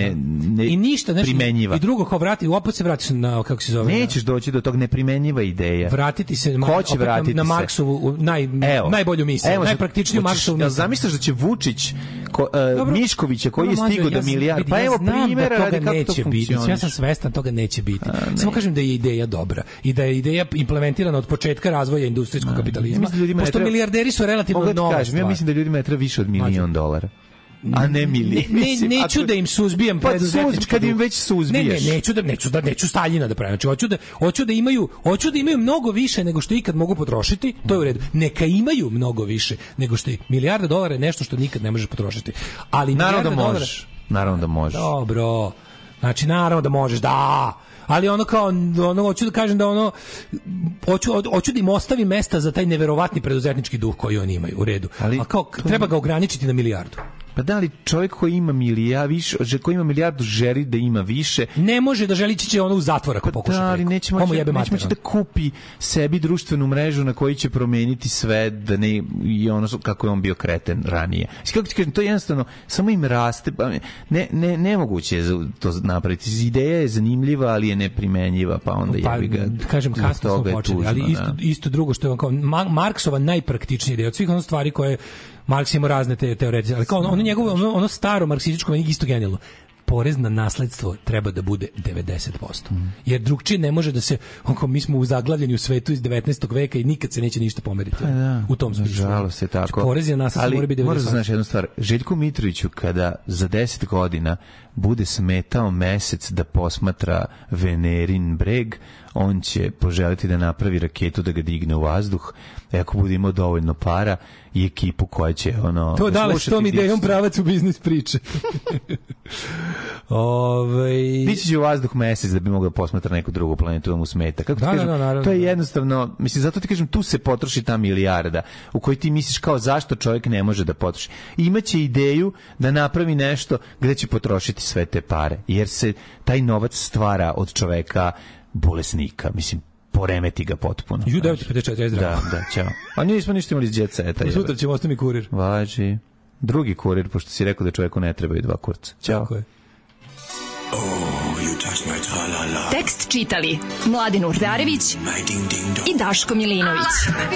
i ništa, znači, primenjiva. I drugo kao opet se vratiš na kako se zove. Nećeš doći do tog neprimenjiva ideja. Vratiti se na Marksovu najbolju misao, najpraktičniju Marksovu misao. Zamisliš da će Vučić Miškovića koji je stigao do milijarda. Pa evo primjera radi kako to funkcioniše. Ja sam svestan toga neće biti. Samo kažem da je ideja dobra i da je ideja implementirana od početka razvoja industrijskog kapitalizma. Pošto milijarderi su relativno nova stvar. Ja mislim da ljudima treba više od $1.000.000. A ne milion. Neću da im suzbijam preduzetnički. Kad im već suzbiješ. Neću Staljina da pravim. Znači hoću da imaju mnogo više nego što ikad mogu potrošiti. To je u redu. Neka imaju mnogo više nego što milijarda dolara je nešto što nikad ne možeš potrošiti. Ali naravno da možeš. Dobro. Znači naravno da možeš. Da. Ali hoću da kažem da hoću da im ostavim mesta za taj neverovatni preduzetnički duh koji oni imaju, u redu. Ali kao treba ga ograničiti na milijardu. Pa da li čovjek koji ima milijardu želi da ima više? Ne može da želi, će ono u zatvor ako pokuša. Da, ali neće moći da kupi sebi društvenu mrežu na koji će promeniti sve, da ne i ono kako je on bio kreten ranije. Kako ti kažem, to jednostavno samo im raste, nemoguće je to napraviti. Ideja je zanimljiva, ali je neprimenjiva, pa onda jebi ga. Kažem, kasno smo počeli, ali isto drugo što je kao Marksova najpraktičnija ideja od svih ono stvari koje Marks ima razne teorije, ali kao ono staro marksističko je isto genijalno. Porez na nasledstvo treba da bude 90%. Jer drugčije ne može da se, mi smo u zaglavljenju svetu iz 19. veka i nikad se neće ništa pomeriti. U tom smislu. Žalo se tako. Porez na nasledstvo mora biti 90%. Moraš da znaš jednu stvar. Željko Mitroviću kada za 10 godina bude smetao mesec da posmatra Venerin breg, on će poželiti da napravi raketu da ga digne u vazduh, ako bude imao dovoljno para i ekipu koja će to dale što mi idejom pravac u biznis priče. Dići će u vazduh mesec da bi mogao posmatra neku drugu planetu da mu smeta. Kako ti kažem, to je jednostavno, mislim, zato ti kažem, tu se potroši ta milijarda u kojoj ti misliš kao zašto čovjek ne može da potroši. Imaće ideju da napravi nešto gde će potrošiti sve te pare, jer se taj novac stvara od čoveka bolesnika, mislim, poremeti ga potpuno. 9:54, zdravo. Da, čao. A nismo ništa imali iz Jet Seta. Sutra ćemo ostati kurir. Važi. Drugi kurir, pošto si rekao da čovjeku ne trebaju 2 kurca. Ćao. Tako je. Tekst čitali Mladin Urdarević i Daško Milinović.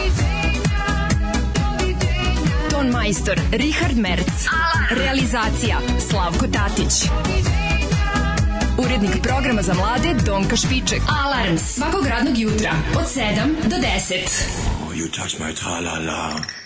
Ton majstor Richard Merc. Realizacija Slavko Tatić. Urednik programa za mlade Donka Špiček. Alarms svakog radnog jutra od 7 do 10. You touch my tra-la-la.